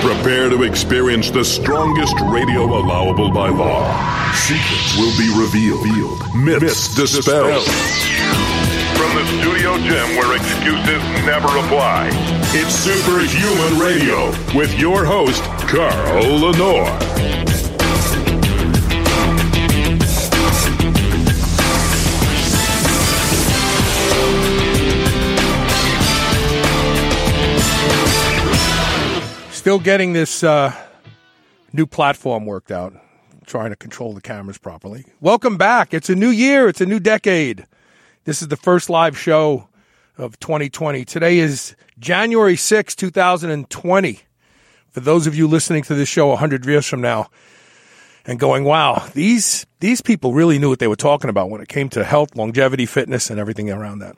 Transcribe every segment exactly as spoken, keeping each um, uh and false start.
Prepare to experience the strongest radio allowable by law. Secrets will be revealed. Myths dispelled. From the studio gym where excuses never apply. It's Superhuman Radio with your host, Carl Lenore. Still getting this uh, new platform worked out, trying to control the cameras properly. Welcome back. It's a new year. It's a new decade. This is the first live show of twenty twenty. Today is January sixth, twenty twenty. For those of you listening to this show one hundred years from now and going, wow, these these people really knew what they were talking about when it came to health, longevity, fitness, and everything around that.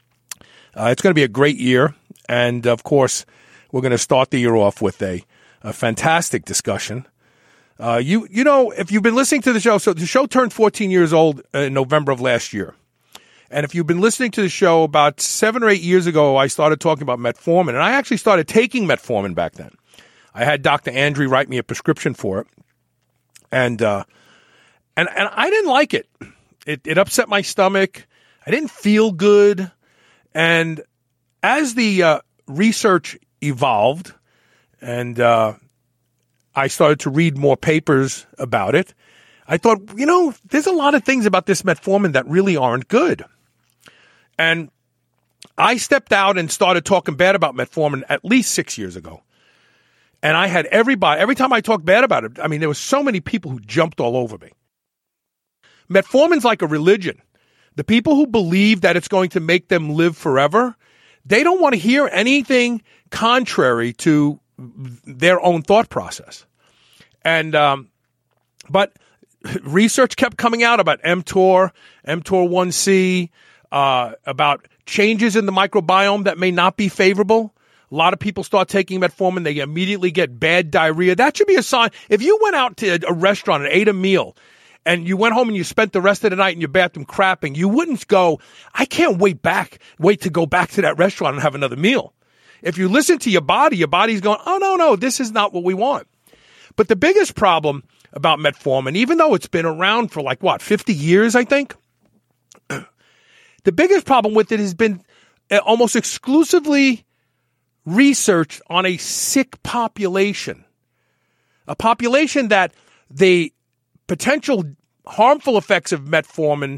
Uh, it's going to be a great year. And, of course, we're going to start the year off with a, a fantastic discussion. Uh, you you know, if you've been listening to the show, so the show turned fourteen years old in November of last year. And if you've been listening to the show, about seven or eight years ago, I started talking about metformin. And I actually started taking metformin back then. I had Doctor Andrew write me a prescription for it. And uh, and and I didn't like it. It, it upset my stomach. I didn't feel good. And as the uh, research evolved and uh, I started to read more papers about it, I thought, you know, there's a lot of things about this metformin that really aren't good. And I stepped out and started talking bad about metformin at least six years ago. And I had everybody, every time I talked bad about it, I mean, there were so many people who jumped all over me. Metformin's like a religion. The people who believe that it's going to make them live forever, they don't want to hear anything contrary to their own thought process. And, um, but research kept coming out about mTOR, mTOR one C, uh, about changes in the microbiome that may not be favorable. A lot of people start taking metformin. They immediately get bad diarrhea. That should be a sign. If you went out to a restaurant and ate a meal and you went home and you spent the rest of the night in your bathroom crapping, you wouldn't go, I can't wait back, wait to go back to that restaurant and have another meal. If you listen to your body, your body's going, oh, no, no, this is not what we want. But the biggest problem about metformin, even though it's been around for like, what, fifty years, I think? The biggest problem with it has been almost exclusively researched on a sick population, a population that the potential harmful effects of metformin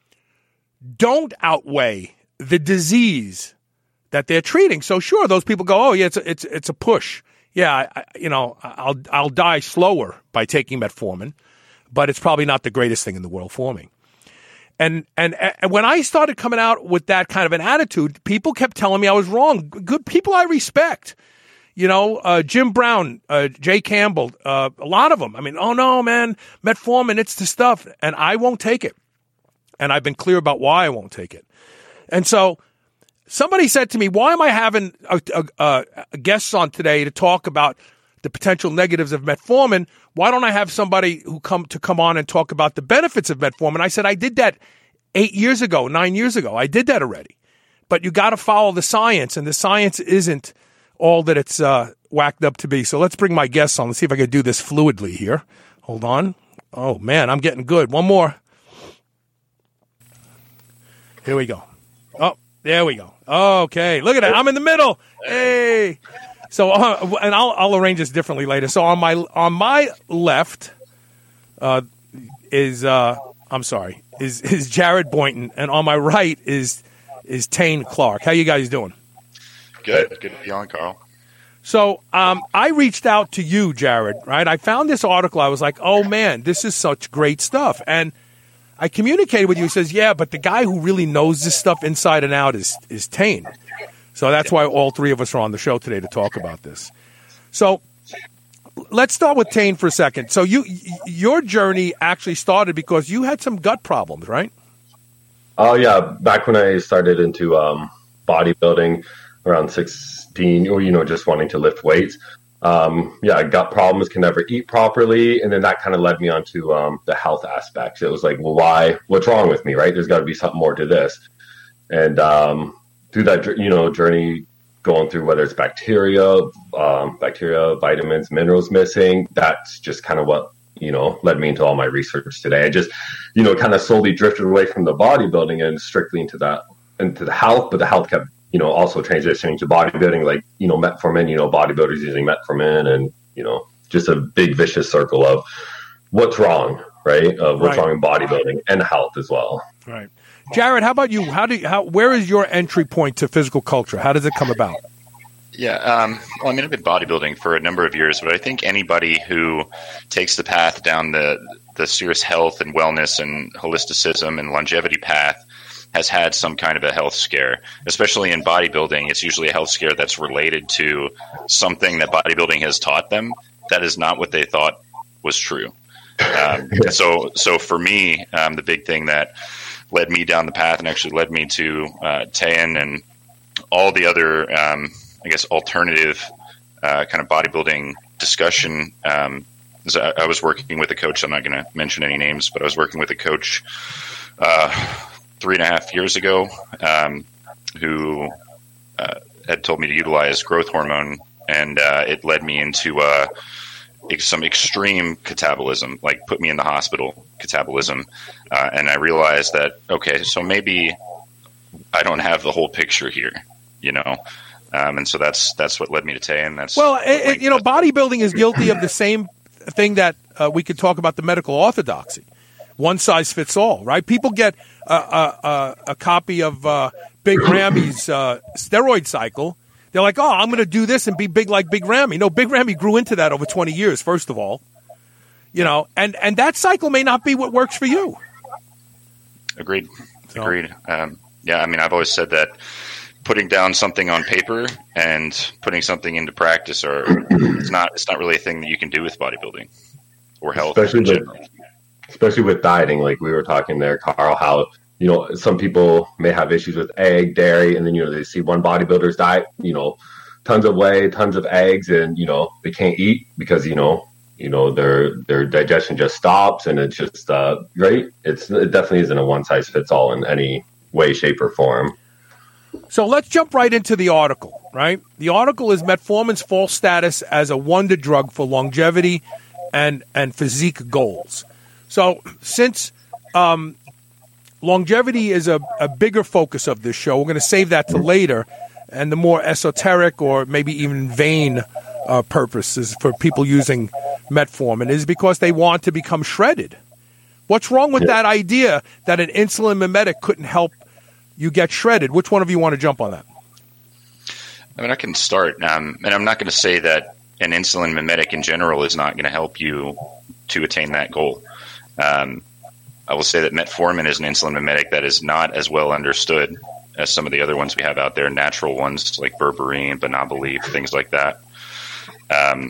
don't outweigh the disease that they're treating. So sure, those people go, oh yeah, it's a, it's it's a push. Yeah, I, you know, I'll I'll die slower by taking metformin, but it's probably not the greatest thing in the world for me. And, and and when I started coming out with that kind of an attitude, people kept telling me I was wrong. Good people I respect. You know, uh, Jim Brown, uh, Jay Campbell, uh, a lot of them. I mean, oh no, man, metformin, it's the stuff. And I won't take it. And I've been clear about why I won't take it. And so somebody said to me, why am I having a, a, a guests on today to talk about the potential negatives of metformin? Why don't I have somebody who come to come on and talk about the benefits of metformin? I said, I did that eight years ago, nine years ago. I did that already. But you got to follow the science, and the science isn't all that it's uh, whacked up to be. So let's bring my guests on. Let's see if I can do this fluidly here. Hold on. Oh, man, I'm getting good. One more. Here we go. Oh, there we go. Okay, look at that. I'm in the middle. Hey. So, uh, and I'll I'll arrange this differently later. So on my on my left uh, is uh, I'm sorry is is Jared Boynton, and on my right is is Tane Clark. How you guys doing? Good, good to be on, Carl. So um, I reached out to you, Jared. Right? I found this article. I was like, oh man, this is such great stuff, and I communicated with you. He says, yeah, but the guy who really knows this stuff inside and out is is Tane. So that's why all three of us are on the show today to talk about this. So let's start with Tane for a second. So you, your journey actually started because you had some gut problems, right? Oh, yeah. Back when I started into um, bodybuilding around sixteen, or, you know, just wanting to lift weights. Um, yeah, gut problems, can never eat properly. And then that kind of led me on to um, the health aspects. It was like, well, why? What's wrong with me, right? There's got to be something more to this. And um, through that, you know, journey, going through whether it's bacteria, um, bacteria, vitamins, minerals missing. That's just kind of what, you know, led me into all my research today. I just, you know, kind of slowly drifted away from the bodybuilding and strictly into that, into the health, but the health kept, you know, also transitioning to bodybuilding, like, you know, metformin, you know, bodybuilders using metformin, and, you know, just a big vicious circle of what's wrong, right? Of what's Right. wrong in bodybuilding and health as well. Right. Jared, how about you? How do you, how, where is your entry point to physical culture? How does it come about? Yeah, um, well, I mean, I've been bodybuilding for a number of years, but I think anybody who takes the path down the, the serious health and wellness and holisticism and longevity path has had some kind of a health scare. Especially in bodybuilding, it's usually a health scare that's related to something that bodybuilding has taught them that is not what they thought was true. Um, so, so for me, um, the big thing that led me down the path and actually led me to uh, Tayan and all the other, um, I guess, alternative uh, kind of bodybuilding discussion. Um, is I, I was working with a coach. I'm not going to mention any names, but I was working with a coach uh, three and a half years ago um, who uh, had told me to utilize growth hormone, and uh, it led me into uh, some extreme catabolism, like put me in the hospital catabolism. Uh, and I realized that, okay, so maybe I don't have the whole picture here, you know? Um, and so that's, that's what led me to Tayan. That's Well, it, like, it, you know, bodybuilding is guilty of the same thing that uh, we could talk about the medical orthodoxy. One size fits all, right? People get a, a, a, a copy of uh, Big Ramy's uh, steroid cycle. They're like, oh, I'm going to do this and be big like Big Ramy. No, Big Ramy grew into that over twenty years, first of all. You know, and, and that cycle may not be what works for you. Agreed. So- Agreed. Um, yeah, I mean, I've always said that putting down something on paper and putting something into practice are it's not it's not really a thing that you can do with bodybuilding or health Especially in with- general. Especially with dieting, like we were talking there, Carl, how, you know, some people may have issues with egg, dairy, and then, you know, they see one bodybuilder's diet, you know, tons of whey, tons of eggs, and, you know, they can't eat because, you know, you know, their their digestion just stops, and it's just, uh, right? It's, it definitely isn't a one-size-fits-all in any way, shape, or form. So let's jump right into the article, right? The article is Metformin's false status as a wonder drug for longevity and, and physique goals. So since um, longevity is a, a bigger focus of this show, we're going to save that to later, and the more esoteric or maybe even vain uh, purposes for people using metformin is because they want to become shredded. What's wrong with that idea that an insulin mimetic couldn't help you get shredded? Which one of you want to jump on that? I mean, I can start, um, and I'm not going to say that an insulin mimetic in general is not going to help you to attain that goal. Um, I will say that metformin is an insulin mimetic that is not as well understood as some of the other ones we have out there, natural ones like berberine, banana leaf, things like that. Um,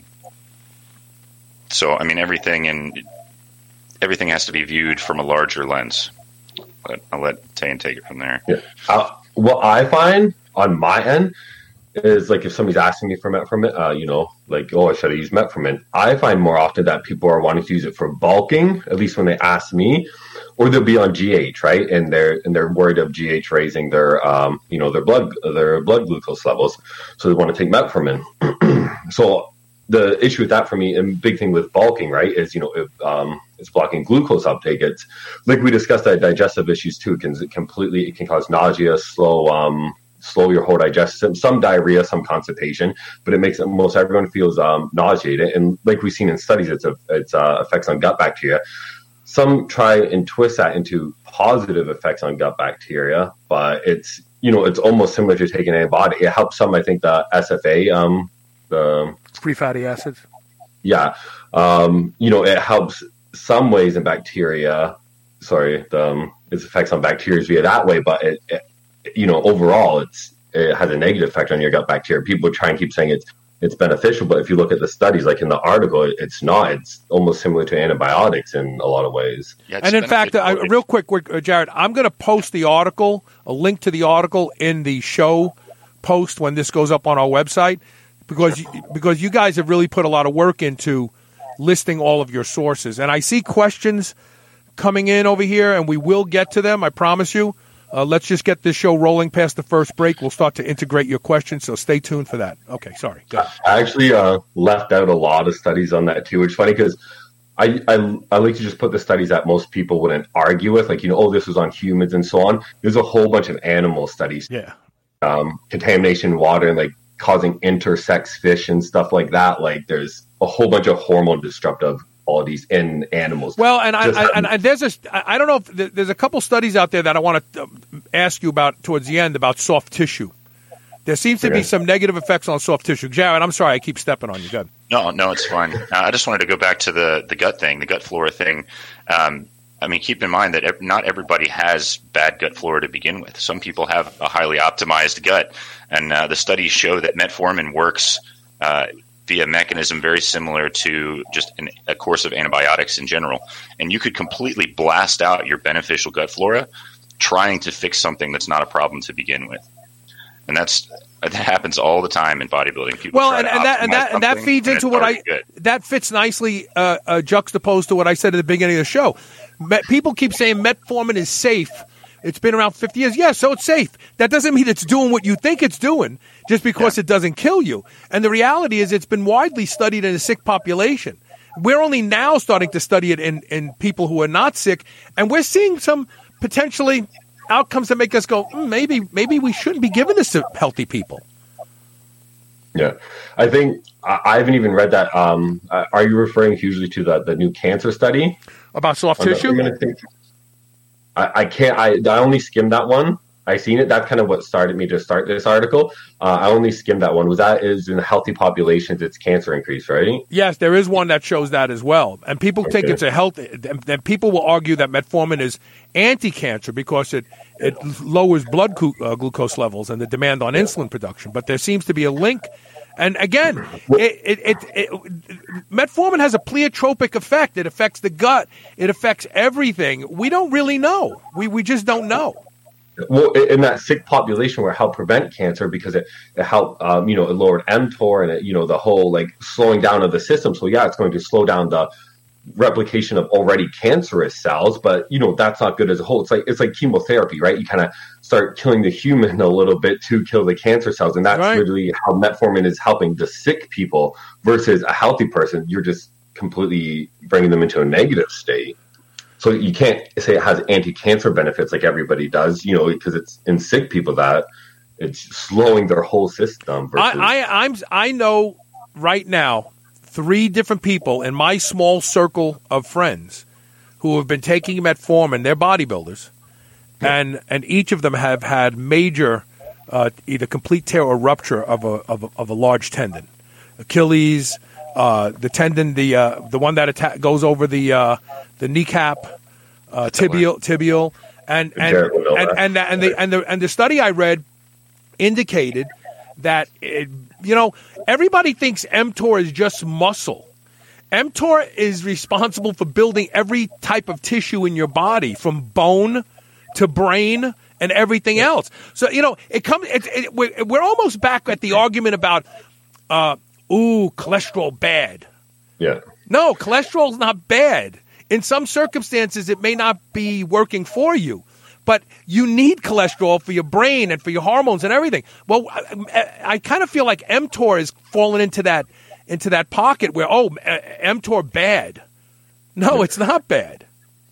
so, I mean, everything in everything has to be viewed from a larger lens. But I'll let Tayan take it from there. Yeah. Uh, what I find on my end is, like, if somebody's asking me for metformin, uh, you know, like, oh, should I use metformin? I find more often that people are wanting to use it for bulking, at least when they ask me, or they'll be on G H, right? And they're and they're worried of G H raising their, um, you know, their blood their blood glucose levels, so they want to take metformin. So the issue with that for me, and big thing with bulking, right, is, you know, if um, it's blocking glucose uptake. It's like we discussed that digestive issues too. It can completely it can cause nausea, slow um. slow your whole digestive system, some diarrhea, some constipation, but it makes it, most everyone feels um, nauseated. And like we've seen in studies, it's a, it's uh, effects on gut bacteria. Some try and twist that into positive effects on gut bacteria, but it's, you know, it's almost similar to taking an antibiotic. It helps some, I think, the S F A, um, the Free fatty acids. yeah, um, you know, it helps some ways in bacteria. Sorry, the, um, its effects on bacteria via that way, but it, it you know, overall, it's it has a negative effect on your gut bacteria. People try and keep saying it's it's beneficial, but if you look at the studies, like in the article, it's not. It's almost similar to antibiotics in a lot of ways. Yeah, it's And in fact, I, beneficial. real quick, quick, uh, Jared, I'm going to post the article, a link to the article in the show post when this goes up on our website, because you, because you guys have really put a lot of work into listing all of your sources. And I see questions coming in over here, and we will get to them, I promise you. Uh, let's just get this show rolling past the first break. We'll start to integrate your questions, so stay tuned for that. Okay, sorry. Go ahead. I actually uh, left out a lot of studies on that too, which is funny because I, I I like to just put the studies that most people wouldn't argue with, like, you know, oh, this was on humans and so on. There's a whole bunch of animal studies. Yeah. Um, contamination in water and, like, causing intersex fish and stuff like that. Like, there's a whole bunch of hormone disruptive qualities in animals. Well, and I, Just, I and, and there's a I don't know if there's a couple studies out there that I want to ask you about towards the end about soft tissue. There seems to Okay. be some negative effects on soft tissue. Jared, I'm sorry, I keep stepping on you. Good. No, no, it's fine. Uh, I just wanted to go back to the, the gut thing, the gut flora thing. Um, I mean, keep in mind that ev- not everybody has bad gut flora to begin with. Some people have a highly optimized gut, and uh, the studies show that metformin works uh, via a mechanism very similar to just an, a course of antibiotics in general. And you could completely blast out your beneficial gut flora trying to fix something that's not a problem to begin with. And that's that happens all the time in bodybuilding. People Well, try and, to and that and optimize that and that something, feeds and into it's what I already good. that fits nicely uh, uh, juxtaposed to what I said at the beginning of the show. Met, people keep saying metformin is safe. It's been around fifty years. Yeah, so it's safe. That doesn't mean it's doing what you think it's doing just because Yeah. it doesn't kill you. And the reality is it's been widely studied in a sick population. We're only now starting to study it in, in people who are not sick, and we're seeing some potentially outcomes that make us go, mm, maybe maybe we shouldn't be giving this to healthy people. Yeah, I think I, I haven't even read that. Um, uh, are you referring usually to the, the new cancer study? About soft On the tissue? fermented- I, I can't. I, I only skimmed that one. I seen it. That's kind of what started me to start this article. Uh, I only skimmed that one. Was that is in healthy populations, it's cancer increase, right? Yes, there is one that shows that as well. And people think Okay. it's a health, and people will argue that metformin is anti-cancer because it, it lowers blood glu- uh, glucose levels and the demand on insulin production. But there seems to be a link. And again, it, it, it, it, metformin has a pleiotropic effect. It affects the gut. It affects everything. We don't really know. We, we just don't know. Well, in that sick population where it helped prevent cancer because it, it helped, um, you know, it lowered mTOR and it, you know, the whole like slowing down of the system. So yeah, it's going to slow down the replication of already cancerous cells, but you know, that's not good as a whole. It's like, it's like chemotherapy, right? You kind of start killing the human a little bit to kill the cancer cells. And that's Right. literally how metformin is helping the sick people versus a healthy person. You're just completely bringing them into a negative state. So you can't say it has anti-cancer benefits like everybody does, you know, because it's in sick people that it's slowing their whole system. Versus, I, I, I'm, I know right now three different people in my small circle of friends who have been taking metformin. They're bodybuilders, and and each of them have had major, uh, either complete tear or rupture of a of a, of a large tendon, Achilles, uh, the tendon, the uh, the one that atta- goes over the uh, the kneecap, uh, tibial tibial, and and Jared will know and that. and, and the and the and the study I read indicated that it, you know, everybody thinks mTOR is just muscle. mTOR is responsible for building every type of tissue in your body, from bone to brain and everything else. So, you know, it comes. It, it, we're, we're almost back at the argument about, uh, ooh, cholesterol bad. yeah. No, cholesterol's not bad. In some circumstances, it may not be working for you, but you need cholesterol for your brain and for your hormones and everything. Well, I, I kind of feel like mTOR is falling into that into that pocket where, oh, mTOR bad. No, it's not bad.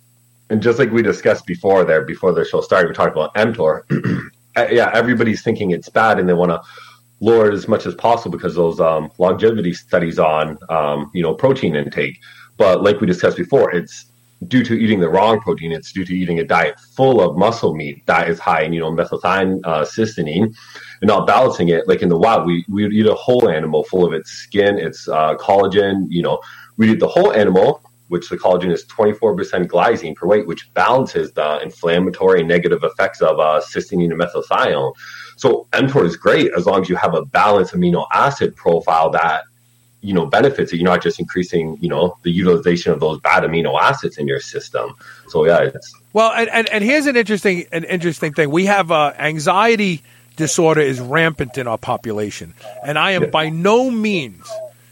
And just like we discussed before there, before the show started, we talked about mTOR. Yeah, everybody's thinking it's bad and they want to lower it as much as possible because those um, longevity studies on, um, you know, protein intake. But like we discussed before, it's due to eating the wrong protein. It's due to eating a diet full of muscle meat that is high in, you know, methylcysteine, uh, cysteine, and not balancing it. Like in the wild, we we would eat a whole animal full of its skin, its uh, collagen. You know, we eat the whole animal, which the collagen is twenty-four percent glycine per weight, which balances the inflammatory and negative effects of uh, cysteine and methylthionein. So mTOR is great as long as you have a balanced amino acid profile that, you know, benefits it. You're not just increasing, you know, the utilization of those bad amino acids in your system. So yeah, it's Well, and, and, and here's an interesting an interesting thing. We have uh, anxiety disorder is rampant in our population, and I am Yeah. by no means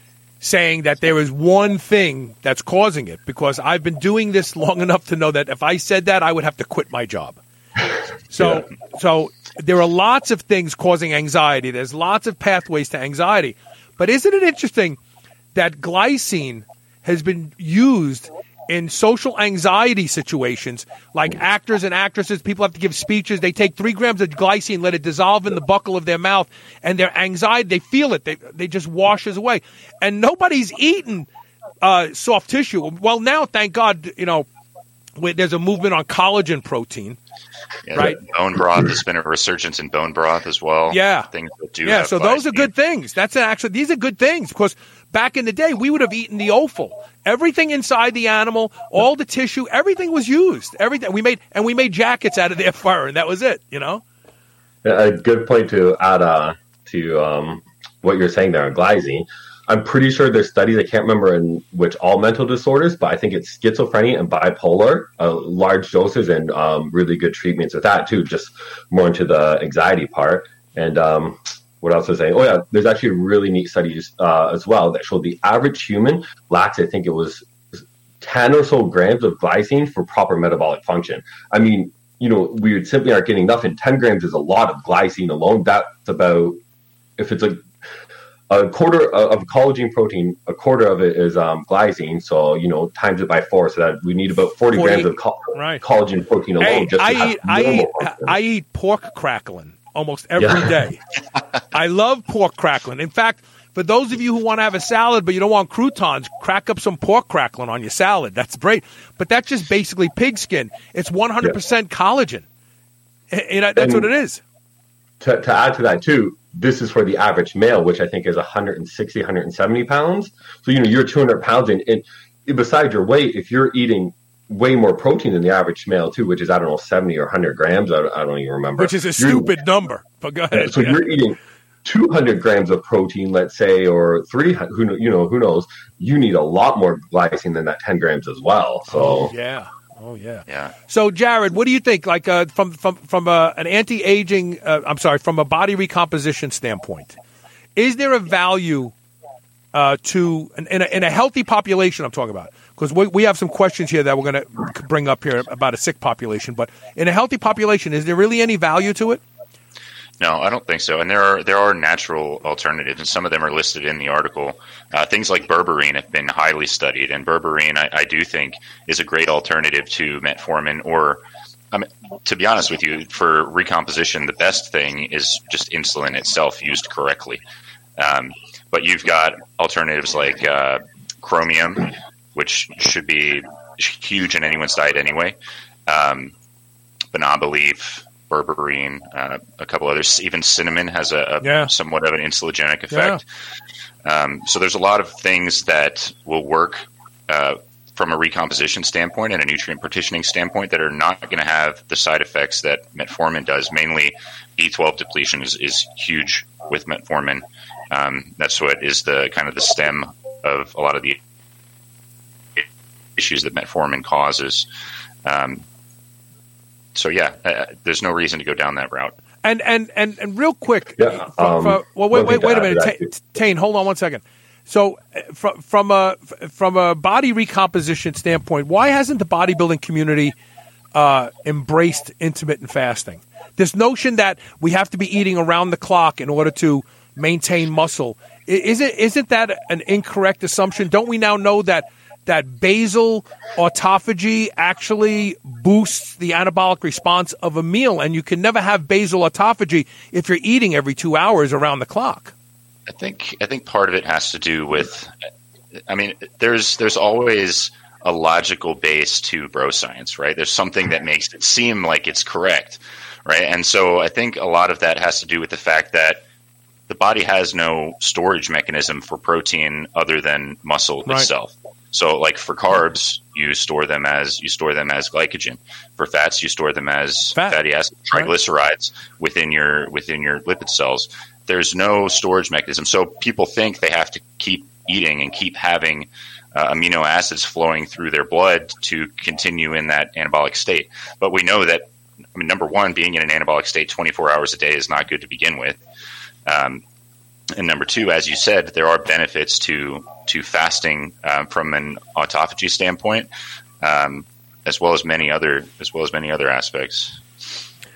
saying that there is one thing that's causing it, because I've been doing this long enough to know that if I said that, I would have to quit my job. So, Yeah. so there are lots of things causing anxiety. There's lots of pathways to anxiety. But isn't it interesting that glycine has been used in social anxiety situations, like actors and actresses, people have to give speeches. They take three grams of glycine, let it dissolve in the buccal of their mouth, and their anxiety, they feel it. They, they just washes away. And nobody's eaten uh, soft tissue. Well, now, thank God, you know, there's a movement on collagen protein. Yeah, right. Bone broth. There's been a resurgence in bone broth as well. Yeah. Things that do Yeah, have so those are glycine. good things. That's actually, these are good things because back in the day, we would have eaten the offal. Everything inside the animal, all the tissue, everything was used. Everything we made, and we made jackets out of their fur, and that was it. You know. A good point to add uh, to um, what you're saying there on glycine. I'm pretty sure there's studies, I can't remember in which all mental disorders, but I think it's schizophrenia and bipolar, uh, large doses and um, really good treatments with that too, just more into the anxiety part. And um, what else was I saying? Oh yeah, there's actually really neat studies uh, as well that showed the average human lacks, I think it was ten or so grams of glycine for proper metabolic function. I mean, you know, we would simply aren't getting enough, and ten grams is a lot of glycine alone. That's about, if it's a A quarter of collagen protein, a quarter of it is um, glycine. So, you know, times it by four, so that we need about forty, forty grams of co- right. collagen protein alone. Hey, just to I have eat, I normal eat, function. I eat pork crackling almost every Yeah. day. I love pork crackling. In fact, for those of you who want to have a salad but you don't want croutons, crack up some pork crackling on your salad. That's great. But that's just basically pig skin. It's one hundred percent yeah. collagen. You know, that's and what it is. To, to add to that, too, this is for the average male, which I think is one hundred sixty, one hundred seventy pounds. So, you know, you're two hundred pounds. And, and besides your weight, if you're eating way more protein than the average male, too, which is, I don't know, seventy or one hundred grams, I, I don't even remember. Which is a stupid number. But go ahead. So yeah. you're eating two hundred grams of protein, let's say, or three hundred, who, you know, who knows? You need a lot more glycine than that ten grams as well. So, oh, yeah. Oh yeah, yeah. So, Jared, what do you think? Like uh, from from from a, an anti-aging, uh, I'm sorry, from a body recomposition standpoint, is there a value uh, to in a, in a healthy population? I'm talking about because we we have some questions here that we're going to bring up here about a sick population. But in a healthy population, is there really any value to it? No, I don't think so. And there are there are natural alternatives, and some of them are listed in the article. Uh, things like berberine have been highly studied, and berberine, I, I do think, is a great alternative to metformin. Or, I mean, to be honest with you, for recomposition, the best thing is just insulin itself used correctly. Um, but you've got alternatives like uh, chromium, which should be huge in anyone's diet anyway. Um, banana leaf, berberine, uh, a couple others. Even cinnamon has a, a yeah. somewhat of an insulogenic effect. Yeah. Um, so there's a lot of things that will work uh, from a recomposition standpoint and a nutrient partitioning standpoint that are not going to have the side effects that metformin does. Mainly B twelve depletion is, is huge with metformin. Um, that's what is the kind of the stem of a lot of the issues that metformin causes. Um, So yeah, uh, there's no reason to go down that route. And and and, and real quick, yeah, from, um, from, well, wait, wait, wait a minute, T- Tane, hold on one second. So, from from a from a body recomposition standpoint, why hasn't the bodybuilding community uh, embraced intermittent fasting? This notion that we have to be eating around the clock in order to maintain muscle, isn't isn't that an incorrect assumption? Don't we now know that? that basal autophagy actually boosts the anabolic response of a meal, and you can never have basal autophagy if you're eating every two hours around the clock. I think I think part of it has to do with, I mean, there's there's always a logical base to bro science, right? There's something that makes it seem like it's correct, right? And so I think a lot of that has to do with the fact that the body has no storage mechanism for protein other than muscle right. itself. So, like for carbs, you store them as you store them as glycogen. For fats, you store them as Fat. fatty acids, triglycerides within your within your lipid cells. There's no storage mechanism, so people think they have to keep eating and keep having uh, amino acids flowing through their blood to continue in that anabolic state. But we know that, I mean, number one, being in an anabolic state twenty-four hours a day is not good to begin with. Um, And number two, as you said, there are benefits to to fasting um, from an autophagy standpoint, um, as well as many other as well as many other aspects.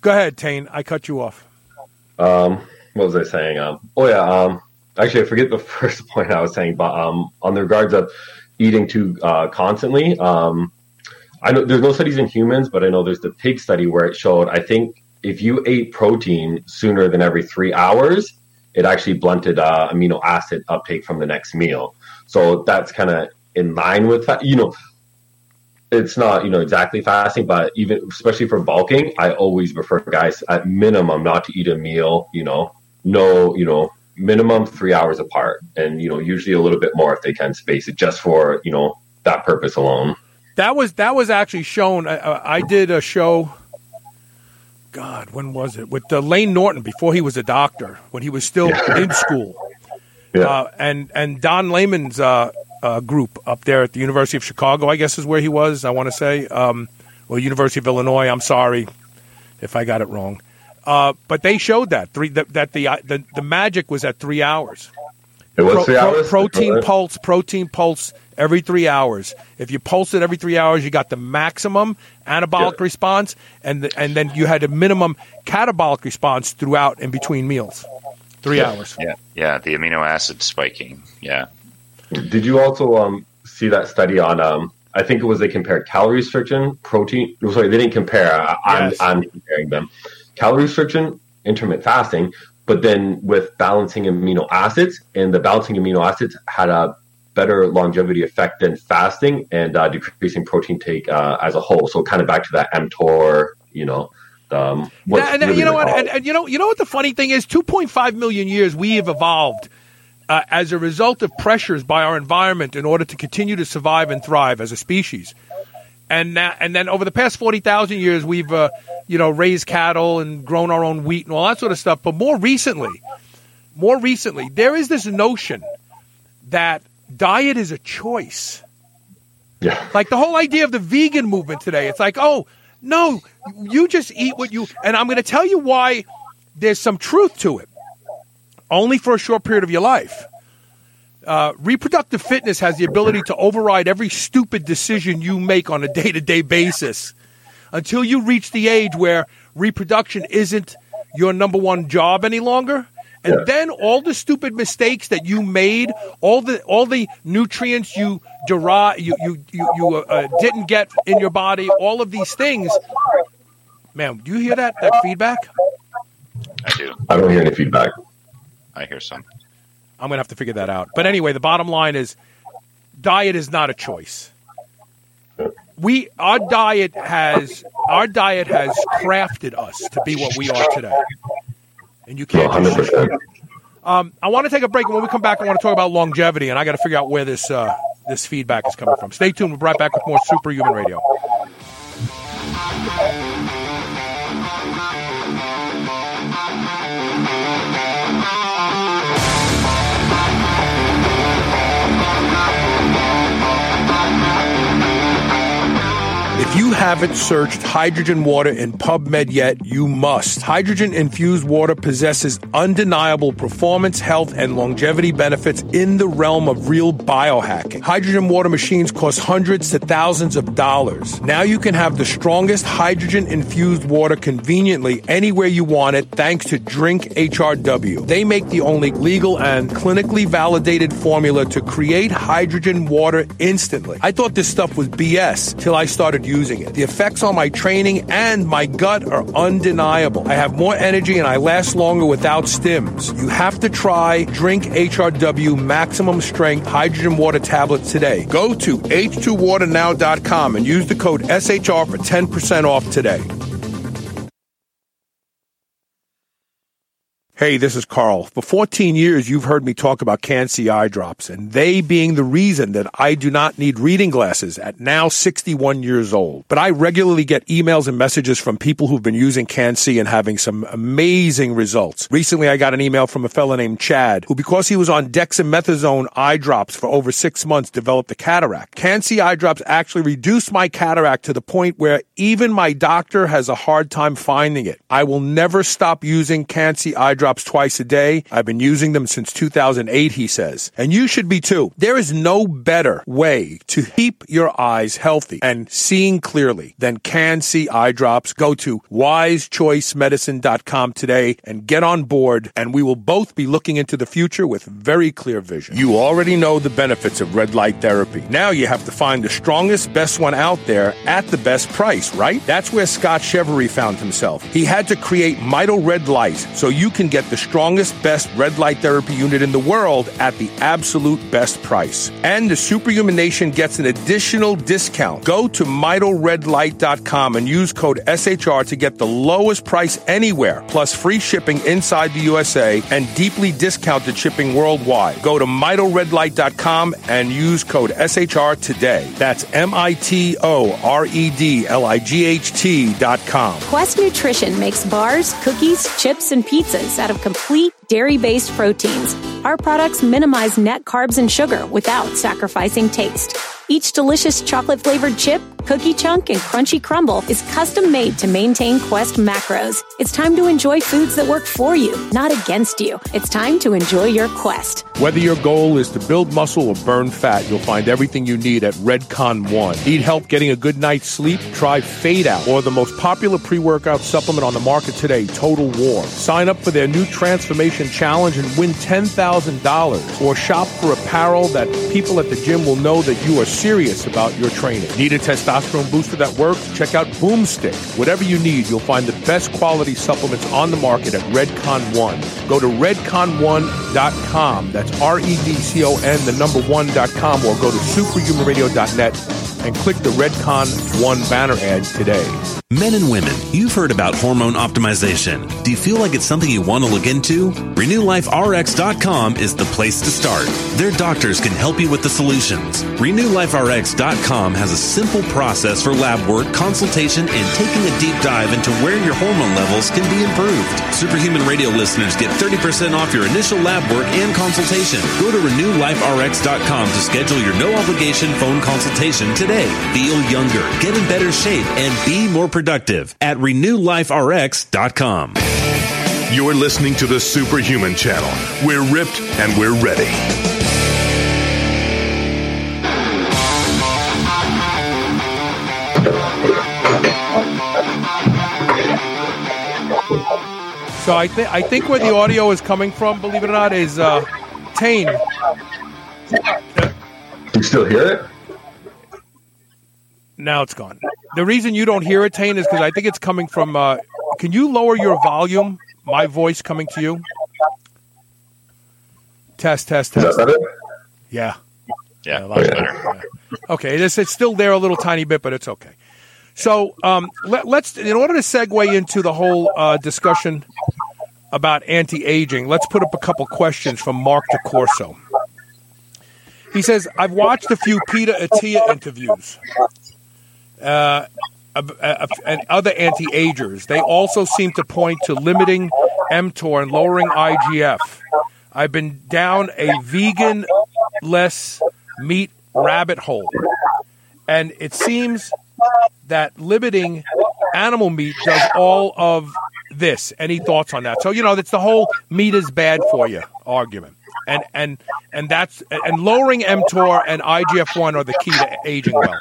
Go ahead, Tane. I cut you off. Um, what was I saying? Um, oh yeah. Um, actually, I forget the first point I was saying, but um, on the regards of eating too uh, constantly, um, I know there's no studies in humans, but I know there's the pig study where it showed. I think if you ate protein sooner than every three hours, it actually blunted uh, amino acid uptake from the next meal. So that's kind of in line with that. You know, it's not, you know, exactly fasting, but even especially for bulking, I always prefer guys at minimum not to eat a meal, you know, no, you know, minimum three hours apart, and, you know, usually a little bit more if they can space it just for, you know, that purpose alone. That was, that was actually shown. I, I did a show, God, when was it? With uh, Lane Norton before he was a doctor, when he was still yeah. in school. Yeah. Uh, and, and Don Lehman's, uh, Uh, group up there at the University of Chicago, I guess is where he was, I want to say. Um, well, University of Illinois, I'm sorry if I got it wrong. Uh, but they showed that three that, that the, uh, the the magic was at three hours. It was pro, three hours? Pro, protein pulse, protein pulse every three hours. If you pulsed it every three hours, you got the maximum anabolic yeah. response, and the, and then you had a minimum catabolic response throughout in between meals. Three yeah. hours. Yeah, yeah, the amino acid spiking, yeah. Did you also um, see that study on, um, I think it was they compared calorie restriction, protein, sorry, they didn't compare, I, yes. I'm, I'm comparing them. Calorie restriction, intermittent fasting, but then with balancing amino acids, and the balancing amino acids had a better longevity effect than fasting and uh, decreasing protein take uh, as a whole. So kind of back to that mTOR, you know. Um, yeah, and really you know what? And, and you know, you know what the funny thing is? two point five million years we have evolved Uh, as a result of pressures by our environment in order to continue to survive and thrive as a species. And now, and then over the past forty thousand years, we've, uh, you know, raised cattle and grown our own wheat and all that sort of stuff. But more recently, more recently, there is this notion that diet is a choice. Yeah. Like the whole idea of the vegan movement today. It's like, oh, no, you just eat what you, and I'm going to tell you why there's some truth to it. Only for a short period of your life. Uh, reproductive fitness has the ability to override every stupid decision you make on a day-to-day basis until you reach the age where reproduction isn't your number one job any longer. And yeah. then all the stupid mistakes that you made, all the all the nutrients you derive, you you you, you uh, didn't get in your body, all of these things. Man, do you hear that that feedback? I do. I don't hear any feedback. I hear some. I'm going to have to figure that out. But anyway, the bottom line is diet is not a choice. We our diet has our diet has crafted us to be what we are today. And you can't one hundred percent. Um, I want to take a break, and when we come back, I want to talk about longevity, and I got to figure out where this uh, this feedback is coming from. Stay tuned. We'll be right back with more Superhuman Radio. If you haven't searched hydrogen water in PubMed yet, you must. Hydrogen-infused water possesses undeniable performance, health, and longevity benefits in the realm of real biohacking. Hydrogen water machines cost hundreds to thousands of dollars. Now you can have the strongest hydrogen-infused water conveniently anywhere you want it thanks to Drink H R W. They make the only legal and clinically validated formula to create hydrogen water instantly. I thought this stuff was B S till I started using it. The effects on my training and my gut are undeniable. I have more energy and I last longer without stims. You have to try Drink H R W Maximum Strength Hydrogen Water Tablets today. Go to H two water now dot com and use the code S H R for ten percent off today. Hey, this is Carl. For fourteen years, you've heard me talk about Can-C eye drops, and they being the reason that I do not need reading glasses at now sixty-one years old. But I regularly get emails and messages from people who've been using Can-C and having some amazing results. Recently, I got an email from a fellow named Chad, who, because he was on dexamethasone eye drops for over six months, developed a cataract. Can-C eye drops actually reduced my cataract to the point where even my doctor has a hard time finding it. I will never stop using Can-C eye drops drops twice a day. I've been using them since two thousand eight, he says. And you should be too. There is no better way to keep your eyes healthy and seeing clearly than Can-C eye drops. Go to wise choice medicine dot com today and get on board, and we will both be looking into the future with very clear vision. You already know the benefits of red light therapy. Now you have to find the strongest, best one out there at the best price, right? That's where Scott Chevery found himself. He had to create Mito Red Light so you can get the strongest, best red light therapy unit in the world at the absolute best price. And the Superhuman Nation gets an additional discount. Go to mito red light dot com and use code S H R to get the lowest price anywhere, plus free shipping inside the U S A and deeply discounted shipping worldwide. Go to mito red light dot com and use code S H R today. That's M I T O R E D L I G H T dot com. Quest Nutrition makes bars, cookies, chips, and pizzas out of complete dairy-based proteins. Our products minimize net carbs and sugar without sacrificing taste. Each delicious chocolate-flavored chip, cookie chunk, and crunchy crumble is custom-made to maintain Quest macros. It's time to enjoy foods that work for you, not against you. It's time to enjoy your Quest. Whether your goal is to build muscle or burn fat, you'll find everything you need at Redcon One. Need help getting a good night's sleep? Try Fade Out, or the most popular pre-workout supplement on the market today, Total War. Sign up for their new Transformation Challenge and win ten thousand dollars. Or shop for apparel that people at the gym will know that you are serious about your training. Need a testosterone booster that works? Check out Boomstick. Whatever you need, you'll find the best quality supplements on the market at Redcon One. Go to redcon one dot com. That's R E D C O N, the number one dot com, or go to superhuman radio dot net and click the Redcon One banner ad today. Men and women, you've heard about hormone optimization. Do you feel like it's something you want to look into? renew life R X dot com is the place to start. Their doctors can help you with the solutions. renew life R X dot com has a simple process for lab work, consultation, and taking a deep dive into where your hormone levels can be improved. Superhuman Radio listeners get thirty percent off your initial lab work and consultation. Go to renew life R X dot com to schedule your no-obligation phone consultation today. Feel younger, get in better shape, and be more productive at renew life R X dot com. You're listening to the Superhuman Channel. We're ripped and we're ready. So I think I think where the audio is coming from, believe it or not, is uh, Tane. You still hear it? Now it's gone. The reason you don't hear it, Tane, is because I think it's coming from. Uh, can you lower your volume? My voice coming to you. Test, test, test. Is that better? Yeah. Yeah, yeah, much much better. better. Yeah. Okay, it's, it's still there a little tiny bit, but it's okay. So um, let, let's, in order to segue into the whole uh, discussion about anti-aging, let's put up a couple questions from Mark DeCorso. He says, I've watched a few Peter Attia interviews uh, uh, uh, and other anti-agers. They also seem to point to limiting mTOR and lowering I G F. I've been down a vegan-less meat rabbit hole, and it seems that limiting animal meat does all of this. Any thoughts on that? So, you know, it's the whole meat is bad for you argument. And and and that's and lowering mTOR and I G F one are the key to aging well.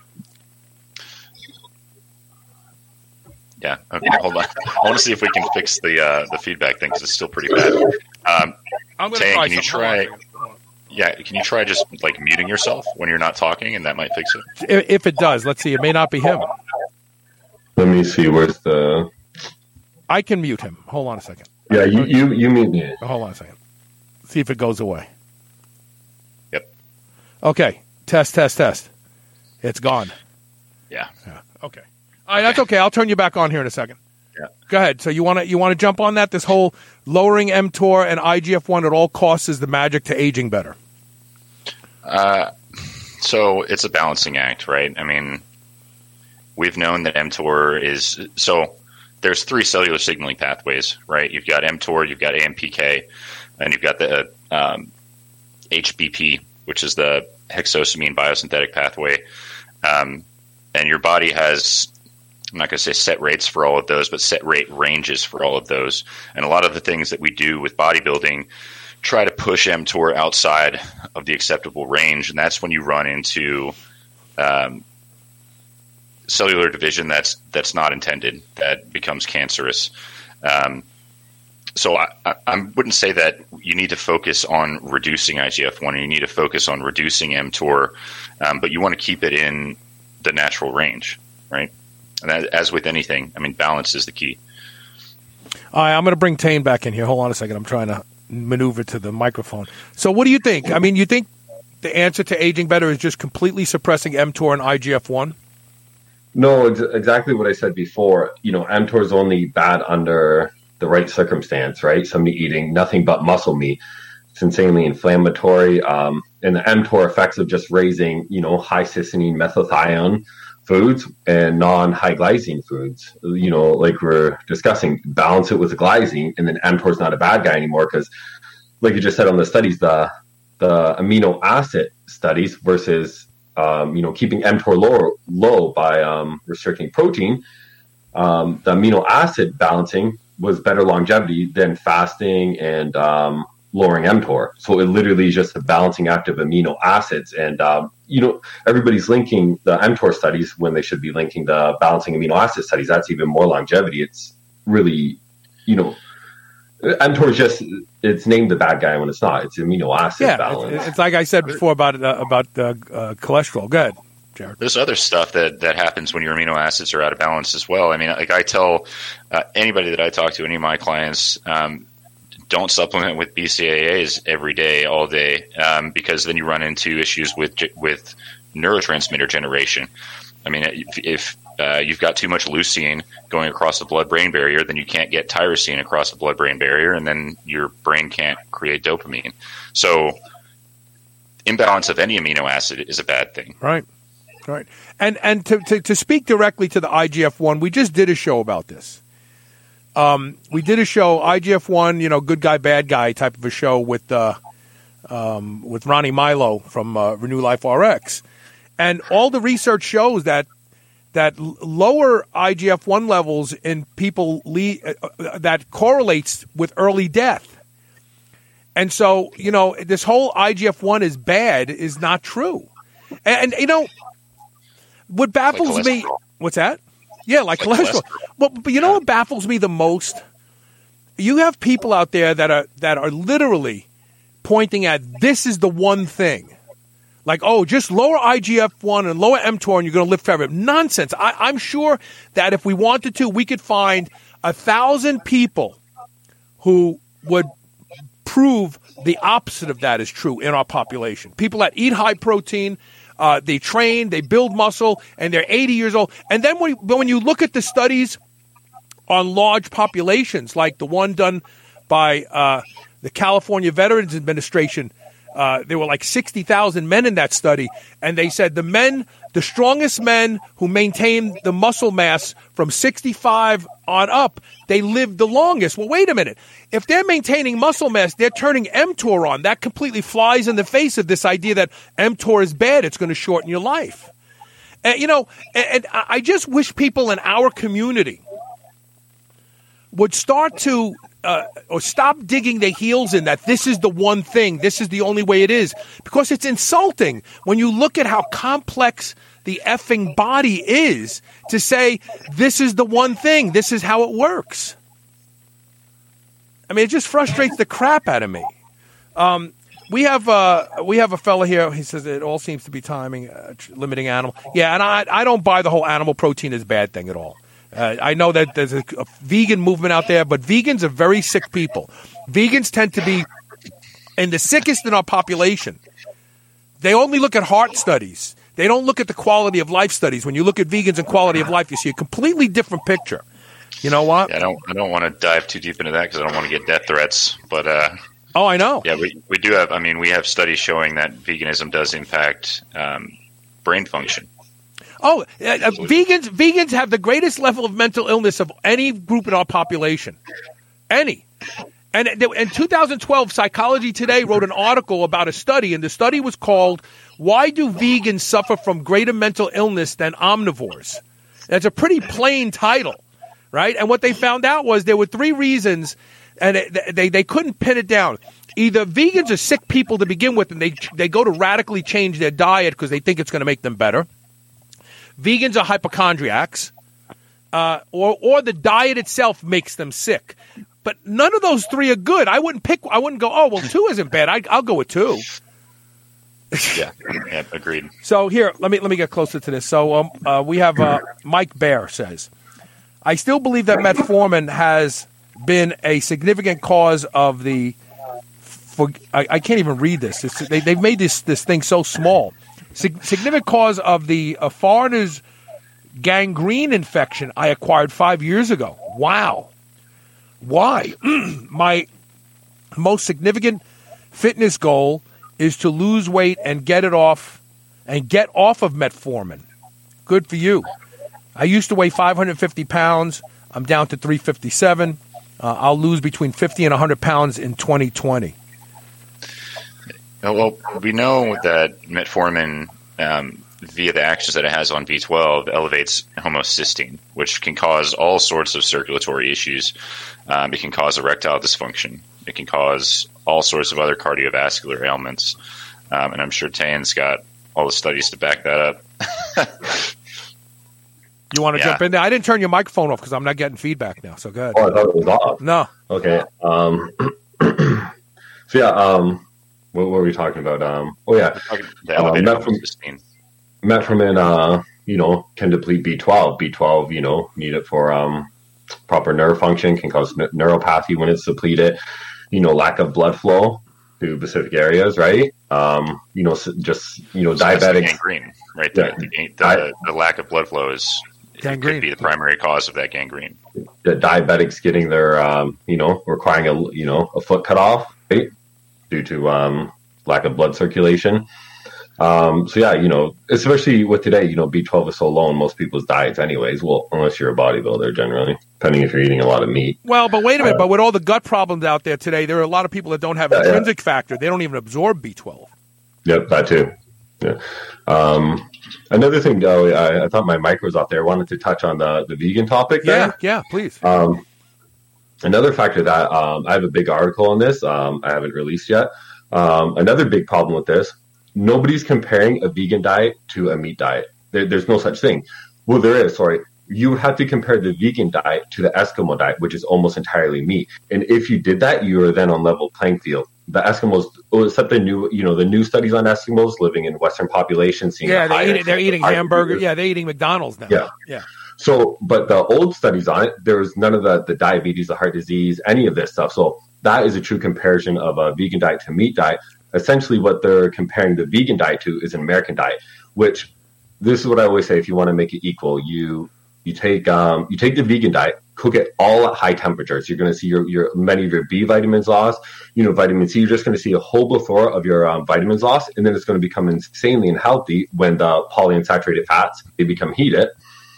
Yeah. Okay. Hold on. I want to see if we can fix the uh, the feedback thing because it's still pretty bad. Um, I'm going to Tane, try. Can you try? Yeah. Can you try just like muting yourself when you're not talking, and that might fix it. If, if it does, let's see. It may not be him. Let me see. Where's the? I can mute him. Hold on a second. Yeah, you you you mute me. Hold on a second. See if it goes away. Yep. Okay. Test, test, test. It's gone. Yeah. Yeah. Okay. All right, that's okay. I'll turn you back on here in a second. Yeah. Go ahead. So you want to you want to jump on that? This whole lowering mTOR and I G F one at all costs is the magic to aging better. Uh, so it's a balancing act, right? I mean, we've known that mTOR is so. There's three cellular signaling pathways, right? You've got mTOR, you've got A M P K, and you've got the um, H B P, which is the hexosamine biosynthetic pathway. Um, and your body has I'm not going to say set rates for all of those, but set rate ranges for all of those. And a lot of the things that we do with bodybuilding try to push mTOR outside of the acceptable range, and that's when you run into um, cellular division that's that's not intended, that becomes cancerous. Um, so I, I, I wouldn't say that you need to focus on reducing I G F one, and you need to focus on reducing mTOR, um, but you want to keep it in the natural range, right? And that, as with anything, I mean, balance is the key. All right, I'm going to bring Tane back in here. Hold on a second. I'm trying to maneuver to the microphone. So what do you think? I mean, you think the answer to aging better is just completely suppressing mTOR and I G F one? No, ex- exactly what I said before. You know, mTOR is only bad under the right circumstance, right? Somebody eating nothing but muscle meat. It's insanely inflammatory. Um, and the mTOR effects of just raising, you know, high cysteine methylthione foods and non-high glycine foods, you know, like we're discussing, balance it with the glycine, and then mTOR is not a bad guy anymore, because like you just said on the studies, the the amino acid studies versus, um, you know, keeping mTOR low, low by um, restricting protein, um, the amino acid balancing was better longevity than fasting and um, lowering mTOR. So it literally is just the balancing act of amino acids. And, um, you know, everybody's linking the mTOR studies when they should be linking the balancing amino acid studies. That's even more longevity. It's really, you know, mTOR is just, it's named the bad guy when it's not. It's amino acid yeah, balance. It's, it's like I said before about uh, about uh, uh, cholesterol. Go ahead, Jared. There's other stuff that, that happens when your amino acids are out of balance as well. I mean, like I tell uh, anybody that I talk to, any of my clients, um, don't supplement with B C A As every day, all day, um, because then you run into issues with with neurotransmitter generation. I mean, if, if uh, you've got too much leucine going across the blood-brain barrier, then you can't get tyrosine across the blood-brain barrier, and then your brain can't create dopamine. So imbalance of any amino acid is a bad thing. Right, right. And and to, to, to speak directly to the I G F one, we just did a show about this. Um, we did a show, I G F one, you know, good guy, bad guy type of a show with uh, um, with Ronnie Milo from uh, Renew Life R X. And all the research shows that that lower I G F one levels in people le- uh, that correlates with early death. And so, you know, this whole I G F one is bad is not true. And, and you know, what baffles like me, what's that? Yeah, like, like cholesterol. cholesterol. Well, but you know what baffles me the most? You have people out there that are that are literally pointing at this is the one thing. Like, oh, just lower I G F one and lower mTOR and you're going to live forever. Nonsense. I, I'm sure that if we wanted to, we could find a thousand people who would prove the opposite of that is true in our population. People that eat high protein, Uh, they train, they build muscle, and they're eighty years old. And then when, when you look at the studies on large populations, like the one done by uh, the California Veterans Administration, uh, there were like sixty thousand men in that study. And they said the men, the strongest men who maintained the muscle mass from sixty-five on up, they lived the longest. Well, wait a minute. If they're maintaining muscle mass, they're turning mTOR on. That completely flies in the face of this idea that mTOR is bad. It's going to shorten your life. And, you know, and, and I just wish people in our community would start to uh, or stop digging their heels in that this is the one thing, this is the only way it is. Because it's insulting when you look at how complex the effing body is to say this is the one thing, this is how it works. I mean, it just frustrates the crap out of me. Um, we have uh, we have a fella here. He says it all seems to be timing, uh, limiting animal. Yeah, and I I don't buy the whole animal protein is a bad thing at all. Uh, I know that there's a, a vegan movement out there, but vegans are very sick people. Vegans tend to be in the sickest in our population. They only look at heart studies. They don't look at the quality of life studies. When you look at vegans and quality of life, you see a completely different picture. You know what? Yeah, I don't. I don't want to dive too deep into that because I don't want to get death threats. But uh, oh, I know. Yeah, we we do have. I mean, we have studies showing that veganism does impact um, brain function. Oh, uh, uh, vegans vegans have the greatest level of mental illness of any group in our population. Any. And in two thousand twelve, Psychology Today wrote an article about a study, and the study was called, "Why Do Vegans Suffer from Greater Mental Illness Than Omnivores?" That's a pretty plain title, right? And what they found out was there were three reasons, and it, they, they couldn't pin it down. Either vegans are sick people to begin with, and they they go to radically change their diet because they think it's going to make them better. Vegans are hypochondriacs, uh, or or the diet itself makes them sick. But none of those three are good. I wouldn't pick. I wouldn't go. Oh well, two isn't bad. I, I'll go with two. Yeah, yeah, agreed. So here, let me let me get closer to this. So um, uh, we have uh, Mike Bear says, I still believe that metformin has been a significant cause of the. For, I, I can't even read this. It's, they, they've made this this thing so small. Sig- significant cause of the uh, foreigner's gangrene infection I acquired five years ago. Wow. Why? My most significant fitness goal is to lose weight and get it off and get off of metformin. Good for you. I used to weigh five hundred fifty pounds. I'm down to three fifty-seven. Uh, I'll lose between fifty and one hundred pounds in twenty twenty. Well, we know that metformin, um, via the actions that it has on B twelve, elevates homocysteine, which can cause all sorts of circulatory issues. Um, it can cause erectile dysfunction. It can cause all sorts of other cardiovascular ailments. Um, and I'm sure Tayan's got all the studies to back that up. You want to Yeah. jump in there? I didn't turn your microphone off because I'm not getting feedback now. So go ahead. Oh, I thought it was off. No. Okay. Um, so yeah, um, what were we talking about? Um, oh yeah, The elevated Um, metformin- homocysteine. metformin, uh, you know, can deplete B twelve. B twelve, you know, need it for um, proper nerve function, can cause n- neuropathy when it's depleted. You know, lack of blood flow to specific areas, right? Um, you know, s- just, you know, So that's the diabetics. gangrene, right? The, Yeah. the, the, the lack of blood flow is it Gangrene. could be the primary cause of that gangrene. The diabetics getting their, um, you know, requiring a, you know, a foot cut off, right? Due to um, lack of blood circulation. Um, so yeah, you know, especially with today, you know, B twelve is so low in most people's diets anyways. Well, unless you're a bodybuilder generally, depending if you're eating a lot of meat. Well, but wait a minute. But with all the gut problems out there today, there are a lot of people that don't have Yeah, yeah. intrinsic factor. They don't even absorb B twelve. Yep, that too. Yeah. Um, another thing, though, I, I thought my mic was off there. I wanted to touch on the, the vegan topic Yeah, there. yeah, please. Um, another factor that um, I have a big article on this. Um, I haven't released yet. Um, another big problem with this. Nobody's comparing a vegan diet to a meat diet. There, there's no such thing. Well, there is, sorry. You have to compare the vegan diet to the Eskimo diet, which is almost entirely meat. And if you did that, you are then on level playing field. The Eskimos, except the new, you know, the new studies on Eskimos living in Western populations, seeing Yeah, a they higher- eat, they're eating higher- hamburger. Yeah, they're eating McDonald's now. Yeah. yeah. So, but the old studies on it, there was none of the, the diabetes, the heart disease, any of this stuff. So that is a true comparison of a vegan diet to meat diet. Essentially, what they're comparing the vegan diet to is an American diet, which this is what I always say: if you want to make it equal, you you take um, you take the vegan diet, cook it all at high temperatures. You're going to see your, your many of your B vitamins lost. You know, vitamin C. You're just going to see a whole plethora of your um, vitamins lost, and then it's going to become insanely unhealthy when the polyunsaturated fats they become heated.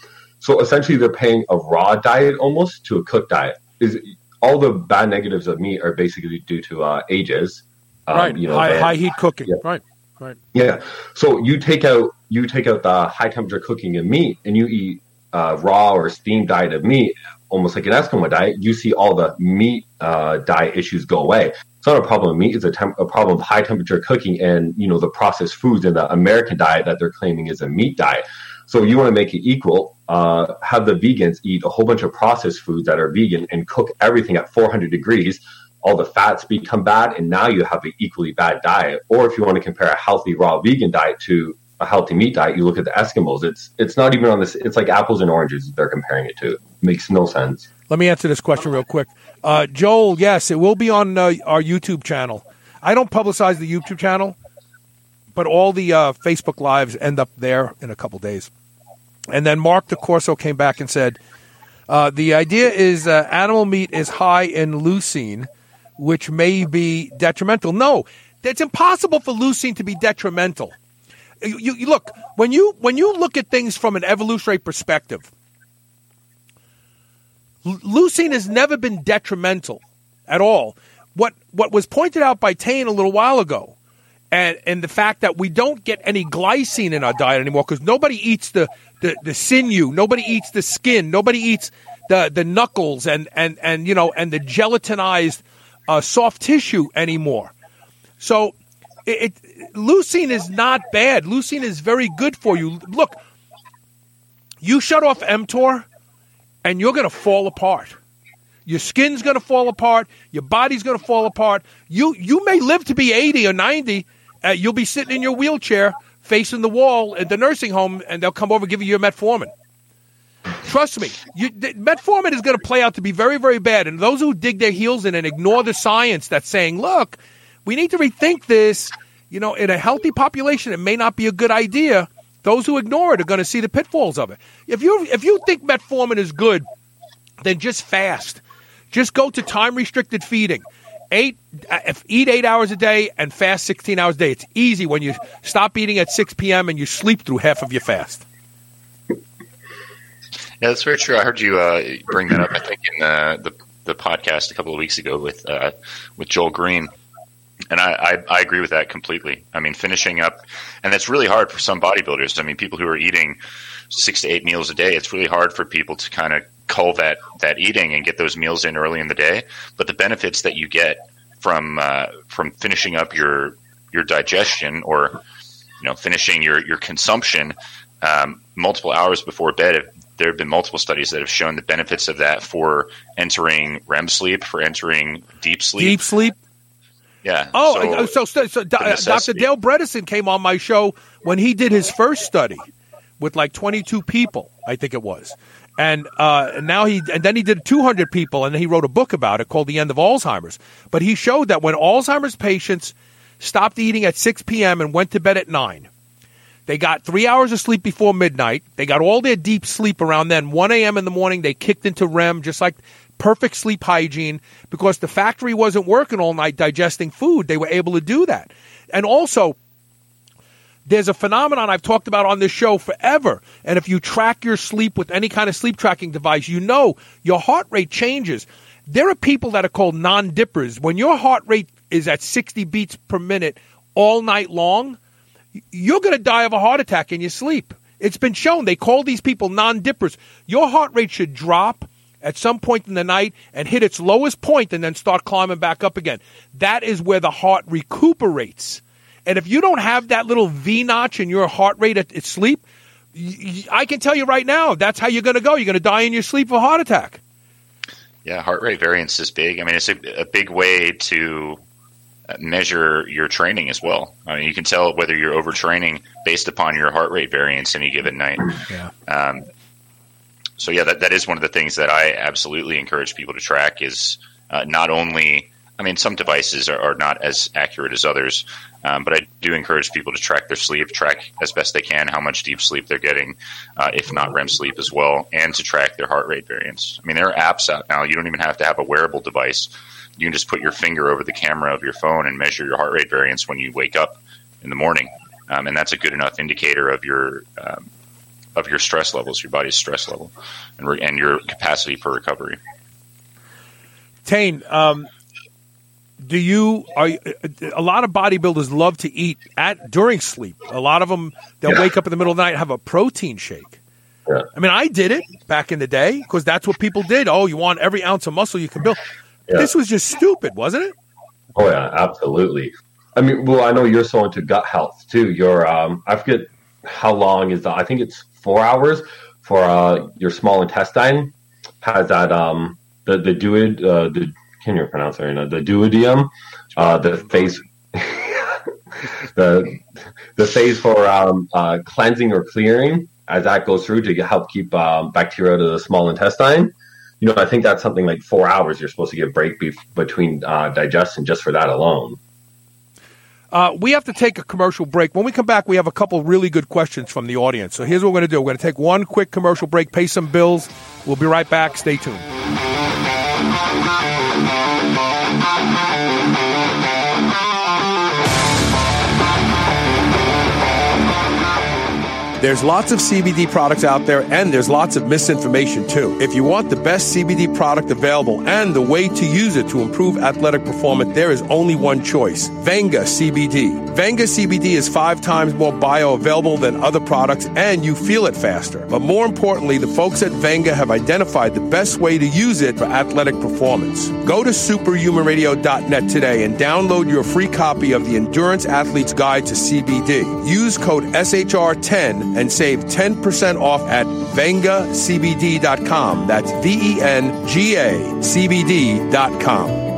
So essentially, they're paying a raw diet almost to a cooked diet. Is all the bad negatives of meat are basically due to uh, ages. Um, Right. You know, high, and- high heat cooking. Yeah. Right. Right. yeah. So you take out you take out the high temperature cooking of meat, and you eat uh, raw or steamed diet of meat, almost like an Eskimo diet. You see all the meat uh, diet issues go away. It's not a problem of meat; it's a, temp- a problem of high temperature cooking and you know the processed foods in the American diet that they're claiming is a meat diet. So you want to make it equal. Uh, have the vegans eat a whole bunch of processed foods that are vegan and cook everything at four hundred degrees. All the fats become bad, and now you have an equally bad diet. Or if you want to compare a healthy raw vegan diet to a healthy meat diet, you look at the Eskimos. It's it's not even on this. It's like apples and oranges. They're comparing it to. It makes no sense. Let me answer this question real quick. Uh, Joel, yes, it will be on uh, our YouTube channel. I don't publicize the YouTube channel, but all the uh, Facebook Lives end up there in a couple days. And then Mark DeCorso came back and said, uh, the idea is uh, animal meat is high in leucine, which may be detrimental. No, it's impossible for leucine to be detrimental. You, you, you look, when you when you look at things from an evolutionary perspective, l- leucine has never been detrimental at all. What what was pointed out by Tayan a little while ago and and the fact that we don't get any glycine in our diet anymore because nobody eats the, the, the sinew, nobody eats the skin, nobody eats the, the knuckles and, and, and you know and the gelatinized uh, soft tissue anymore. So it, it, leucine is not bad. Leucine is very good for you. Look, you shut off mTOR, and you're going to fall apart. Your skin's going to fall apart. Your body's going to fall apart. You you may live to be eighty or ninety. Uh, you'll be sitting in your wheelchair facing the wall at the nursing home, and they'll come over and give you your metformin. Trust me, you, the, metformin is going to play out to be very, very bad. And those who dig their heels in and ignore the science that's saying, look, we need to rethink this. You know, in a healthy population, it may not be a good idea. Those who ignore it are going to see the pitfalls of it. If you if you think metformin is good, then just fast. Just go to time-restricted feeding. Eight, uh, eat eight hours a day and fast sixteen hours a day. It's easy when you stop eating at six p.m. and you sleep through half of your fast. Yeah, that's very true. I heard you uh, bring that up, I think, in the, the, the podcast a couple of weeks ago with uh, with Joel Green. And I, I, I agree with that completely. I mean, finishing up, and that's really hard for some bodybuilders. I mean, people who are eating six to eight meals a day, it's really hard for people to kind of cull that, that eating and get those meals in early in the day. But the benefits that you get from uh, from finishing up your your digestion or you know finishing your your consumption um, multiple hours before bed, there have been multiple studies that have shown the benefits of that for entering R E M sleep, for entering deep sleep. Deep sleep. Yeah. Oh, so, so, so, so Doctor Dale Bredesen came on my show when he did his first study with like twenty-two people, I think it was. And uh, now he, and then he did two hundred people, and he wrote a book about it called The End of Alzheimer's. But he showed that when Alzheimer's patients stopped eating at six p.m. and went to bed at nine, they got three hours of sleep before midnight. They got all their deep sleep around then. one a.m. in the morning, they kicked into R E M, just like perfect sleep hygiene, because the factory wasn't working all night digesting food. They were able to do that. And also, there's a phenomenon I've talked about on this show forever. And if you track your sleep with any kind of sleep tracking device, you know your heart rate changes. There are people that are called non-dippers. When your heart rate is at sixty beats per minute all night long, you're going to die of a heart attack in your sleep. It's been shown. They call these people non-dippers. Your heart rate should drop at some point in the night and hit its lowest point and then start climbing back up again. That is where the heart recuperates. And if you don't have that little V notch in your heart rate at, at sleep, y- I can tell you right now, that's how you're going to go. You're going to die in your sleep of a heart attack. Yeah, heart rate variance is big. I mean, it's a, a big way to measure your training as well. I mean, you can tell whether you're overtraining based upon your heart rate variance any given night. Yeah. Um, so yeah, that, that is one of the things that I absolutely encourage people to track is uh, not only, I mean, some devices are, are not as accurate as others, um, but I do encourage people to track their sleep, track as best they can how much deep sleep they're getting, uh, if not R E M sleep as well, and to track their heart rate variance. I mean, there are apps out now. You don't even have to have a wearable device. You can just put your finger over the camera of your phone and measure your heart rate variance when you wake up in the morning. Um, and that's a good enough indicator of your um, of your stress levels, your body's stress level, and, re- and your capacity for recovery. Tane, um, do you are a lot of bodybuilders love to eat at during sleep? A lot of them, they'll yeah. wake up in the middle of the night and have a protein shake. Yeah. I mean, I did it back in the day because that's what people did. Oh, you want every ounce of muscle you can build. Yeah. This was just stupid, wasn't it? Oh yeah, absolutely. I mean, well, I know you're so into gut health too. You're, um, I forget how long is that. I think it's four hours for uh, your small intestine has that um, the the duod uh, the can you pronounce it right now? The duodenum, uh, the phase the the phase for um, uh, cleansing or clearing as that goes through to help keep um, bacteria out of the small intestine. You know, I think that's something like four hours you're supposed to get a break be- between uh, digestion just for that alone. Uh, we have to take a commercial break. When we come back, we have a couple really good questions from the audience. So here's what we're going to do. We're going to take one quick commercial break, pay some bills. We'll be right back. Stay tuned. There's lots of C B D products out there, and there's lots of misinformation, too. If you want the best C B D product available and the way to use it to improve athletic performance, there is only one choice: Venga C B D. Venga C B D is five times more bioavailable than other products, and you feel it faster. But more importantly, the folks at Venga have identified the best way to use it for athletic performance. Go to superhuman radio dot net today and download your free copy of the Endurance Athlete's Guide to C B D. Use code S H R ten and save ten percent off at venga c b d dot com. That's V E N G A C B D dot com.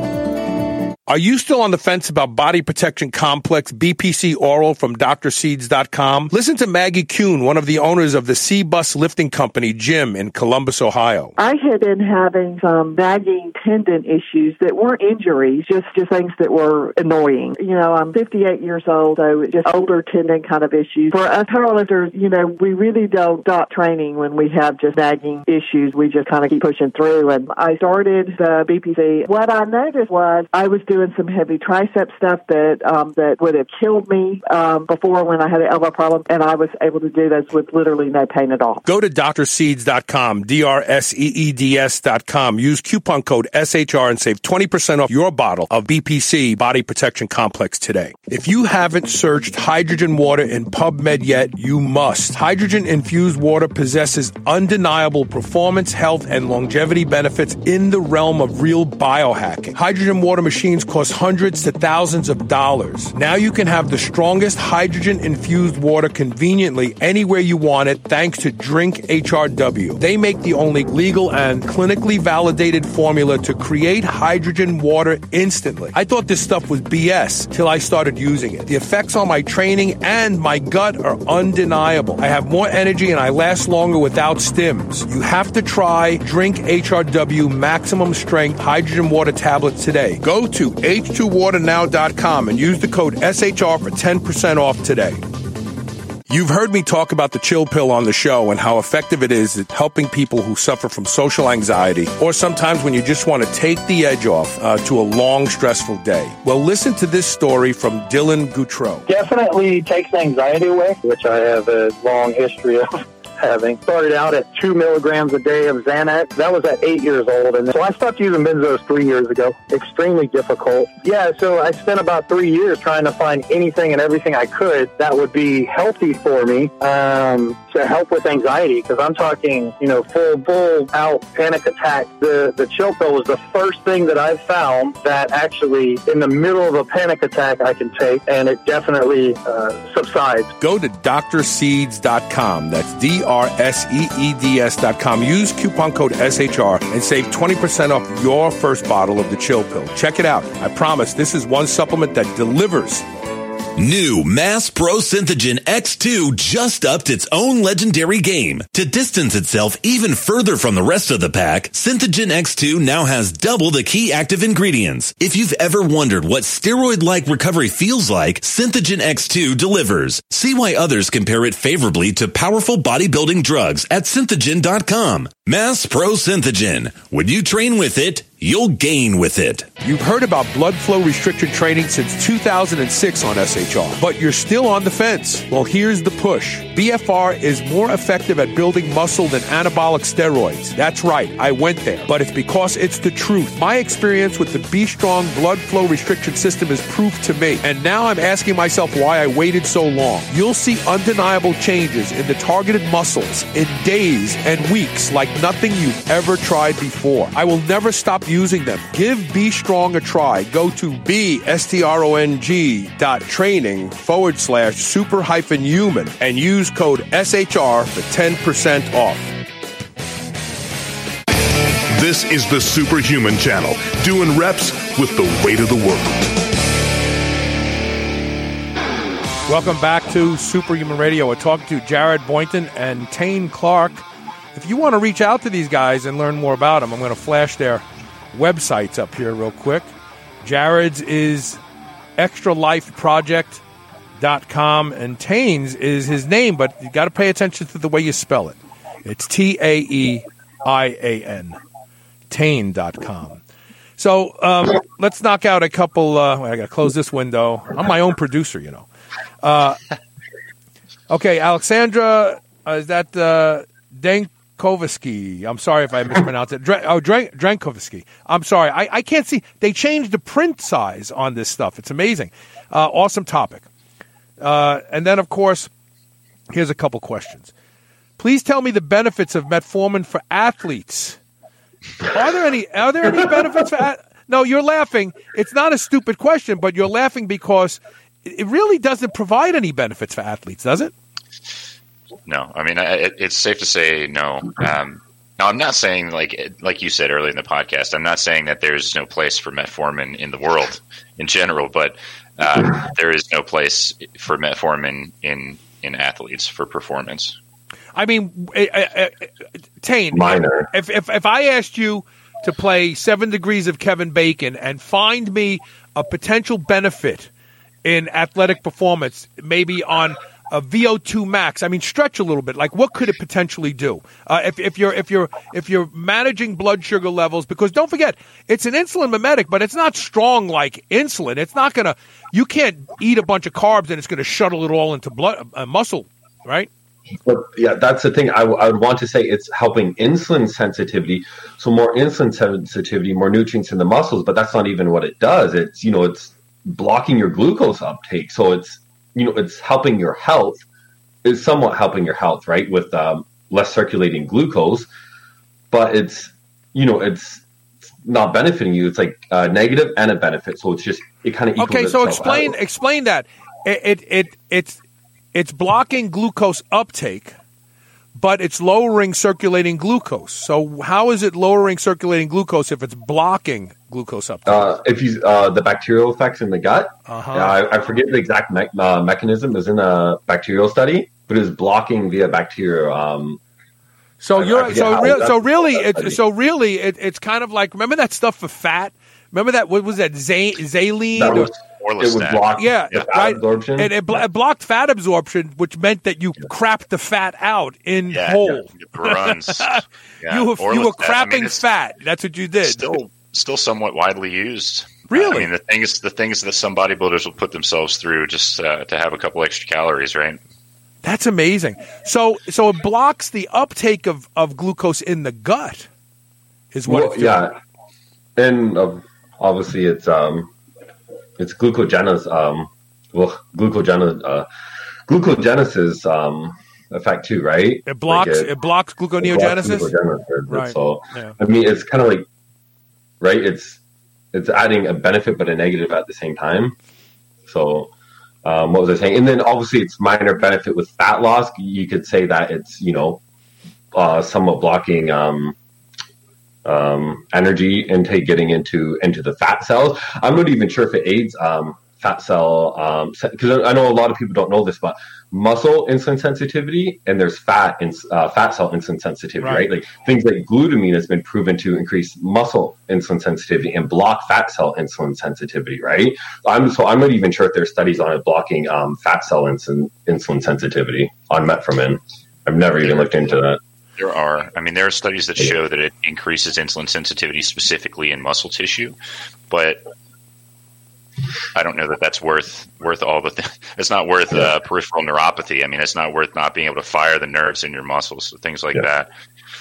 Are you still on the fence about Body Protection Complex B P C Oral from D R Seeds dot com? Listen to Maggie Kuhn, one of the owners of the C-Bus Lifting Company gym in Columbus, Ohio. I had been having some nagging tendon issues that weren't injuries, just, just things that were annoying. You know, I'm fifty-eight years old, so just older tendon kind of issues. For us powerlifters, you know, we really don't stop training when we have just nagging issues. We just kind of keep pushing through. And I started the B P C. What I noticed was I was doing some heavy tricep stuff that um, that would have killed me um, before when I had an elbow problem, and I was able to do this with literally no pain at all. Go to D R Seeds dot com, D R S E E D S dot com. Use coupon code S H R and save twenty percent off your bottle of B P C Body Protection Complex today. If you haven't searched hydrogen water in PubMed yet, you must. Hydrogen-infused water possesses undeniable performance, health, and longevity benefits in the realm of real biohacking. Hydrogen water machines cost hundreds to thousands of dollars. Now you can have the strongest hydrogen-infused water conveniently anywhere you want it thanks to Drink H R W. They make the only legal and clinically validated formula to create hydrogen water instantly. I thought this stuff was B S till I started using it. The effects on my training and my gut are undeniable. I have more energy and I last longer without stims. You have to try Drink H R W Maximum Strength Hydrogen Water Tablets today. Go to H two water now dot com and use the code S H R for ten percent off today. You've heard me talk about the Chill Pill on the show and how effective it is at helping people who suffer from social anxiety or sometimes when you just want to take the edge off uh, to a long, stressful day. Well, listen to this story from Dylan Goutreau. Definitely takes anxiety away, which I have a long history of having. Started out at two milligrams a day of Xanax. That was at eight years old. And so I stopped using benzos three years ago. Extremely difficult. Yeah, so I spent about three years trying to find anything and everything I could that would be healthy for me um, to help with anxiety. Because I'm talking, you know, full, full out panic attack. The, the Chill Pill was the first thing that I've found that actually in the middle of a panic attack I can take, and it definitely uh, subsides. Go to D R Seeds dot com. That's D R S E E D S dot com. Use coupon code S H R and save twenty percent off your first bottle of the Chill Pill. Check it out. I promise this is one supplement that delivers. New Mass Pro Synthogen X two just upped its own legendary game. To distance itself even further from the rest of the pack, Synthogen X two now has double the key active ingredients. If you've ever wondered what steroid-like recovery feels like, Synthogen X two delivers. See why others compare it favorably to powerful bodybuilding drugs at synthogen dot com. Mass Pro Synthogen. When you train with it, you'll gain with it. You've heard about blood flow restricted training since two thousand six on S H R, but you're still on the fence. Well, here's the push. B F R is more effective at building muscle than anabolic steroids. That's right, I went there, but it's because it's the truth. My experience with the B Strong blood flow restriction system is proof to me, and now I'm asking myself why I waited so long. You'll see undeniable changes in the targeted muscles in days and weeks like nothing you've ever tried before. I will never stop using them. Give B Strong a try. Go to B S T R O N G dot training forward slash super hyphen human and use code S H R for ten percent off. This is the Superhuman Channel, doing reps with the weight of the world. Welcome back to Superhuman Radio. We're talking to Jared Boynton and Tane Clark. If you want to reach out to these guys and learn more about them, I'm going to flash their websites up here real quick. Jared's is extra life project dot com, and Tane's is his name, but you got to pay attention to the way you spell it. It's T A E I A N, Tane dot com. So um, let's knock out a couple. Uh, I got to close this window. I'm my own producer, you know. Uh, Okay, Alexandra, uh, is that uh, Dankovsky? I'm sorry if I mispronounced it. Dre- oh, Dren- Drenkovsky. I'm sorry. I, I can't see. They changed the print size on this stuff. It's amazing. Uh, awesome topic. Uh, and then, of course, here's a couple questions. Please tell me the benefits of metformin for athletes. Are there any? Are there any benefits for? Ath- no, you're laughing. It's not a stupid question, but you're laughing because it really doesn't provide any benefits for athletes, does it? No, I mean it, it's safe to say no. Um, now, I'm not saying like like you said earlier in the podcast. I'm not saying that there's no place for metformin in the world in general, but uh, there is no place for metformin in in athletes for performance. I mean, uh, uh, Tane, Minor. If, if if I asked you to play Seven Degrees of Kevin Bacon and find me a potential benefit in athletic performance, maybe on a V O two max, I mean, stretch a little bit. Like, what could it potentially do? Uh, if if you're if you're if you're managing blood sugar levels, because don't forget, it's an insulin mimetic, but it's not strong like insulin. It's not gonna. You can't eat a bunch of carbs and it's gonna shuttle it all into blood uh, muscle, right? But yeah, that's the thing. I, w- I would want to say it's helping insulin sensitivity. So more insulin sensitivity, more nutrients in the muscles. But that's not even what it does. It's you know it's blocking your glucose uptake. So it's you know it's helping your health. It's somewhat helping your health, right, with um, less circulating glucose. But it's you know it's not benefiting you. It's like a negative and a benefit. So it's just it kind of equals okay. So itself explain out. explain that it it, it it's. It's blocking glucose uptake, but it's lowering circulating glucose. So how is it lowering circulating glucose if it's blocking glucose uptake? Uh, if you uh, the bacterial effects in the gut, Uh-huh. uh, I, I forget the exact me- uh, mechanism. It was in a bacterial study, but it was blocking via bacteria. Um, so I- you're I forget so how real, that's- so really that it, study. so really it, it's kind of like, remember that stuff for fat? Remember that, what was that, Z- Zaline? That or- was, it would Orlistat. block Yeah, the fat right. absorption. It, it, blo- it blocked fat absorption, which meant that you crapped the fat out in Yeah, whole. it runs. Yeah. You were, you were Orlistat, I crapping mean, it's fat. That's what you did. Still, still somewhat widely used. Really? I mean, the things the things that some bodybuilders will put themselves through just uh, to have a couple extra calories, right? That's amazing. So, so it blocks the uptake of, of glucose in the gut, is what. Well, it's doing. yeah, and uh, obviously it's um, it's glucogenesis. Um, well, glucogenesis, uh, glucogenesis um, effect too, right? It blocks. Like it, it- blocks it blocks gluconeogenesis. glucogenesis. Right. So Yeah. I mean, it's kind of like right. It's it's adding a benefit but a negative at the same time. So. Um, what was I saying? And then obviously it's minor benefit with fat loss. You could say that it's, you know, uh, somewhat blocking um, um, energy intake getting into into the fat cells. I'm not even sure if it aids um, fat cell, because um, I know a lot of people don't know this, but muscle insulin sensitivity and there's fat in, uh, fat cell insulin sensitivity, right. Right. Like things like glutamine has been proven to increase muscle insulin sensitivity and block fat cell insulin sensitivity, right? I'm so I'm not even sure if there's studies on it blocking um, fat cell insulin insulin sensitivity on metformin. I've never even looked into that. There are. I mean, there are studies that show that it increases insulin sensitivity specifically in muscle tissue, but I don't know that that's worth worth all the. Th- it's not worth uh, peripheral neuropathy. I mean, it's not worth not being able to fire the nerves in your muscles, so things like Yeah. that.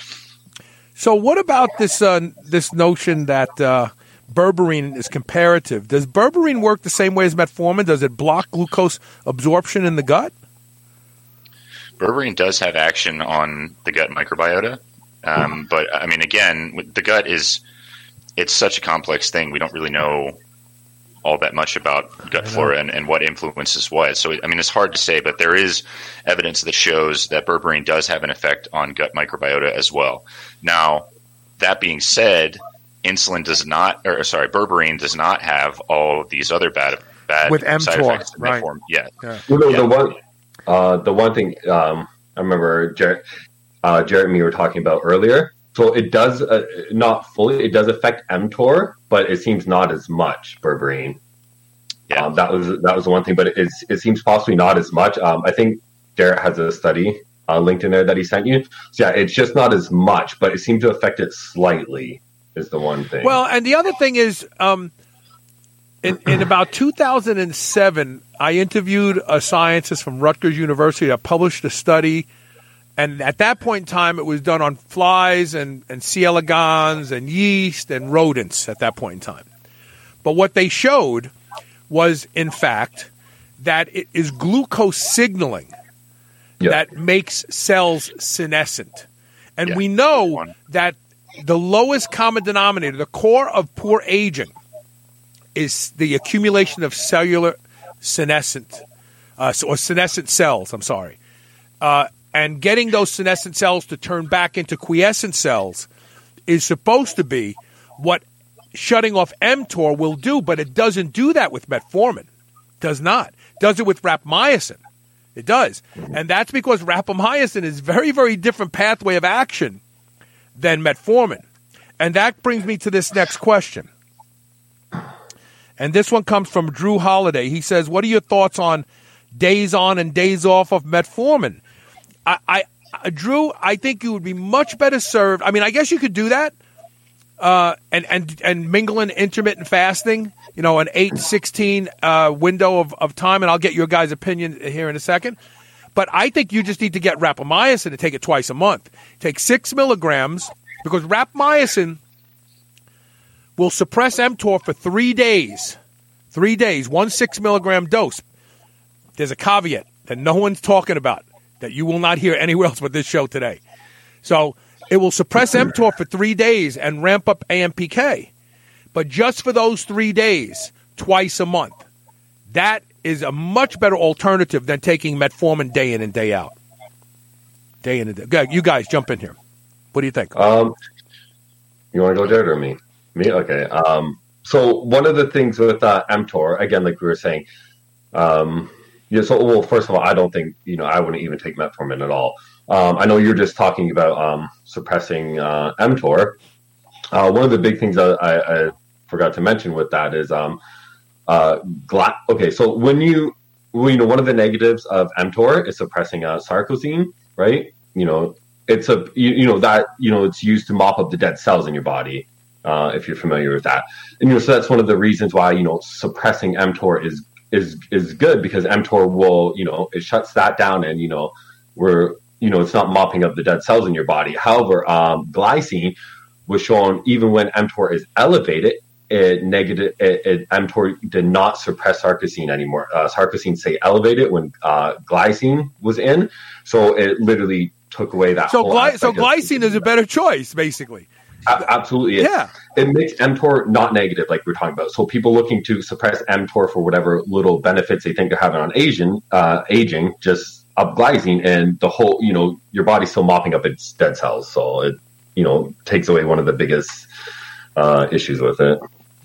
So, what about this uh, this notion that uh, berberine is comparative? Does berberine work the same way as metformin? Does it block glucose absorption in the gut? Berberine does have action on the gut microbiota, um, but I mean, again, the gut is it's such a complex thing. We don't really know all that much about gut flora and, and what influences what. So, I mean, it's hard to say, but there is evidence that shows that berberine does have an effect on gut microbiota as well. Now, that being said, insulin does not, or sorry, berberine does not have all of these other bad bad With side mTOR, effects. right. Metformin. Yeah. Yeah. Well, the, Yeah. the one, uh, the one thing um, I remember, Jared, uh, Jared and me were talking about earlier. So it does uh, not fully. It does affect mTOR, but it seems not as much berberine. Yeah. Um, that was that was the one thing, but it, is, it seems possibly not as much. Um, I think Jared has a study uh, linked in there that he sent you. So yeah, it's just not as much, but it seemed to affect it slightly. Is the one thing. Well, and the other thing is, um, in, in about two thousand seven, I interviewed a scientist from Rutgers University that published a study. And at that point in time, it was done on flies and, and C. elegans and yeast and rodents at that point in time. But what they showed was, in fact, that it is glucose signaling yep. that makes cells senescent. And yeah. we know that the lowest common denominator, the core of poor aging, is the accumulation of cellular senescent, uh, or senescent cells, I'm sorry. Uh, and getting those senescent cells to turn back into quiescent cells is supposed to be what shutting off mTOR will do, but it doesn't do that with metformin. Does not. Does it with rapamycin. It does. And that's because rapamycin is very, very different pathway of action than metformin. And that brings me to this next question. And this one comes from Drew Holiday. He says, what are your thoughts on days on and days off of metformin? I, I, Drew, I think you would be much better served. I mean, I guess you could do that, uh, and and and mingling intermittent fasting. You know, an eight sixteen uh, window of, of time, and I'll get your guys' opinion here in a second. But I think you just need to get rapamycin and take it twice a month. Take six milligrams because rapamycin will suppress mTOR for three days. Three days, one six milligram dose. There's a caveat that no one's talking about, that you will not hear anywhere else but this show today. So it will suppress mTOR for three days and ramp up A M P K. But just for those three days, twice a month. That is a much better alternative than taking metformin day in and day out. Day in and day out. You guys, jump in here. What do you think? Um, you want to go, Jared, or me? Me? Okay. Um, so one of the things with uh, mTOR, again, like we were saying, um, yeah, so, well, first of all, I don't think, you know, I wouldn't even take metformin at all. Um, I know you're just talking about um, suppressing uh, mTOR. Uh, one of the big things that I, I forgot to mention with that is, um, uh, gla- okay, so when you, well, you know, one of the negatives of mTOR is suppressing uh, sarcosine, right? You know, it's a, you, you know, that, you know, it's used to mop up the dead cells in your body, uh, if you're familiar with that. And, you know, so that's one of the reasons why, you know, suppressing mTOR is is is good, because mTOR will, you know, it shuts that down, and, you know, we're, you know, it's not mopping up the dead cells in your body. However, um, glycine was shown even when mTOR is elevated, it negative, it, it, mTOR did not suppress sarcosine anymore. Uh, sarcosine stayed elevated when uh, glycine was in, so it literally took away that. So, whole gly- so glycine is a better choice, basically. A- absolutely. It, yeah. It makes mTOR not negative, like we're talking about. So people looking to suppress mTOR for whatever little benefits they think they're having on aging, uh, aging, just up glycine, and the whole, you know, your body's still mopping up its dead cells. So it, you know, takes away one of the biggest uh, issues with it.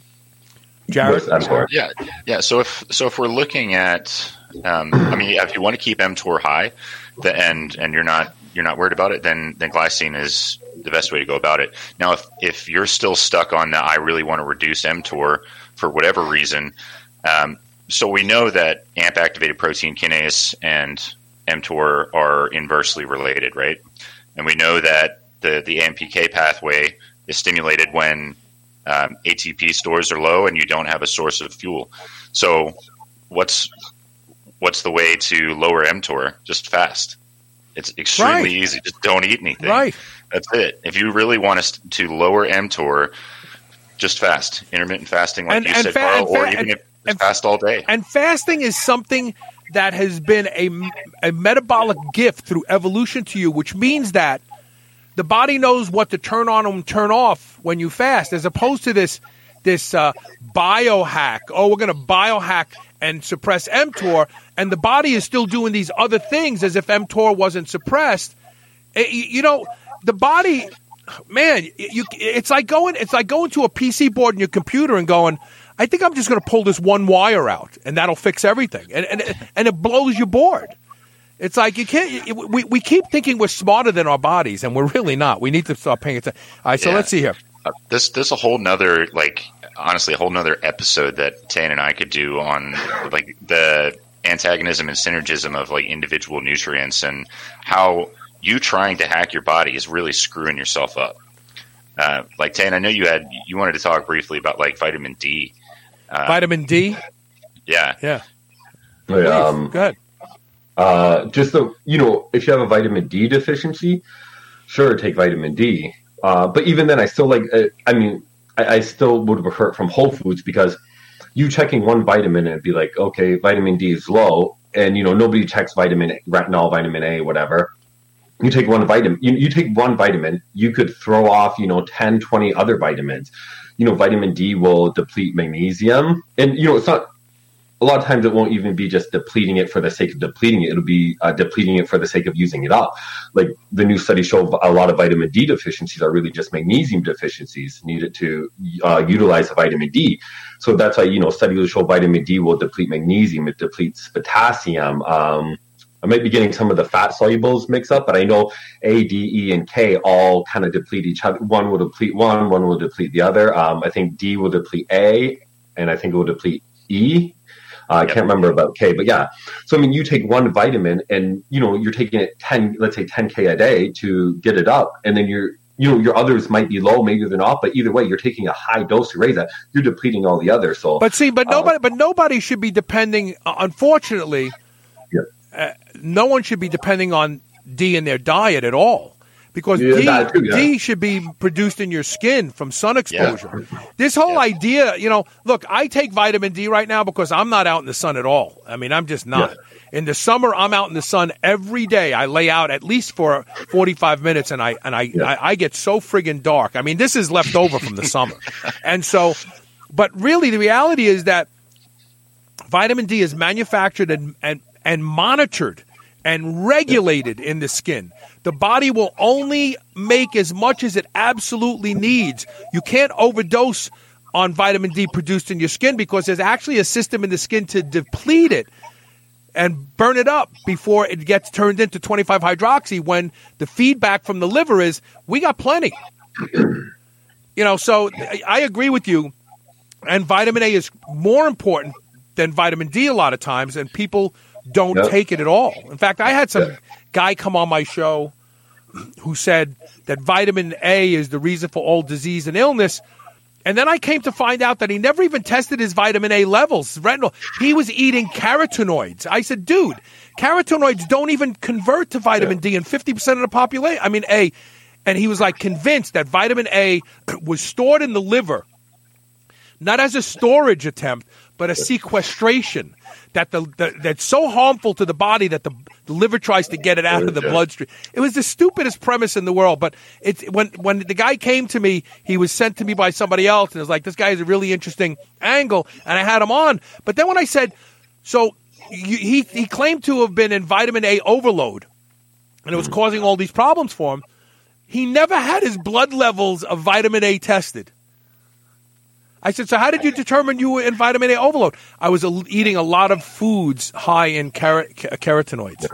Jared? With mTOR. Yeah. Yeah. So if, so if we're looking at, um, I mean, if you want to keep mTOR high, the, and, and you're not, you're not worried about it, then, then glycine is the best way to go about it. Now, if, if you're still stuck on the, I really want to reduce mTOR for whatever reason, um, so we know that A M P activated protein kinase and mTOR are inversely related, right? And we know that the, the A M P K pathway is stimulated when um, A T P stores are low and you don't have a source of fuel. So what's what's the way to lower mTOR? Just fast. It's extremely right. easy. Just don't eat anything. Right. That's it. If you really want us to lower mTOR, just fast. Intermittent fasting, like and, you and said, fa- Carl, or fa- even and, if it's and, fast all day. And fasting is something that has been a, a metabolic gift through evolution to you, which means that the body knows what to turn on and turn off when you fast, as opposed to this this uh, biohack. Oh, we're going to biohack and suppress mTOR, and the body is still doing these other things as if mTOR wasn't suppressed. It, you know, the body, man, you, it's like going, it's like going to a P C board in your computer and going, I think I'm just going to pull this one wire out, and that'll fix everything, and and and it blows your board. It's like you can't. We we keep thinking we're smarter than our bodies, and we're really not. We need to start paying attention. All right, so yeah. let's see here. Uh, this this a whole nother, like, honestly, a whole nother episode that Tan and I could do on, like, the antagonism and synergism of, like, individual nutrients, and how you trying to hack your body is really screwing yourself up. Uh, like, Tan, I know you had you wanted to talk briefly about, like, vitamin D. Uh, Vitamin D? Yeah. Yeah. Please, um, go ahead. Uh, just the, you know, if you have a vitamin D deficiency, sure, take vitamin D. Uh, but even then, I still like, uh, I mean, I, I still would prefer it from Whole Foods, because you checking one vitamin and be like, okay, vitamin D is low. And, you know, nobody checks vitamin A, retinol, vitamin A, whatever. You take one vitamin, you, you take one vitamin, you could throw off, you know, ten, twenty other vitamins. You know, vitamin D will deplete magnesium. And, you know, it's not, a lot of times it won't even be just depleting it for the sake of depleting it. It'll be uh, depleting it for the sake of using it up. Like the new studies show, a lot of vitamin D deficiencies are really just magnesium deficiencies needed to uh, utilize the vitamin D. So that's why, you know, studies will show vitamin D will deplete magnesium. It depletes potassium. Um, I might be getting some of the fat solubles mixed up, but I know A, D, E, and K all kind of deplete each other. One will deplete one, one will deplete the other. Um, I think D will deplete A, and I think it will deplete E. Uh, I can't remember about K, but yeah. So, I mean, you take one vitamin and, you know, you're taking it ten, let's say ten K a day to get it up. And then you're, you know, your others might be low, maybe they're not, but either way, you're taking a high dose to raise that. You're depleting all the others. So, but see, but nobody, uh, but nobody should be depending, uh, unfortunately, yeah. uh, no one should be depending on D in their diet at all. Because Yeah, D, that too, yeah. D should be produced in your skin from sun exposure. Yeah. This whole Yeah. idea, you know, look, I take vitamin D right now because I'm not out in the sun at all. I mean, I'm just not. Yeah. In the summer, I'm out in the sun every day. I lay out at least for forty-five minutes, and I and I, Yeah. I, I get so friggin' dark. I mean, this is left over from the summer. And so, but really, the reality is that vitamin D is manufactured and, and, and monitored and regulated in the skin. The body will only make as much as it absolutely needs. You can't overdose on vitamin D produced in your skin because there's actually a system in the skin to deplete it and burn it up before it gets turned into twenty-five hydroxy, when the feedback from the liver is, we got plenty. You know, so I agree with you. And vitamin A is more important than vitamin D a lot of times, and people don't Yep. take it at all. In fact, I had some Yeah. guy come on my show who said that vitamin A is the reason for all disease and illness. And then I came to find out that he never even tested his vitamin A levels, retinol. He was eating carotenoids. I said, dude, carotenoids don't even convert to vitamin D in fifty percent of the population. I mean, A. And he was like convinced that vitamin A was stored in the liver, not as a storage attempt, but a sequestration. That the, the that's so harmful to the body that the, the liver tries to get it out of the bloodstream. It was the stupidest premise in the world. But it's when when the guy came to me, he was sent to me by somebody else, and it was like, this guy has a really interesting angle, and I had him on. But then when I said, so you, he he claimed to have been in vitamin A overload, and it was causing all these problems for him. He never had his blood levels of vitamin A tested. I said, so how did you determine you were in vitamin A overload? I was a, eating a lot of foods high in car- carotenoids.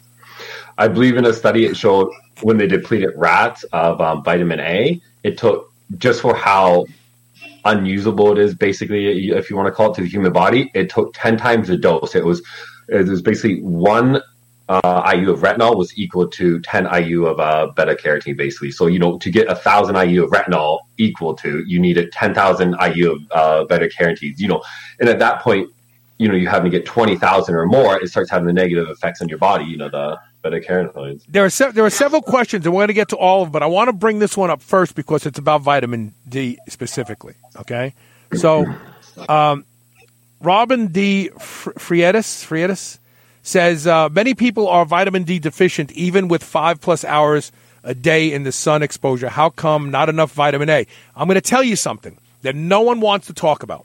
I believe in a study it showed when they depleted rats of um, vitamin A, it took, just for how unusable it is, basically, if you want to call it, to the human body, it took ten times the dose. It was, it was basically one uh, I U of retinol was equal to ten I U of uh, beta carotene, basically. So, you know, to get a thousand I U of retinol equal to, you needed ten thousand I U of uh, beta carotene, you know, and at that point, you know, you having to get twenty thousand or more, it starts having the negative effects on your body, you know, the beta carotenoids. There are se- there are several questions, and we're going to get to all of them, but I want to bring this one up first because it's about vitamin D specifically, okay? So, um, Robin D. Friedas, Friedas says, uh, many people are vitamin D deficient even with five plus hours a day in the sun exposure. How come not enough vitamin A? I'm going to tell you something that no one wants to talk about.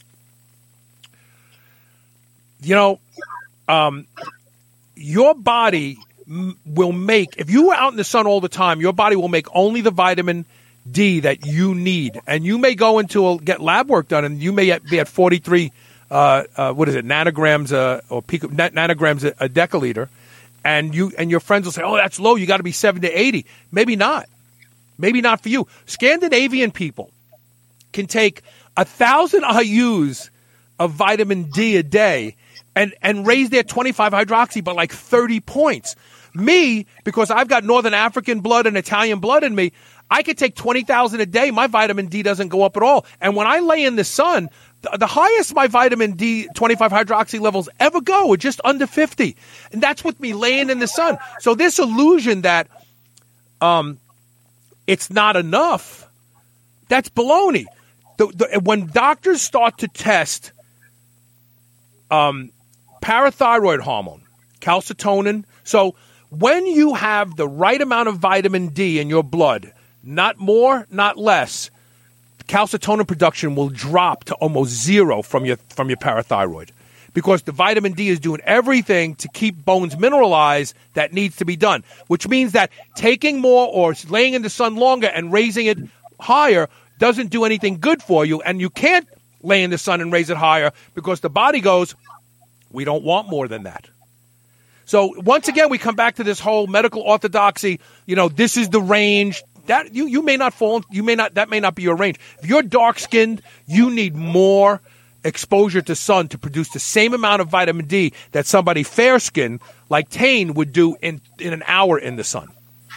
You know, um, your body m- will make, if you were out in the sun all the time, your body will make only the vitamin D that you need. And you may go into a, get lab work done, and you may at, be at forty-three, uh, uh, what is it, nanograms uh, or pico, na- nanograms a, a deciliter, and you and your friends will say, oh, that's low, you got to be seventy to eighty. Maybe not. Maybe not for you. Scandinavian people can take a thousand I U's of vitamin D a day and, and raise their twenty-five hydroxy by like thirty points. Me, because I've got Northern African blood and Italian blood in me, I could take twenty thousand a day. My vitamin D doesn't go up at all. And when I lay in the sun, The, the highest my vitamin D twenty-five hydroxy levels ever go are just under fifty. And that's with me laying in the sun. So this illusion that um, it's not enough, that's baloney. The, the, when doctors start to test um, parathyroid hormone, calcitonin, so when you have the right amount of vitamin D in your blood, not more, not less, calcitonin production will drop to almost zero from your from your parathyroid, because the vitamin D is doing everything to keep bones mineralized that needs to be done, which means that taking more or laying in the sun longer and raising it higher doesn't do anything good for you, and you can't lay in the sun and raise it higher because the body goes, we don't want more than that. So once again, we come back to this whole medical orthodoxy. You know, this is the range that you, you may not fall. You may not. That may not be your range. If you're dark skinned, you need more exposure to sun to produce the same amount of vitamin D that somebody fair skinned like Tane would do in in an hour in the sun.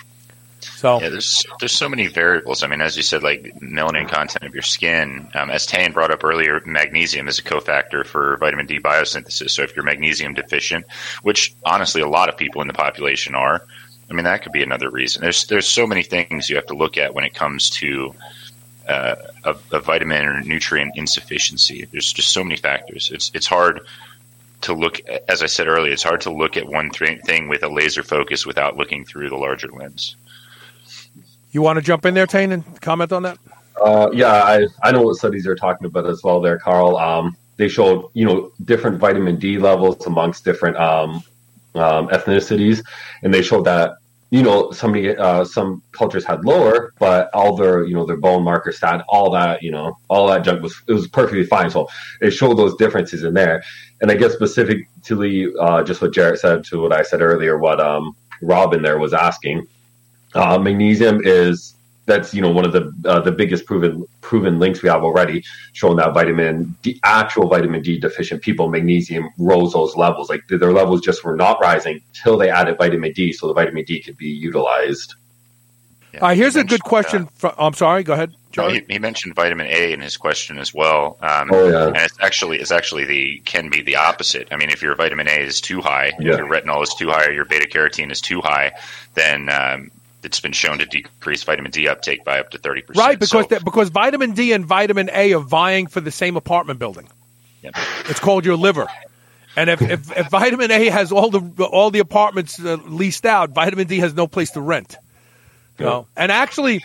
So yeah, there's there's so many variables. I mean, as you said, like melanin content of your skin. Um, as Tane brought up earlier, magnesium is a cofactor for vitamin D biosynthesis. So if you're magnesium deficient, which honestly a lot of people in the population are, I mean, that could be another reason. There's there's so many things you have to look at when it comes to uh, a, a vitamin or nutrient insufficiency. There's just so many factors. It's it's hard to look, as I said earlier, it's hard to look at one th- thing with a laser focus without looking through the larger lens. You want to jump in there, Tane, and comment on that? Uh, yeah, I, I know what studies they're talking about as well there, Carl. Um, they showed, you know, different vitamin D levels amongst different um, um, ethnicities. And they showed that, you know, somebody, uh, some cultures had lower, but all their, you know, their bone marker stat, all that, you know, all that junk was, it was perfectly fine. So it showed those differences in there. And I guess specifically, uh, just what Jarrett said to what I said earlier, what um, Robin there was asking. Uh, magnesium is that's you know one of the uh, the biggest proven proven links we have already, showing that vitamin D, actual vitamin D deficient people, magnesium rose those levels. Like their levels just were not rising till they added vitamin D, so the vitamin D could be utilized. Yeah, uh, here's a good question. Uh, from, oh, I'm sorry. Go ahead. No, he, he mentioned vitamin A in his question as well. Um, oh, yeah. And it's actually it's actually the can be the opposite. I mean, if your vitamin A is too high, yeah. if your retinol is too high, or your beta carotene is too high, then um, it's been shown to decrease vitamin D uptake by up to thirty percent. Right, because so, that, because vitamin D and vitamin A are vying for the same apartment building. Yep. It's called your liver. And if, if, if vitamin A has all the all the apartments uh, leased out, vitamin D has no place to rent. You know? And actually,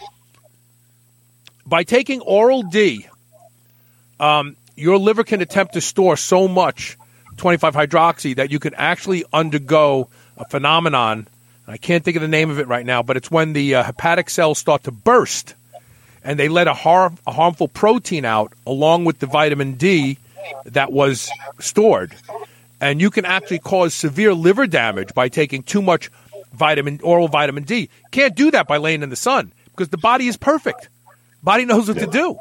by taking oral D, um, your liver can attempt to store so much twenty-five hydroxy that you can actually undergo a phenomenon. I can't think of the name of it right now, but it's when the uh, hepatic cells start to burst and they let a, har- a harmful protein out along with the vitamin D that was stored. And you can actually cause severe liver damage by taking too much vitamin, oral vitamin D. Can't do that by laying in the sun because the body is perfect. Body knows what yeah. to do.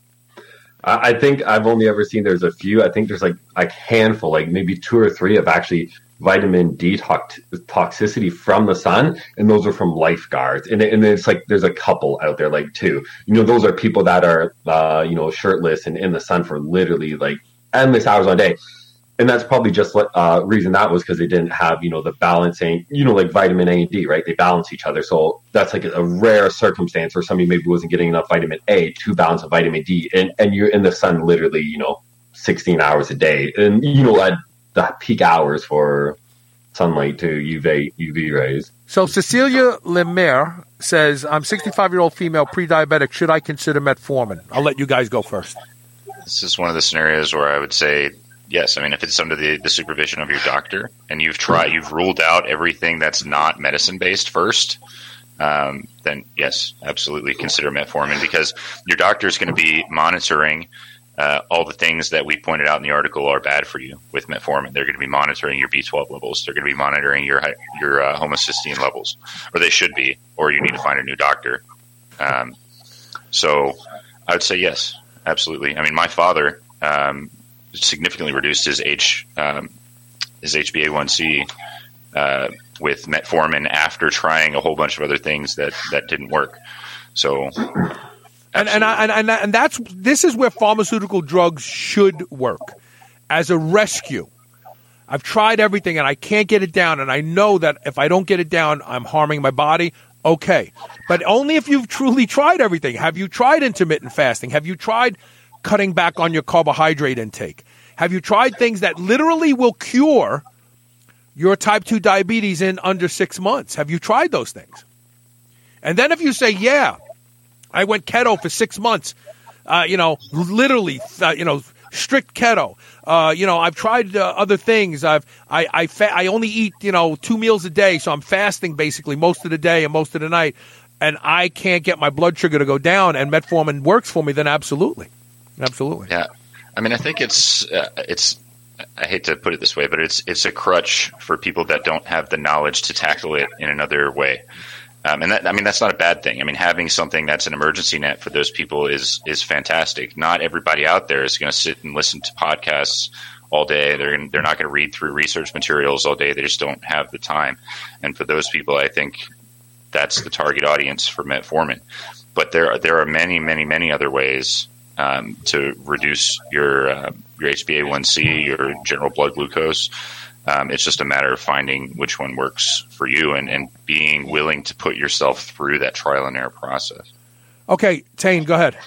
I think I've only ever seen there's a few. I think there's like a handful, like maybe two or three of actually vitamin D tox- toxicity from the sun, and those are from lifeguards. And, and it's like there's a couple out there, like two. You know, those are people that are, uh, you know, shirtless and in the sun for literally like endless hours on day. And that's probably just what uh, reason that was because they didn't have, you know, the balancing, you know, like vitamin A and D, right? They balance each other. So that's like a rare circumstance where somebody maybe wasn't getting enough vitamin A to balance a vitamin D. And, and you're in the sun literally, you know, sixteen hours a day. And, you know, at the peak hours for sunlight to U V U V rays. So Cecilia Lemaire says, I'm sixty-five-year-old female pre-diabetic. Should I consider metformin? I'll let you guys go first. This is one of the scenarios where I would say, yes. I mean, if it's under the, the supervision of your doctor and you've tried, you've ruled out everything that's not medicine-based first, um, then yes, absolutely consider metformin because your doctor is going to be monitoring Uh, all the things that we pointed out in the article are bad for you with metformin. They're going to be monitoring your B twelve levels. They're going to be monitoring your your uh, homocysteine levels, or they should be, or you need to find a new doctor. Um, so I would say yes, absolutely. I mean, my father um, significantly reduced his H um, his H b A one C uh, with metformin after trying a whole bunch of other things that, that didn't work. So And and, I, and and and that's this is where pharmaceutical drugs should work as a rescue. I've tried everything and I can't get it down, and I know that if I don't get it down, I'm harming my body. Okay, but only if you've truly tried everything. Have you tried intermittent fasting? Have you tried cutting back on your carbohydrate intake? Have you tried things that literally will cure your type two diabetes in under six months? Have you tried those things? And then if you say, yeah, I went keto for six months, uh, you know, literally, uh, you know, strict keto. Uh, you know, I've tried uh, other things. I've, I, I, fa- I only eat, you know, two meals a day. So I'm fasting basically most of the day and most of the night. And I can't get my blood sugar to go down, and metformin works for me. Then absolutely. Absolutely. Yeah. I mean, I think it's, uh, it's, I hate to put it this way, but it's, it's a crutch for people that don't have the knowledge to tackle it in another way. Um, and that, I mean, that's not a bad thing. I mean, having something that's an emergency net for those people is, is fantastic. Not everybody out there is going to sit and listen to podcasts all day. They're gonna, they're not going to read through research materials all day. They just don't have the time. And for those people, I think that's the target audience for metformin. But there are, there are many, many, many other ways um, to reduce your, uh, your H b A one C, your general blood glucose. Um, it's just a matter of finding which one works for you and, and being willing to put yourself through that trial and error process. Okay, Tane, go ahead.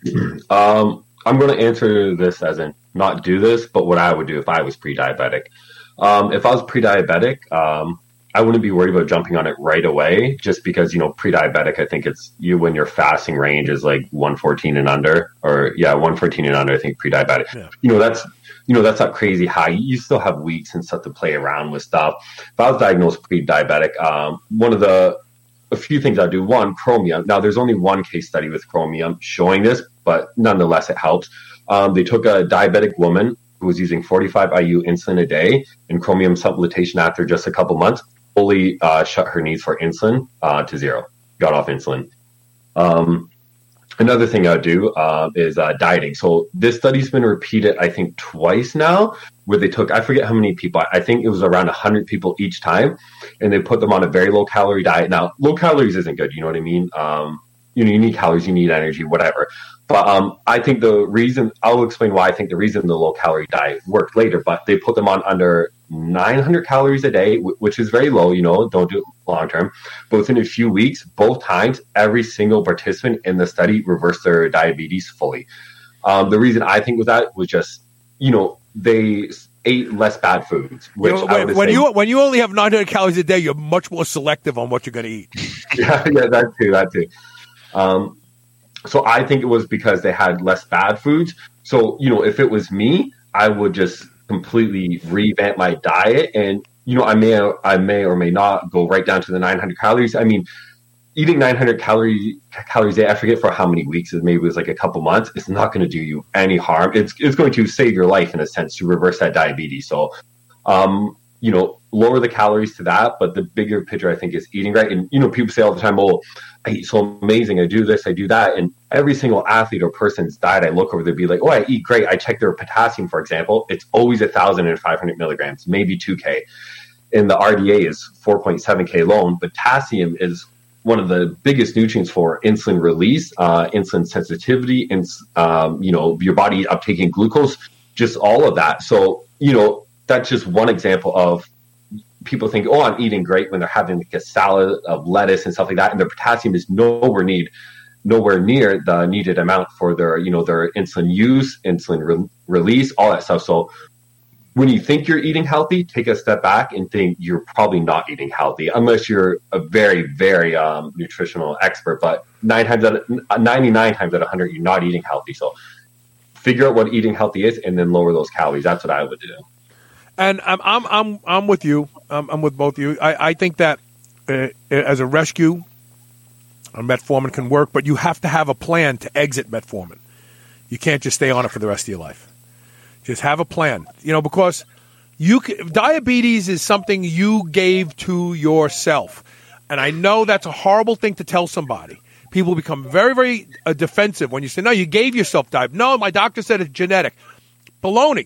Um, I'm going to answer this as in not do this, but what I would do if I was pre-diabetic. Um, if I was pre-diabetic, um, I wouldn't be worried about jumping on it right away, just because, you know, pre-diabetic, I think it's you when your fasting range is like one fourteen and under, or yeah, one fourteen and under, I think pre-diabetic. Yeah. You know, that's, you know, that's not crazy high. You still have weeks and stuff to play around with stuff. If I was diagnosed pre-diabetic, um, one of the, a few things I do, one, Chromium. Now, there's only one case study with Chromium showing this, but nonetheless, it helps. Um, they took a diabetic woman who was using forty-five I U insulin a day and Chromium supplementation after just a couple months, fully uh, shut her needs for insulin uh, to zero, got off insulin. Um, another thing I would do uh, is uh, dieting. So this study's been repeated, I think, twice now, where they took, I forget how many people, I think it was around one hundred people each time, and they put them on a very low-calorie diet. Now, low calories isn't good, you know what I mean? Um, you know, you need calories, you need energy, whatever. But um, I think the reason, I'll explain why I think the reason the low-calorie diet worked later, but they put them on under nine hundred calories a day, which is very low, you know, don't do it long term. But within a few weeks, both times, every single participant in the study reversed their diabetes fully. Um, the reason I think was that was just, you know, they ate less bad foods. Which you know, when, when say, you when you only have nine hundred calories a day, you're much more selective on what you're going to eat. yeah, yeah, that too, that too. Um, so I think it was because they had less bad foods. So, you know, if it was me, I would just completely revamp my diet, and you know, I may I may or may not go right down to the nine hundred calories. I mean, eating nine hundred calories calories a day, I forget for how many weeks, maybe it was like a couple months, it's not going to do you any harm. It's it's going to save your life in a sense to reverse that diabetes. So, um, you know, lower the calories to that, but the bigger picture, I think, is eating right. And you know, people say all the time, "Oh, I eat so amazing. I do this, I do that." And every single athlete or person's diet I look over, they'd be like, "Oh, I eat great." I check their potassium, for example. It's always one thousand five hundred milligrams, maybe two K. And the R D A is four point seven K alone. Potassium is one of the biggest nutrients for insulin release, uh, insulin sensitivity, and, um, you know, your body uptaking glucose, just all of that. So, you know, that's just one example of people think, "Oh, I'm eating great," when they're having like a salad of lettuce and stuff like that, and their potassium is nowhere need, nowhere near the needed amount for their, you know, their insulin use, insulin re- release, all that stuff. So when you think you're eating healthy, take a step back and think you're probably not eating healthy, unless you're a very, very um, nutritional expert. But nine times out of, ninety-nine times out of one hundred, you're not eating healthy. So figure out what eating healthy is, and then lower those calories. That's what I would do. And I'm I'm I'm I'm with you. I'm, I'm with both of you. I, I think that uh, as a rescue, a metformin can work, but you have to have a plan to exit metformin. You can't just stay on it for the rest of your life. Just have a plan, you know, because you can, diabetes is something you gave to yourself, and I know that's a horrible thing to tell somebody. People become very, very uh, defensive when you say, "No, you gave yourself diabetes." No, my doctor said it's genetic. Baloney.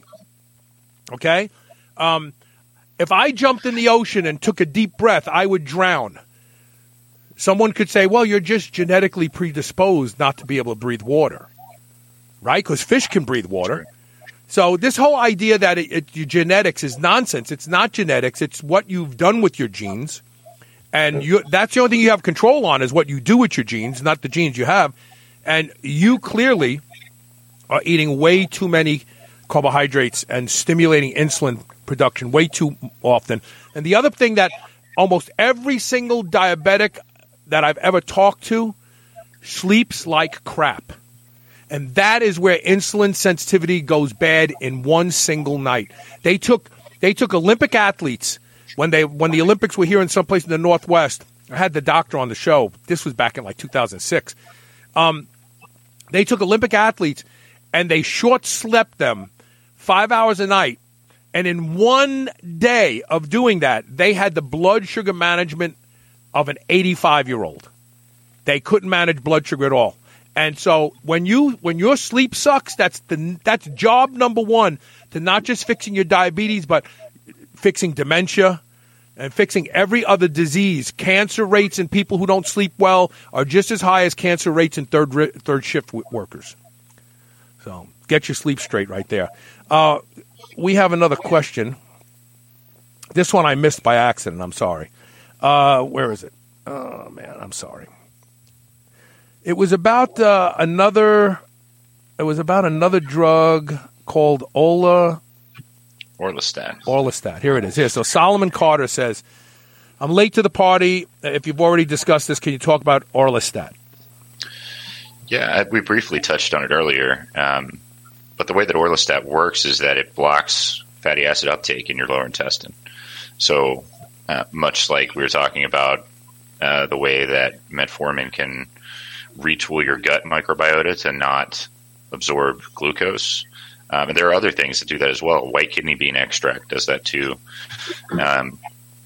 Okay. Um, if I jumped in the ocean and took a deep breath, I would drown. someone could say, well, you're just genetically predisposed not to be able to breathe water, right? Because fish can breathe water. So this whole idea that it, it, your genetics is nonsense. It's not genetics. It's what you've done with your genes. And you, that's the only thing you have control on is what you do with your genes, not the genes you have. And you clearly are eating way too many carbohydrates and stimulating insulin production way too often. And the other thing that almost every single diabetic that I've ever talked to sleeps like crap. And that is where insulin sensitivity goes bad in one single night. They took they took Olympic athletes when they when the Olympics were here in some place in the Northwest. I had the doctor on the show. This was back in like two thousand six. Um, they took Olympic athletes and they short slept them five hours a night. And in one day of doing that, they had the blood sugar management of an eighty-five-year-old. They couldn't manage blood sugar at all. And so when you when your sleep sucks, that's the that's job number one to not just fixing your diabetes, but fixing dementia and fixing every other disease. Cancer rates in people who don't sleep well are just as high as cancer rates in third third shift workers. So get your sleep straight right there. Uh, we have another question. This one I missed by accident. I'm sorry. Uh, where is it? Oh man, I'm sorry. It was about uh, another. It was about another drug called Ola. Orlistat. Orlistat. Here it is. Here. So Solomon Carter says, "I'm late to the party. If you've already discussed this, can you talk about Orlistat?" Yeah, we briefly touched on it earlier. Um, but the way that Orlistat works is that it blocks fatty acid uptake in your lower intestine. So uh, much like we were talking about uh, the way that metformin can retool your gut microbiota to not absorb glucose. Um, and there are other things that do that as well. White kidney bean extract does that too. Um,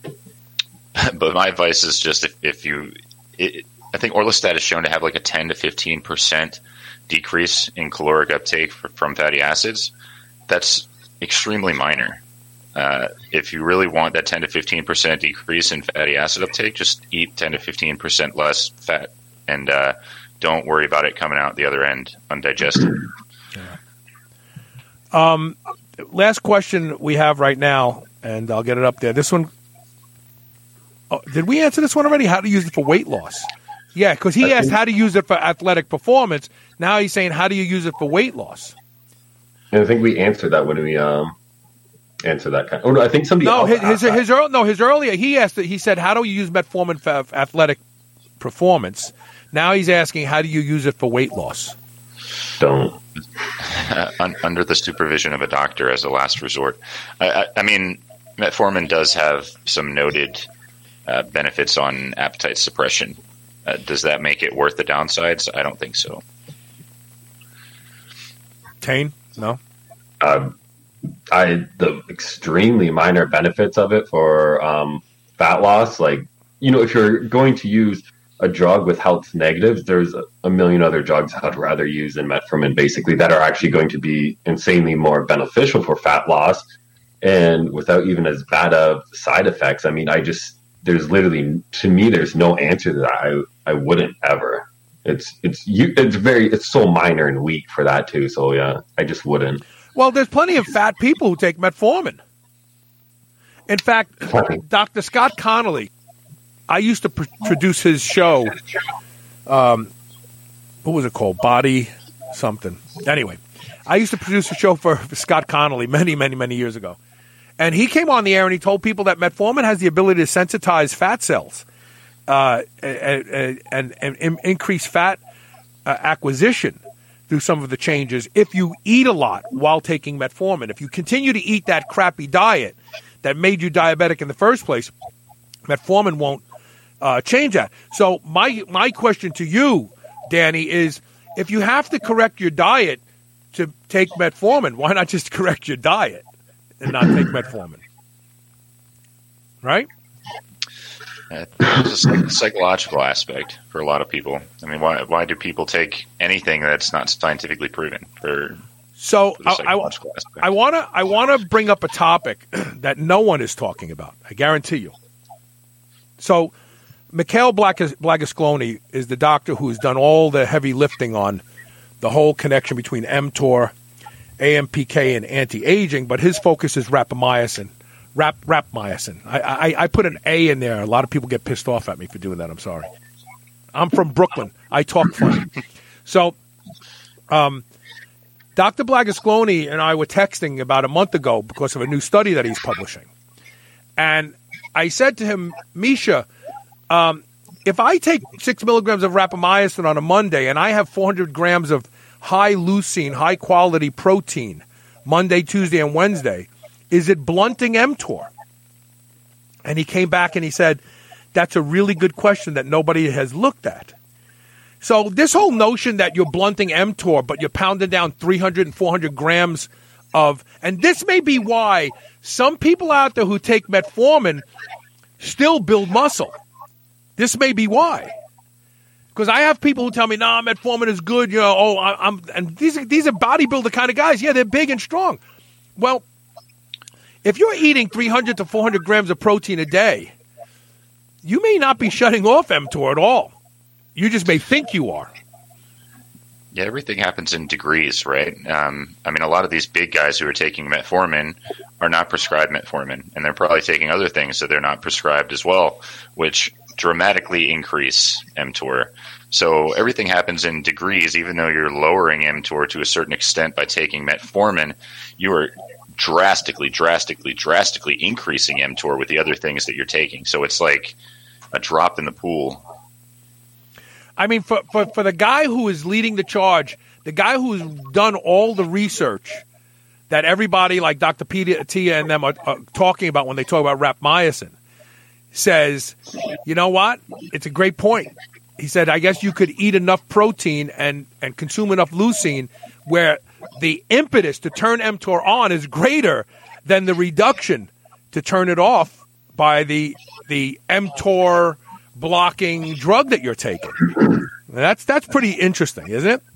but my advice is just if, if you, it, I think Orlistat is shown to have like a ten to fifteen percent decrease in caloric uptake for, from fatty acids. That's extremely minor. Uh, if you really want that ten to fifteen percent decrease in fatty acid uptake, just eat ten to fifteen percent less fat. And uh, don't worry about it coming out the other end undigested. Um, last question we have right now, and I'll get it up there. This one, oh, did we answer this one already? How to use it for weight loss? Yeah, because he asked how to use it for athletic performance. Now he's saying, how do you use it for weight loss? And I think we answered that when we um answered that kind. Of, oh no, I think somebody no, else his asked his, that. his early, no his earlier he asked it. He said, how do you use metformin for athletic performance? Now he's asking, how do you use it for weight loss? Don't. Uh, un- under the supervision of a doctor as a last resort. I, I, I mean, metformin does have some noted uh, benefits on appetite suppression. Uh, does that make it worth the downsides? I don't think so. Tane? No? Uh, I the extremely minor benefits of it for um, fat loss, like, you know, if you're going to use a drug with health negatives, there's a, a million other drugs I'd rather use than metformin, basically, that are actually going to be insanely more beneficial for fat loss and without even as bad of side effects. I mean, I just, there's literally, to me, there's no answer to that. I, I wouldn't ever. It's, it's, you, it's very, it's so minor and weak for that too. So yeah, I just wouldn't. Well, there's plenty of fat people who take metformin. In fact, Doctor Scott Connolly, I used to pr- produce his show. Um, what was it called? Body something. Anyway, I used to produce a show for, for Scott Connolly many, many, many years ago. And he came on the air and he told people that metformin has the ability to sensitize fat cells uh, and, and, and, and increase fat uh, acquisition through some of the changes if you eat a lot while taking metformin. If you continue to eat that crappy diet that made you diabetic in the first place, metformin won't Uh, change that. So my my question to you, Danny, is if you have to correct your diet to take metformin, why not just correct your diet and not take metformin? Right? Uh, there's a psych- psychological aspect for a lot of people. I mean, why why do people take anything that's not scientifically proven? For so for the I, psychological I, aspect? I want to I want to bring up a topic that no one is talking about. I guarantee you. So. Mikhail Blagas- Blagascloni is the doctor who's done all the heavy lifting on the whole connection between mTOR, A M P K, and anti-aging, but his focus is rapamycin. Rap, rapamycin. I, I, I put an A in there. A lot of people get pissed off at me for doing that. I'm sorry. I'm from Brooklyn. I talk funny. So, um, Doctor Blagascloni and I were texting about a month ago because of a new study that he's publishing. And I said to him, Misha, um, if I take six milligrams of rapamycin on a Monday and I have four hundred grams of high leucine, high quality protein Monday, Tuesday, and Wednesday, is it blunting mTOR? And he came back and he said, that's a really good question that nobody has looked at. So this whole notion that you're blunting mTOR, but you're pounding down three hundred and four hundred grams of, and this may be why some people out there who take metformin still build muscle. This may be why. Because I have people who tell me, nah, metformin is good, you know, oh, I, I'm, and these are, these are bodybuilder kind of guys. Yeah, they're big and strong. Well, if you're eating three hundred to four hundred grams of protein a day, you may not be shutting off mTOR at all. You just may think you are. Yeah, everything happens in degrees, right? Um, I mean, a lot of these big guys who are taking metformin are not prescribed metformin, and they're probably taking other things that they're not prescribed as well, which dramatically increase mTOR. So everything happens in degrees. Even though you're lowering mTOR to a certain extent by taking metformin, you are drastically, drastically, drastically increasing mTOR with the other things that you're taking. So it's like a drop in the pool. I mean, for, for, for the guy who is leading the charge, the guy who's done all the research that everybody like Doctor Tia and them are, are talking about when they talk about rapamycin, says, you know what? It's a great point. He said, I guess you could eat enough protein and, and consume enough leucine where the impetus to turn mTOR on is greater than the reduction to turn it off by the the mTOR blocking drug that you're taking. That's that's pretty interesting, isn't it?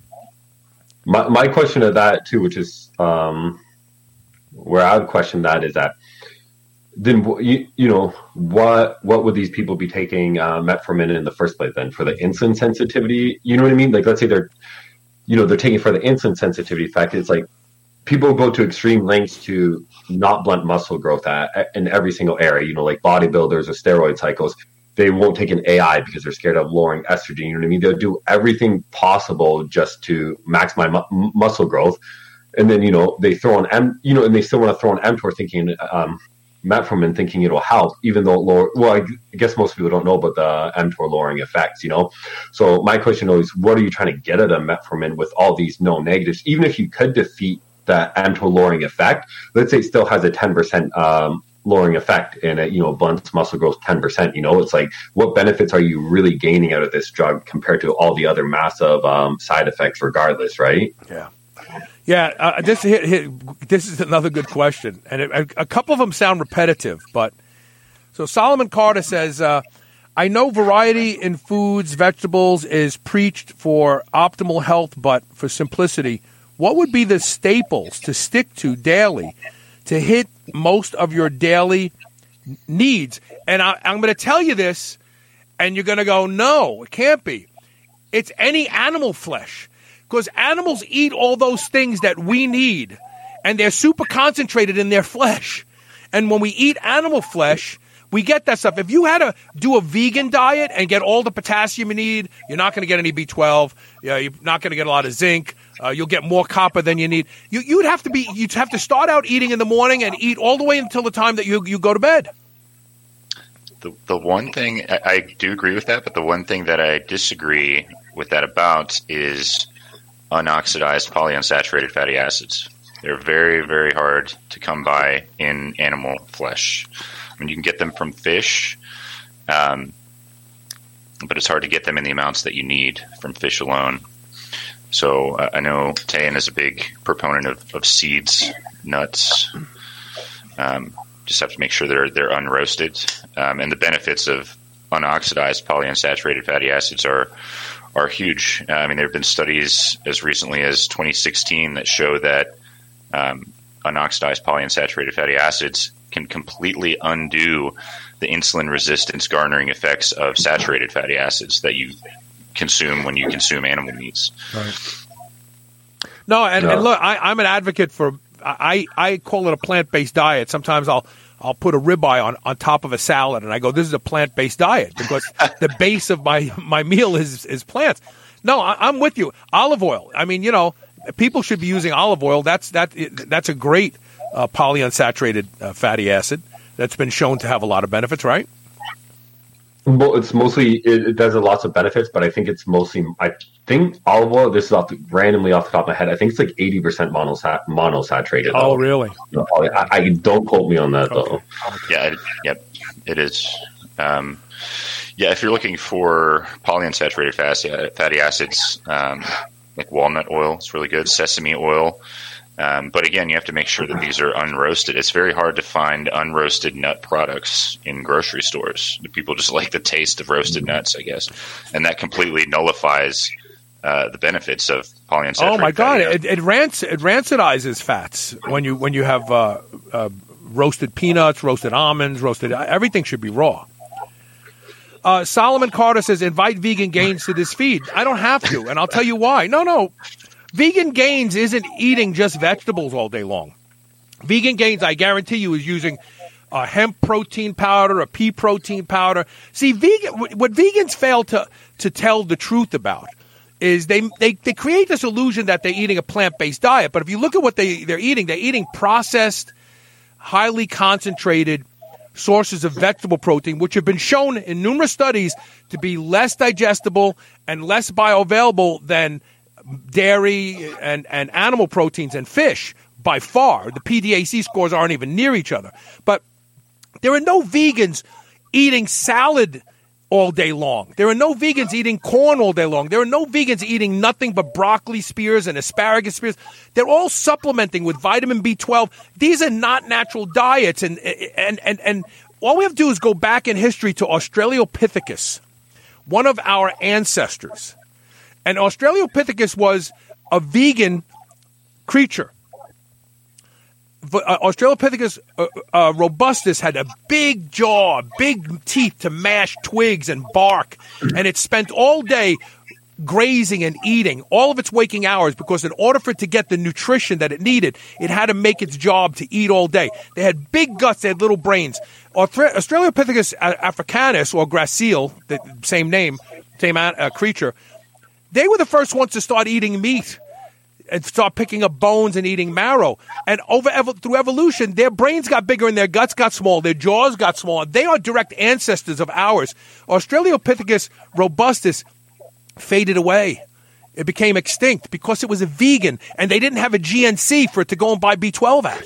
My my question to that too, which is um, where I would question that, is that then you, you know what what would these people be taking uh, metformin in the first place then, for the insulin sensitivity? You know what I mean? Like, let's say they're you know they're taking for the insulin sensitivity fact. It's like people go to extreme lengths to not blunt muscle growth at, in every single area. You know, like bodybuilders or steroid cycles. They won't take an A I because they're scared of lowering estrogen. You know what I mean? They'll do everything possible just to maximize mu- muscle growth. And then, you know, they throw on, M, you know, and they still want to throw on mTOR thinking, um, metformin thinking it'll help, even though, lower, well, I guess most people don't know about the mTOR lowering effects, you know? So my question is, what are you trying to get at a metformin with all these known negatives? Even if you could defeat that mTOR lowering effect, let's say it still has a ten percent, um, lowering effect and it, you know, blunts muscle growth ten percent, you know, it's like, what benefits are you really gaining out of this drug compared to all the other massive um, side effects regardless, right? Yeah. Yeah. Uh, this, hit, hit, this is another good question. And it, a, a couple of them sound repetitive, but so Solomon Carter says, uh, I know variety in foods, vegetables is preached for optimal health, but for simplicity, what would be the staples to stick to daily to hit most of your daily needs? And I, I'm going to tell you this, and you're going to go, no, it can't be. It's any animal flesh, because animals eat all those things that we need, and they're super concentrated in their flesh. And when we eat animal flesh, we get that stuff. If you had to do a vegan diet and get all the potassium you need, you're not going to get any B twelve. You know, you're not going to get a lot of zinc. Uh, you'll get more copper than you need. You, you'd have to be. You'd have to start out eating in the morning and eat all the way until the time that you you go to bed. The the one thing I, I do agree with that, but the one thing that I disagree with that about is unoxidized polyunsaturated fatty acids. They're very, very hard to come by in animal flesh. I mean, you can get them from fish, um, but it's hard to get them in the amounts that you need from fish alone. So uh, I know Tayan is a big proponent of, of seeds, nuts. Um, just have to make sure they're they're unroasted. Um, and the benefits of unoxidized polyunsaturated fatty acids are are huge. Uh, I mean, there have been studies as recently as twenty sixteen that show that um, unoxidized polyunsaturated fatty acids can completely undo the insulin resistance garnering effects of saturated fatty acids that you consume when you consume animal meats. Right. No, and, No. and look, I, I'm an advocate for. I, I call it a plant-based diet. Sometimes I'll I'll put a ribeye on, on top of a salad, and I go, "This is a plant-based diet," because the base of my, my meal is is plants. No, I, I'm with you. Olive oil. I mean, you know, people should be using olive oil. That's that that's a great uh, polyunsaturated uh, fatty acid that's been shown to have a lot of benefits, right? Well, it's mostly it, it does lots of benefits, but I think it's mostly I think olive oil. This is off the, randomly off the top of my head. I think it's like eighty percent monosat, monosaturated. Oh, though. really? I, I don't quote me on that Okay. though. Yeah, it, yep, it is. Um, yeah, if you're looking for polyunsaturated fatty, fatty acids, um, like walnut oil, it's really good. Sesame oil. Um, but again, you have to make sure that these are unroasted. It's very hard to find unroasted nut products in grocery stores. People just like the taste of roasted nuts, I guess. And that completely nullifies uh, the benefits of polyunsaturated Oh my God! fatty acids. It, it ranc it rancidizes fats when you when you have uh, uh, roasted peanuts, roasted almonds, roasted everything should be raw. Uh, Solomon Carter says, "Invite Vegan Gains to this feed." I don't have to, and I'll tell you why. No, no, Vegan Gains isn't eating just vegetables all day long. Vegan Gains, I guarantee you, is using a hemp protein powder, a pea protein powder. See, vegan. What vegans fail to to tell the truth about is they, they, they create this illusion that they're eating a plant-based diet. But if you look at what they, they're eating, they're eating processed, highly concentrated sources of vegetable protein, which have been shown in numerous studies to be less digestible and less bioavailable than dairy and, and animal proteins and fish by far. The P D A C scores aren't even near each other. But there are no vegans eating salad all day long. There are no vegans eating corn all day long. There are no vegans eating nothing but broccoli spears and asparagus spears. They're all supplementing with vitamin B twelve. These are not natural diets. And, and, and, and all we have to do is go back in history to Australopithecus, one of our ancestors. And Australopithecus was a vegan creature. Uh, Australopithecus uh, uh, robustus had a big jaw, big teeth to mash twigs and bark, and it spent all day grazing and eating all of its waking hours because in order for it to get the nutrition that it needed, it had to make its job to eat all day. They had big guts, they had little brains. Australopithecus africanus, or gracile, the same name, same uh, creature, they were the first ones to start eating meat and start picking up bones and eating marrow. And over ev- through evolution, their brains got bigger and their guts got small. Their jaws got smaller. They are direct ancestors of ours. Australopithecus robustus faded away. It became extinct because it was a vegan, and they didn't have a G N C for it to go and buy B twelve at.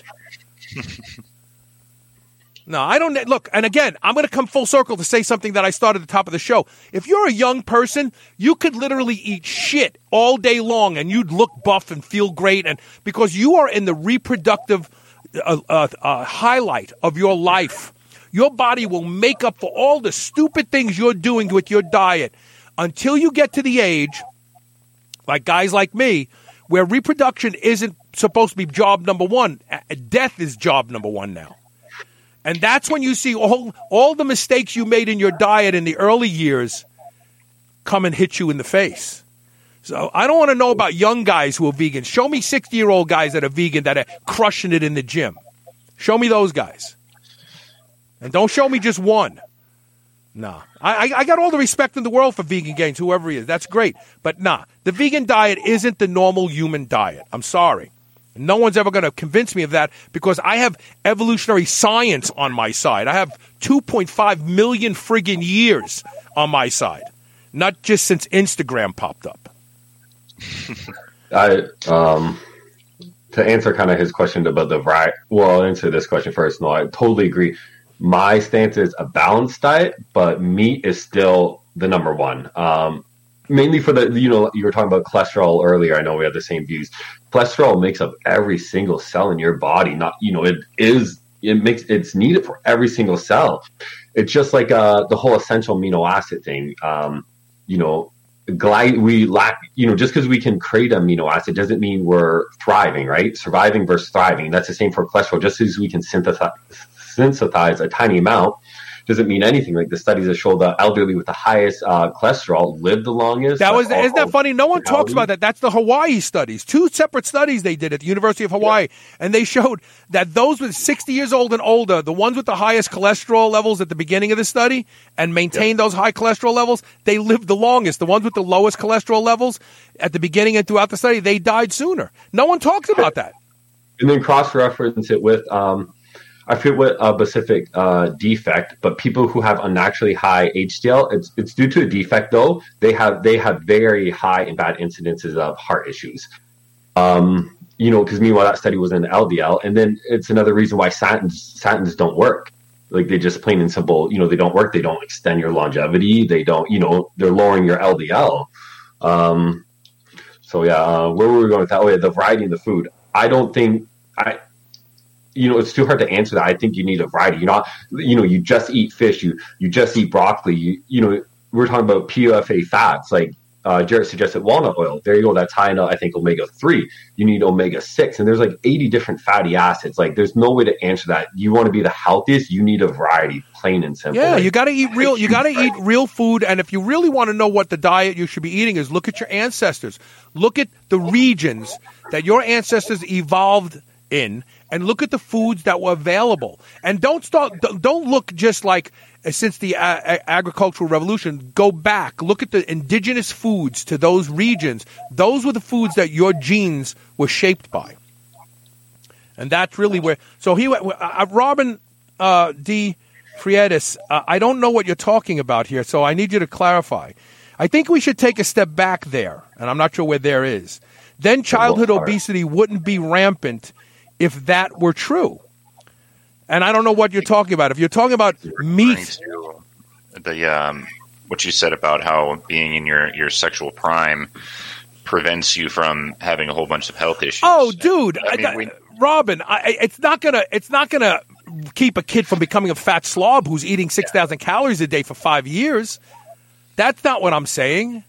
No, I don't. Look, and again, I'm going to come full circle to say something that I started at the top of the show. If you're a young person, you could literally eat shit all day long and you'd look buff and feel great, and because you are in the reproductive uh, uh, uh, highlight of your life. Your body will make up for all the stupid things you're doing with your diet until you get to the age, like guys like me, where reproduction isn't supposed to be job number one. Death is job number one now. And that's when you see all, all the mistakes you made in your diet in the early years come and hit you in the face. So I don't want to know about young guys who are vegan. Show me sixty-year-old guys that are vegan that are crushing it in the gym. Show me those guys. And don't show me just one. Nah. I, I got all the respect in the world for Vegan Gains, whoever he is. That's great. But nah, the vegan diet isn't the normal human diet. I'm sorry. No one's ever going to convince me of that because I have evolutionary science on my side. I have two point five million friggin' years on my side, not just since Instagram popped up. I um to answer kind of his question about the right. Well, I'll answer this question first. No, I totally agree. My stance is a balanced diet, but meat is still the number one. Um, mainly for the, you know, you were talking about cholesterol earlier. I know we have the same views. Cholesterol makes up every single cell in your body. Not, you know, it is, it makes, it's needed for every single cell. It's just like uh, the whole essential amino acid thing. Um, you know, glide, we lack, you know, just because we can create amino acid doesn't mean we're thriving, right? Surviving versus thriving. That's the same for cholesterol. Just as we can synthesize, synthesize a tiny amount, doesn't mean anything. Like the studies that show the elderly with the highest uh, cholesterol live the longest. That was all, isn't that funny? No one talks about that. That's the Hawaii studies. Two separate studies they did at the University of Hawaii, yeah. and they showed that those with sixty years old and older, the ones with the highest cholesterol levels at the beginning of the study, and maintained yeah. those high cholesterol levels, they lived the longest. The ones with the lowest cholesterol levels at the beginning and throughout the study, they died sooner. No one talks about that. And then cross-reference it with, um, I forget what a specific uh, defect, but people who have unnaturally high H D L, it's it's due to a defect though. They have they have very high and bad incidences of heart issues. Um, you know, because meanwhile that study was in L D L, and then it's another reason why statins statins don't work. Like they just plain and simple, you know, they don't work. They don't extend your longevity. They don't, you know, they're lowering your L D L. Um, so yeah, uh, where were we going with that? Oh yeah, the variety in the food. I don't think I, you know, it's too hard to answer that. I think you need a variety. You're not, you know, you just eat fish, you you just eat broccoli. You, you know, we're talking about P F A fats. Like uh, Jared suggested, walnut oil. There you go. That's high enough. I think omega three. You need omega six, and there's like eighty different fatty acids. Like there's no way to answer that. You want to be the healthiest. You need a variety, plain and simple. Yeah, like, you got to eat real. You got to eat real food. And if you really want to know what the diet you should be eating is, look at your ancestors. Look at the regions that your ancestors evolved in, and look at the foods that were available. And don't start. Don't look just like uh, since the uh, agricultural revolution. Go back. Look at the indigenous foods to those regions. Those were the foods that your genes were shaped by. And that's really where. So he, uh, Robin uh, D. Friedes, uh, I don't know what you're talking about here, so I need you to clarify. I think we should take a step back there, and I'm not sure where there is. Then childhood obesity wouldn't be rampant if that were true. And I don't know what you're talking about. If you're talking about meat. The, um, what you said about how being in your, your sexual prime prevents you from having a whole bunch of health issues. Oh, dude. I mean, I, we, Robin, I, it's not going to it's not going to keep a kid from becoming a fat slob who's eating six thousand calories a day for five years. That's not what I'm saying.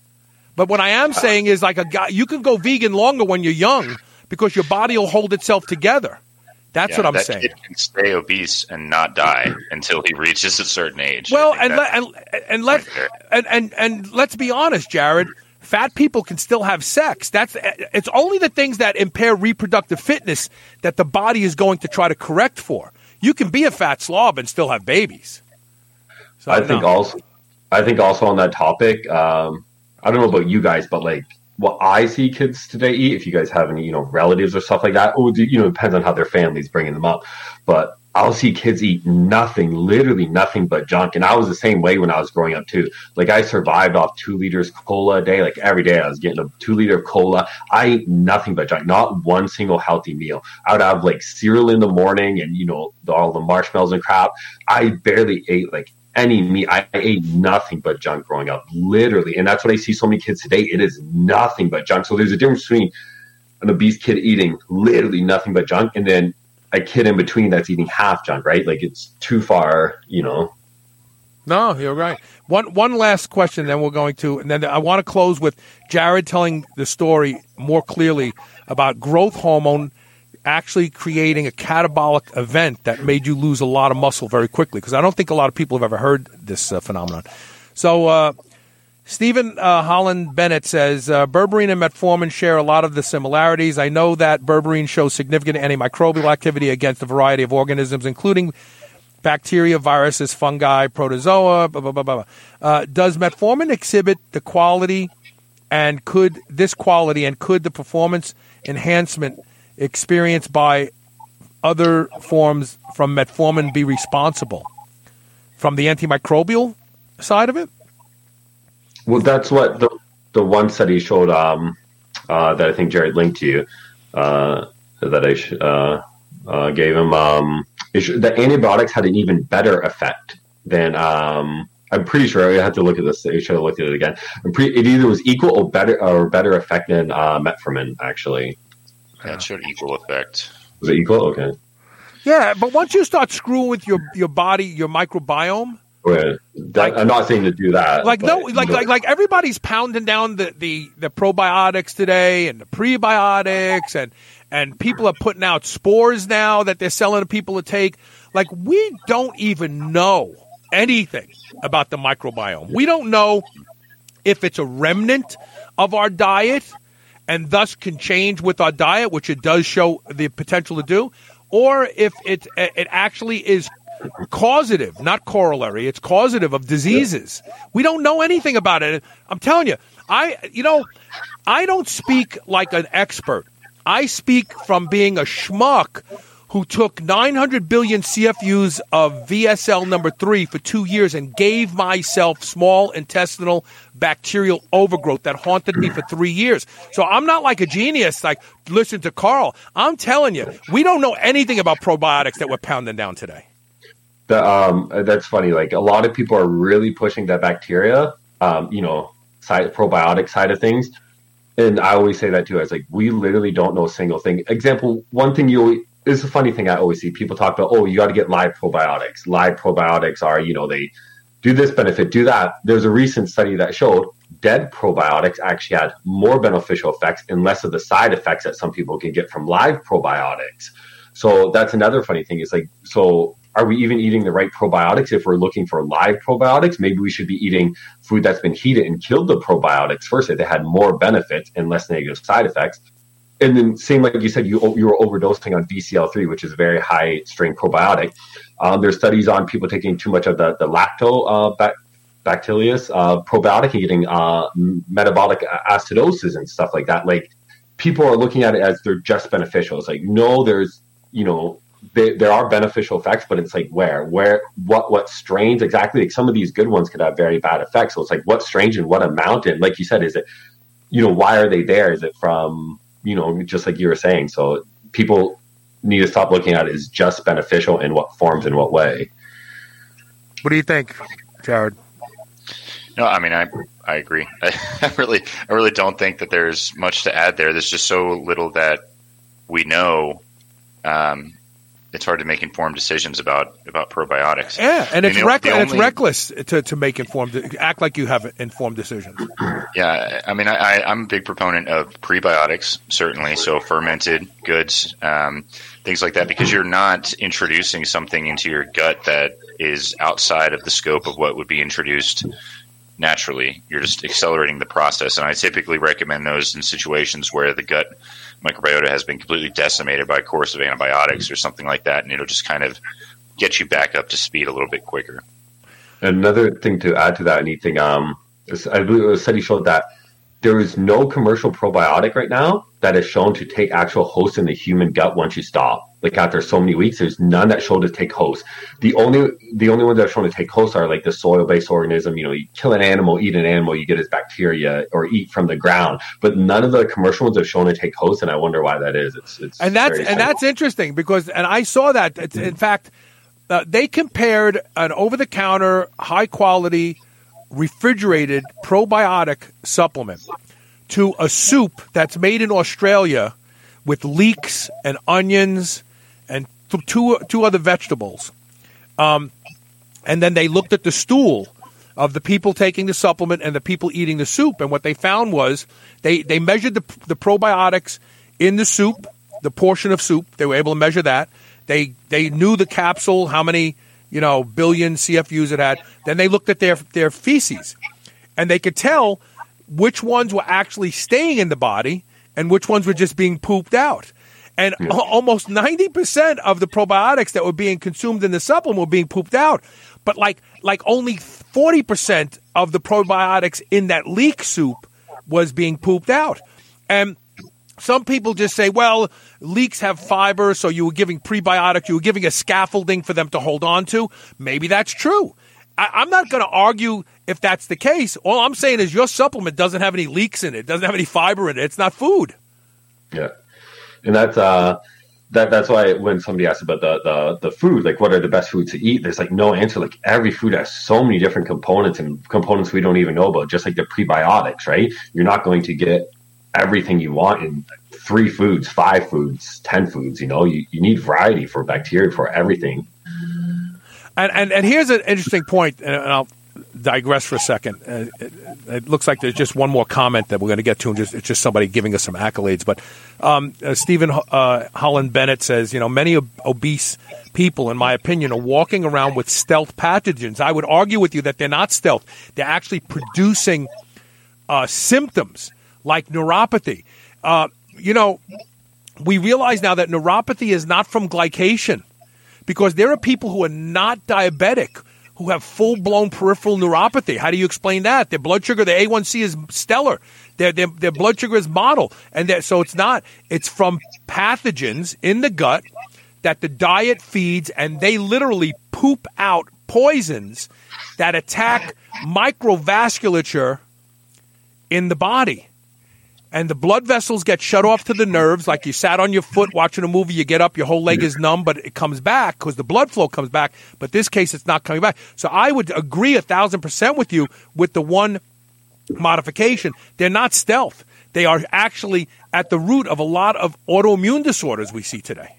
But what I am saying is, like a guy, you can go vegan longer when you're young because your body will hold itself together. That's yeah, what I'm that saying. Kid can stay obese and not die until he reaches a certain age. Well, and, le- and and let and, and and let's be honest, Jared. Fat people can still have sex. That's it's only the things that impair reproductive fitness that the body is going to try to correct for. You can be a fat slob and still have babies. So, I think no. also, I think also on that topic. Um, I don't know about you guys, but like what I see kids today eat, if you guys have any, you know, relatives or stuff like that, oh, you know, it depends on how their family's bringing them up. But I'll see kids eat nothing, literally nothing but junk. And I was the same way when I was growing up too. Like I survived off two liters of cola a day. Like every day I was getting a two liter of cola. I ate nothing but junk, not one single healthy meal. I would have like cereal in the morning and, you know, all the marshmallows and crap. I barely ate like any meat. I ate nothing but junk growing up, literally. And that's what I see so many kids today. It is nothing but junk. So there's a difference between an obese kid eating literally nothing but junk and then a kid in between that's eating half junk, right? Like it's too far, you know. No, you're right. One one last question, then we're going to, and then I want to close with Jared telling the story more clearly about growth hormone actually creating a catabolic event that made you lose a lot of muscle very quickly, because I don't think a lot of people have ever heard this uh, phenomenon. So uh, Stephen uh, Holland Bennett says, uh, berberine and metformin share a lot of the similarities. I know that berberine shows significant antimicrobial activity against a variety of organisms, including bacteria, viruses, fungi, protozoa, blah, blah, blah, blah. Uh, does metformin exhibit the quality and could this quality and could the performance enhancement experienced by other forms from metformin be responsible from the antimicrobial side of it? Well, that's what the the one study showed um, uh, that I think Jared linked to you uh, that I sh- uh, uh, gave him. Um, sh- the antibiotics had an even better effect than um, I'm pretty sure. I had to look at this. I should have looked at it again. I'm pretty, it either was equal or better or better effect than uh, metformin. Actually, yeah, it showed equal effect. Was it equal? Okay. Yeah, but once you start screwing with your, your body, your microbiome. Right. That, like, I'm not saying to do that. Like but, no, like like like everybody's pounding down the, the, the probiotics today and the prebiotics, and and people are putting out spores now that they're selling to people to take. Like we don't even know anything about the microbiome. We don't know if it's a remnant of our diet and thus can change with our diet, which it does show the potential to do, or if it it actually is causative, not corollary. It's causative of diseases. We don't know anything about it. I'm telling you, I you know, I don't speak like an expert. I speak from being a schmuck who took nine hundred billion C F Us of V S L number three for two years and gave myself small intestinal bacterial overgrowth that haunted me for three years. So I'm not like a genius, like, listen to Carl. I'm telling you, we don't know anything about probiotics that we're pounding down today. The, um, that's funny. Like, a lot of people are really pushing that bacteria, um, you know, side, probiotic side of things. And I always say that too. I was like, we literally don't know a single thing. Example, one thing you always, this is a funny thing I always see. People talk about, oh, you got to get live probiotics. Live probiotics are, you know, they do this benefit, do that. There's a recent study that showed dead probiotics actually had more beneficial effects and less of the side effects that some people can get from live probiotics. So that's another funny thing. Is like, so are we even eating the right probiotics if we're looking for live probiotics? Maybe we should be eating food that's been heated and killed the probiotics first, if they had more benefits and less negative side effects. And then same like you said, you you were overdosing on B C L three, which is a very high strength probiotic. Um, there's studies on people taking too much of the, the lacto uh, bac- bacillus uh, probiotic and getting uh, metabolic acidosis and stuff like that. Like, people are looking at it as they're just beneficial. It's like, no, there's, you know, they, there are beneficial effects, but it's like where, where, what, what strains exactly? Like, some of these good ones could have very bad effects. So it's like, what strains and what amount? And like you said, is it, you know, why are they there? Is it from, you know, just like you were saying? So people need to stop looking at it as just beneficial in what forms, in what way. What do you think, Jared? No, I mean, I I agree. I, I really I really don't think that there's much to add there. There's just so little that we know. Um, it's hard to make informed decisions about, about probiotics. Yeah, and it's, you know, reck- and only, it's reckless to, to make informed, act like you have informed decisions. Yeah, I mean, I, I'm a big proponent of prebiotics, certainly. So fermented goods, um, things like that, because you're not introducing something into your gut that is outside of the scope of what would be introduced naturally. You're just accelerating the process. And I typically recommend those in situations where the gut microbiota has been completely decimated by a course of antibiotics or something like that, and it'll just kind of get you back up to speed a little bit quicker. Another thing to add to that, anything, um, I believe a study showed that there is no commercial probiotic right now that is shown to take actual host in the human gut once you stop. Like, after so many weeks, there's none that show to take host. The only the only ones that are shown to take host are like the soil-based organism. You know, you kill an animal, eat an animal, you get its bacteria, or eat from the ground. But none of the commercial ones have shown to take host, and I wonder why that is. It's, it's and that's and that's interesting because, and I saw that. It's, in fact, uh, they compared an over-the-counter, high-quality, refrigerated probiotic supplement to a soup that's made in Australia with leeks and onions and th- two two other vegetables. Um, and then they looked at the stool of the people taking the supplement and the people eating the soup. And what they found was they, they measured the, the probiotics in the soup, the portion of soup. They were able to measure that. They they knew the capsule, how many, you know, billion C F Us it had. Then they looked at their their feces, and they could tell which ones were actually staying in the body and which ones were just being pooped out. And yeah. almost ninety percent of the probiotics that were being consumed in the supplement were being pooped out. But like like only forty percent of the probiotics in that leek soup was being pooped out. And some people just say, well, leeks have fiber, so you were giving prebiotics, you were giving a scaffolding for them to hold on to. Maybe that's true. I, I'm not going to argue if that's the case. All I'm saying is your supplement doesn't have any leeks in it, doesn't have any fiber in it. It's not food. Yeah. And that's uh, that that's why when somebody asks about the, the, the food, like what are the best foods to eat, there's like no answer. Like, every food has so many different components and components we don't even know about, just like the prebiotics, right? You're not going to get everything you want in three foods, five foods, ten foods. You know, you, you need variety for bacteria, for everything. And, and and here's an interesting point, and I'll digress for a second. Uh, it, it looks like there's just one more comment that we're going to get to, and just, it's just somebody giving us some accolades. But um, uh, Stephen uh, Holland Bennett says, you know, many ob- obese people, in my opinion, are walking around with stealth pathogens. I would argue with you that they're not stealth. They're actually producing uh, symptoms like neuropathy. Uh, you know, we realize now that neuropathy is not from glycation, because there are people who are not diabetic who have full-blown peripheral neuropathy. How do you explain that? Their blood sugar, their A one C is stellar. Their their, their blood sugar is model. And so it's not. It's from pathogens in the gut that the diet feeds, and they literally poop out poisons that attack microvasculature in the body. And the blood vessels get shut off to the nerves, like you sat on your foot watching a movie, you get up, your whole leg is numb, but it comes back because the blood flow comes back. But this case, it's not coming back. So I would agree a thousand percent with you with the one modification. They're not stealth. They are actually at the root of a lot of autoimmune disorders we see today.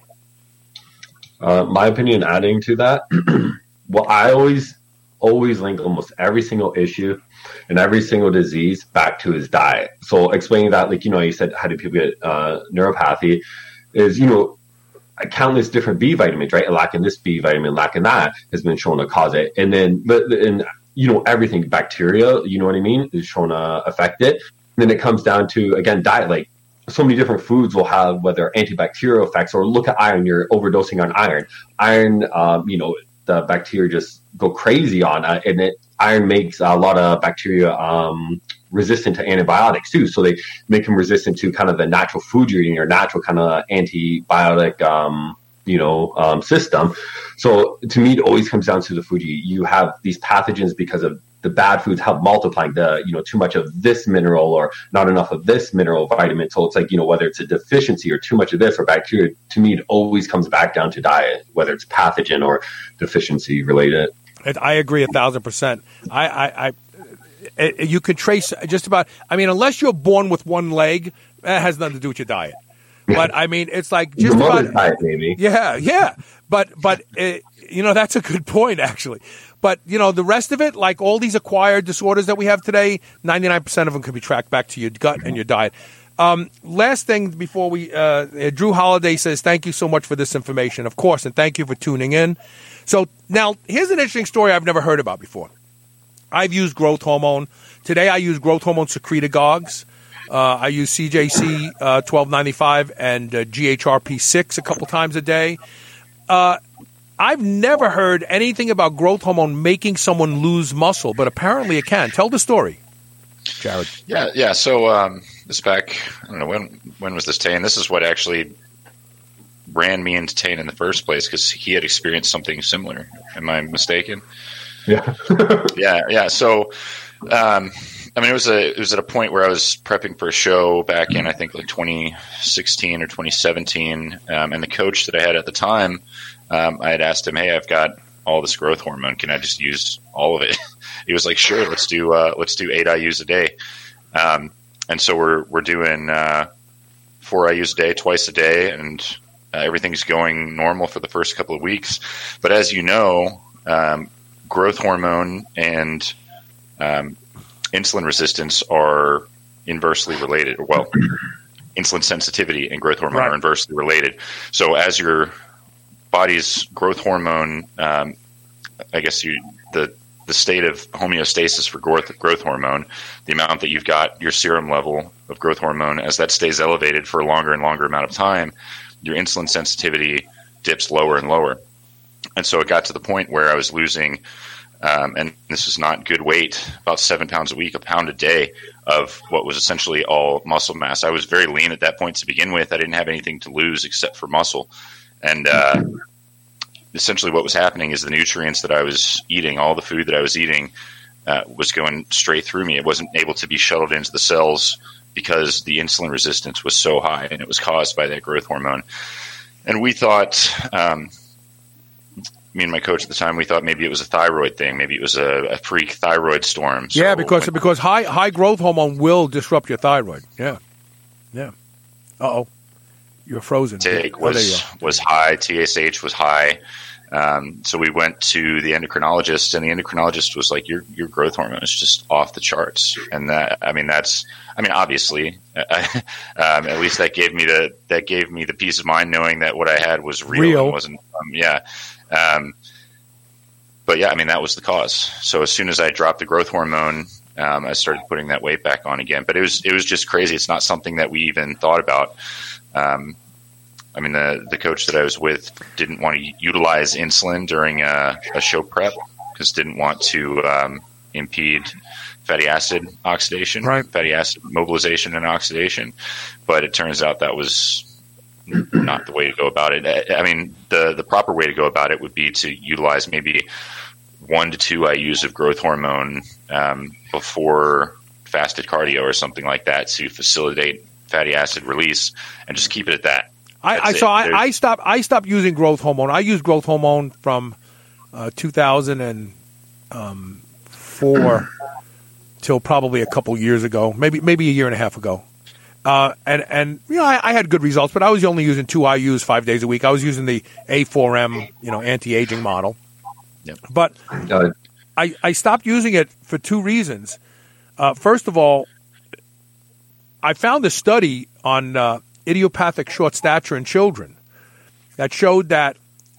Uh, my opinion, adding to that, well, I always, always link almost every single issue and every single disease back to his diet. So explaining that, like, you know, you said, how do people get uh, neuropathy is, you know, countless different B vitamins, right? Lacking this B vitamin, lacking that has been shown to cause it. And then, but, and, you know, everything, bacteria, you know what I mean, is shown to affect it. And then it comes down to, again, diet. Like, so many different foods will have whether antibacterial effects, or look at iron, you're overdosing on iron. Iron, um, you know, the bacteria just go crazy on it, and it iron makes a lot of bacteria um, resistant to antibiotics too. So they make them resistant to kind of the natural food you're eating, or natural kind of antibiotic, um, you know, um, system. So to me, it always comes down to the food you eat. You have these pathogens because of the bad foods help multiplying the, you know, too much of this mineral or not enough of this mineral vitamin. So it's like, you know, whether it's a deficiency or too much of this or bacteria, to me, it always comes back down to diet, whether it's pathogen or deficiency related. I agree a thousand percent. I, I, I, you could trace just about, I mean, unless you're born with one leg, that has nothing to do with your diet. But I mean, it's like just Your about, mother's diet, maybe. yeah, yeah. But, but, it, you know, that's a good point, actually. But, you know, the rest of it, like all these acquired disorders that we have today, ninety-nine percent of them can be tracked back to your gut and your diet. Um, last thing before we, uh, Drew Holiday says, thank you so much for this information, of course, and thank you for tuning in. So now, here's an interesting story I've never heard about before. I've used growth hormone. Today I use growth hormone secretagogues. Uh, I use C J C uh, twelve ninety-five and uh, G H R P six a couple times a day. Uh, I've never heard anything about growth hormone making someone lose muscle, but apparently it can. Tell the story, Jared. Yeah, yeah. So um, this back, I don't know, when when was this Tane? This is what actually ran me into Tane in the first place, because he had experienced something similar. Am I mistaken? Yeah. yeah, yeah. So, um, I mean, it was a it was at a point where I was prepping for a show back in, I think, like twenty sixteen or twenty seventeen, um, and the coach that I had at the time, um, I had asked him, "Hey, I've got all this growth hormone. Can I just use all of it?" He was like, "Sure, let's do uh, let's do eight I U's a day." Um, and so we're we're doing uh, four I U's a day, twice a day, and uh, everything's going normal for the first couple of weeks. But as you know, um, growth hormone and um, insulin resistance are inversely related. Well, insulin sensitivity and growth hormone right. are inversely related. So as your body's growth hormone, um, I guess you the the state of homeostasis for growth growth hormone, the amount that you've got your serum level of growth hormone, as that stays elevated for a longer and longer amount of time, your insulin sensitivity dips lower and lower. And so it got to the point where I was losing, um, and this is not good weight, about seven pounds a week, a pound a day of what was essentially all muscle mass. I was very lean at that point to begin with. I didn't have anything to lose except for muscle. And uh, essentially what was happening is the nutrients that I was eating, all the food that I was eating, uh, was going straight through me. It wasn't able to be shuttled into the cells because the insulin resistance was so high, and it was caused by that growth hormone. And we thought, um, me and my coach at the time, we thought maybe it was a thyroid thing. Maybe it was a, a freak thyroid storm. So yeah, because when, because high high growth hormone will disrupt your thyroid. Yeah, yeah. Uh oh, you're frozen. Take oh, was was high. T S H was high. Um, so we went to the endocrinologist, and the endocrinologist was like, your, your growth hormone is just off the charts. And that, I mean, that's, I mean, obviously, um, at least that gave me the, that gave me the peace of mind knowing that what I had was real, real. and wasn't, um, yeah. Um, but yeah, I mean, that was the cause. So as soon as I dropped the growth hormone, um, I started putting that weight back on again, but it was, it was just crazy. It's not something that we even thought about. Um, I mean, the, the coach that I was with didn't want to utilize insulin during a, a show prep because didn't want to um, impede fatty acid oxidation, right. fatty acid mobilization and oxidation. But it turns out that was not the way to go about it. I, I mean, the, the proper way to go about it would be to utilize maybe one to two I U's of growth hormone um, before fasted cardio or something like that to facilitate fatty acid release and just keep it at that. I, I so I, I stopped. I stopped using growth hormone. I used growth hormone from uh, two thousand four till probably a couple years ago, maybe maybe a year and a half ago. Uh, and and you know, I, I had good results, but I was only using two I U's five days a week. I was using the A four M, you know, anti-aging model. Yep. But I I stopped using it for two reasons. Uh, first of all, I found a study on Uh, idiopathic short stature in children that showed that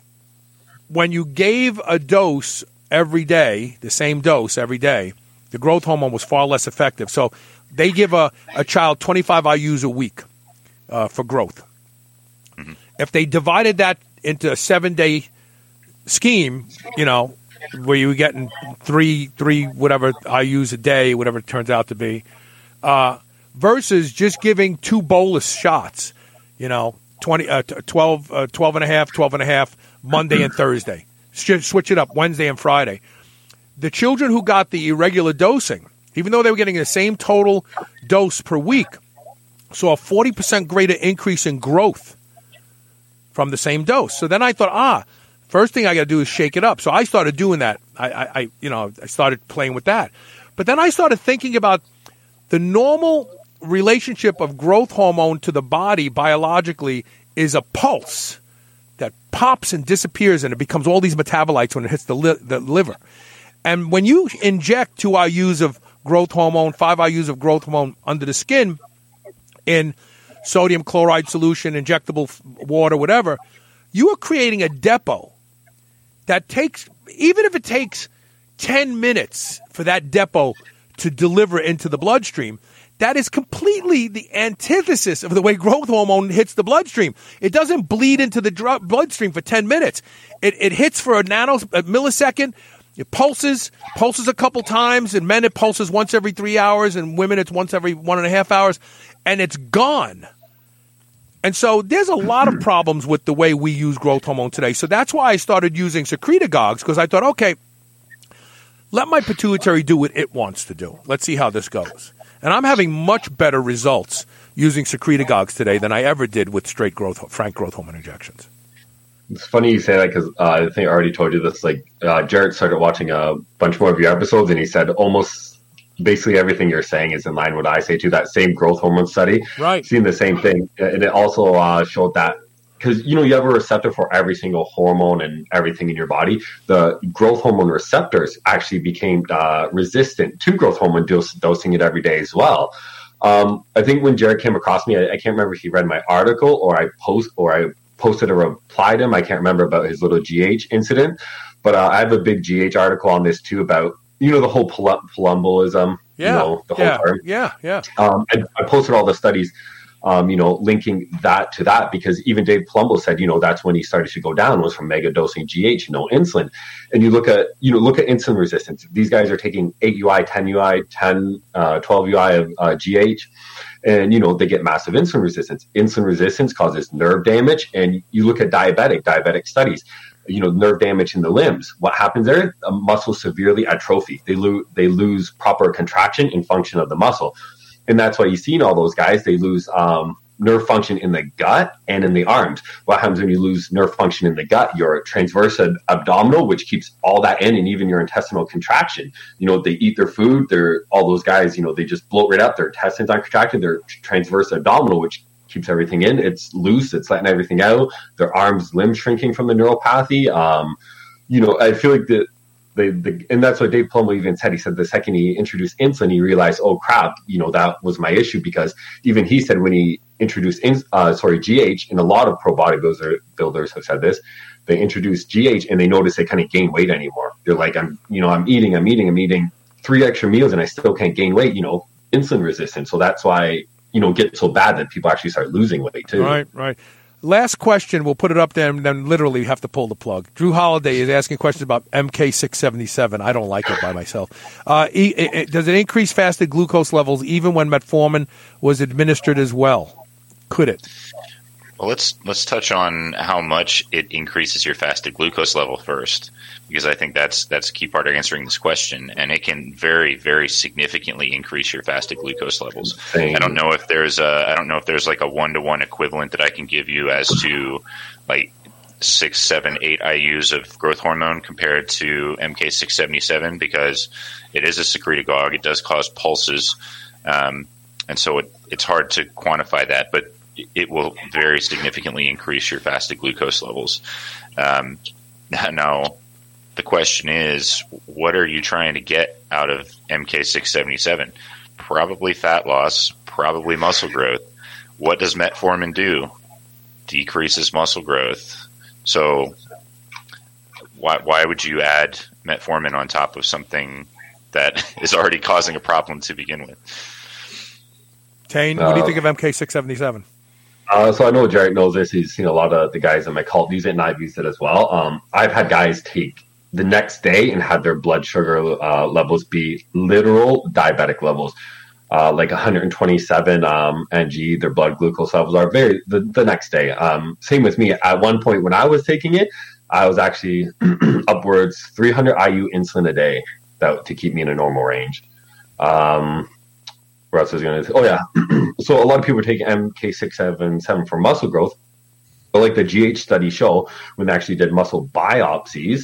when you gave a dose every day, the same dose every day, the growth hormone was far less effective. So they give a, a child twenty-five I U's a week uh, for growth. Mm-hmm. If they divided that into a seven-day scheme, you know, where you were getting three, three whatever I U's a day, whatever it turns out to be, uh, versus just giving two bolus shots, you know, twenty, uh, twelve, uh, twelve and a half, twelve and a half, Monday and Thursday. Switch it up Wednesday and Friday. The children who got the irregular dosing, even though they were getting the same total dose per week, saw a forty percent greater increase in growth from the same dose. So then I thought, ah, first thing I got to do is shake it up. So I started doing that. I, I, I, you know, I started playing with that. But then I started thinking about the normal relationship of growth hormone to the body biologically is a pulse that pops and disappears, and it becomes all these metabolites when it hits the, li- the liver. And when you inject two I U's of growth hormone, five I U's of growth hormone under the skin in sodium chloride solution, injectable water, whatever, you are creating a depot that takes, even if it takes ten minutes for that depot to deliver into the bloodstream, that is completely the antithesis of the way growth hormone hits the bloodstream. It doesn't bleed into the dr- bloodstream for ten minutes. It, it hits for a nano, a millisecond. It pulses, pulses a couple times. In men, it pulses once every three hours. In women, it's once every one and a half hours. And it's gone. And so there's a lot of problems with the way we use growth hormone today. So that's why I started using secretagogues, because I thought, okay, let my pituitary do what it wants to do. Let's see how this goes. And I'm having much better results using secretagogues today than I ever did with straight growth, frank growth hormone injections. It's funny you say that because uh, I think I already told you this. Like uh, Jarrett started watching a bunch more of your episodes, and he said almost basically everything you're saying is in line with what I say too. That same growth hormone study, right? Seeing the same thing, and it also uh, showed that because you know you have a receptor for every single hormone and everything in your body. The growth hormone receptors actually became uh, resistant to growth hormone dos- dosing it every day as well. Um, I think when Jared came across me, I, I can't remember if he read my article or I post or I posted a reply to him. I can't remember about his little G H incident, but uh, I have a big G H article on this too about you know the whole palumbolism. Yeah, you know, the whole yeah, term. yeah, yeah. Um, I, I posted all the studies. Um, you know, linking that to that because even Dave Palumbo said, you know, that's when he started to go down was from mega dosing G H, you know, insulin. And you look at, you know, look at insulin resistance. These guys are taking eight U I, ten U I, ten, uh, twelve U I of uh, G H. And, you know, they get massive insulin resistance. Insulin resistance causes nerve damage. And you look at diabetic, diabetic studies, you know, nerve damage in the limbs. What happens there? A muscle severely atrophy. They lose, they lose proper contraction and function of the muscle. And that's why you see in all those guys, they lose um, nerve function in the gut and in the arms. What happens when you lose nerve function in the gut? Your transverse ab- abdominal, which keeps all that in, and even your intestinal contraction. You know, they eat their food. They're all those guys, you know, they just bloat right up. Their intestines aren't contracted. Their transverse abdominal, which keeps everything in. It's loose. It's letting everything out. Their arms, limbs shrinking from the neuropathy. Um, you know, I feel like the, the, the, and that's what Dave Palumbo even said. He said the second he introduced insulin, he realized, oh crap, you know, that was my issue, because even he said when he introduced, in, uh, sorry, G H, and a lot of pro bodybuilders builders have said this, they introduced G H and they notice they kind of gain weight anymore. They're like, I'm, you know, I'm eating, I'm eating, I'm eating three extra meals and I still can't gain weight, you know, insulin resistance. So that's why, you know, get so bad that people actually start losing weight too. Right, right. Last question, we'll put it up there and then literally have to pull the plug. Drew Holiday is asking questions about M K six seventy-seven. I don't like it by myself. Uh, e- e- does it increase fasted glucose levels even when metformin was administered as well? Could it? Well, let's let's touch on how much it increases your fasted glucose level first, because I think that's that's a key part of answering this question. And it can very, very significantly increase your fasted glucose levels. Same. I don't know if there's a I don't know if there's like a one to one equivalent that I can give you as to like six, seven, eight I U's of growth hormone compared to M K six seventy-seven, because it is a secretagogue. It does cause pulses, um, and so it, it's hard to quantify that, but it will very significantly increase your fasted glucose levels. Um, now, the question is, what are you trying to get out of M K six seventy-seven? Probably fat loss, probably muscle growth. What does metformin do? Decreases muscle growth. So why why would you add metformin on top of something that is already causing a problem to begin with? Tane, what do you think of M K six seventy-seven? Uh, so I know Jarrett knows this. He's seen a lot of the guys in my cult use it, and I've used it as well. Um, I've had guys take the next day and had their blood sugar uh, levels be literal diabetic levels, uh, like one twenty-seven um, N G. Their blood glucose levels are very the, the next day. Um, same with me. At one point when I was taking it, I was actually upwards three hundred I U insulin a day that, to keep me in a normal range. Um, What else was I going to say? Oh, yeah. So a lot of people are taking M K six seventy-seven for muscle growth. But like the G H study show, when they actually did muscle biopsies,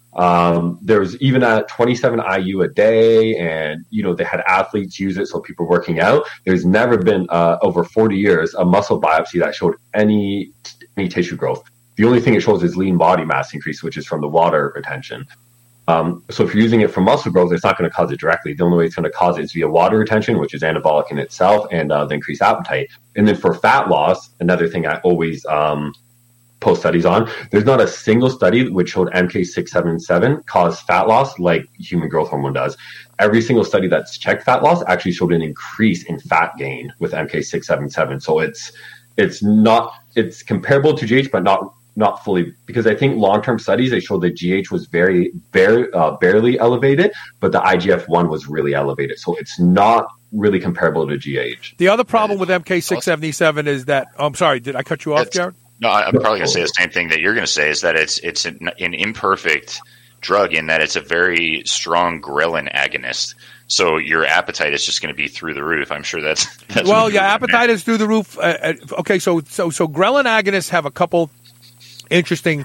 um, there was even at twenty-seven I U a day, and, you know, they had athletes use it, so people working out. There's never been, uh, over forty years, a muscle biopsy that showed any any tissue growth. The only thing it shows is lean body mass increase, which is from the water retention. Um, so if you're using it for muscle growth, it's not going to cause it directly. The only way it's going to cause it is via water retention, which is anabolic in itself, and uh, the increased appetite. And then for fat loss, another thing I always um, post studies on, there's not a single study which showed M K six seventy-seven caused fat loss like human growth hormone does. Every single study that's checked fat loss actually showed an increase in fat gain with M K six seventy-seven. So it's it's not it's comparable to G H, but not Not fully, because I think long-term studies, they showed that G H was very, very, uh, barely elevated, but the I G F one was really elevated. So it's not really comparable to G H. The other problem with M K six seventy-seven is that, oh, I'm sorry, did I cut you off, Jared? No, I'm probably going to say the same thing that you're going to say, is that it's it's an, an imperfect drug in that it's a very strong ghrelin agonist. So your appetite is just going to be through the roof. I'm sure that's, that's well, yeah, appetite is through the roof. Uh, okay, so so so ghrelin agonists have a couple interesting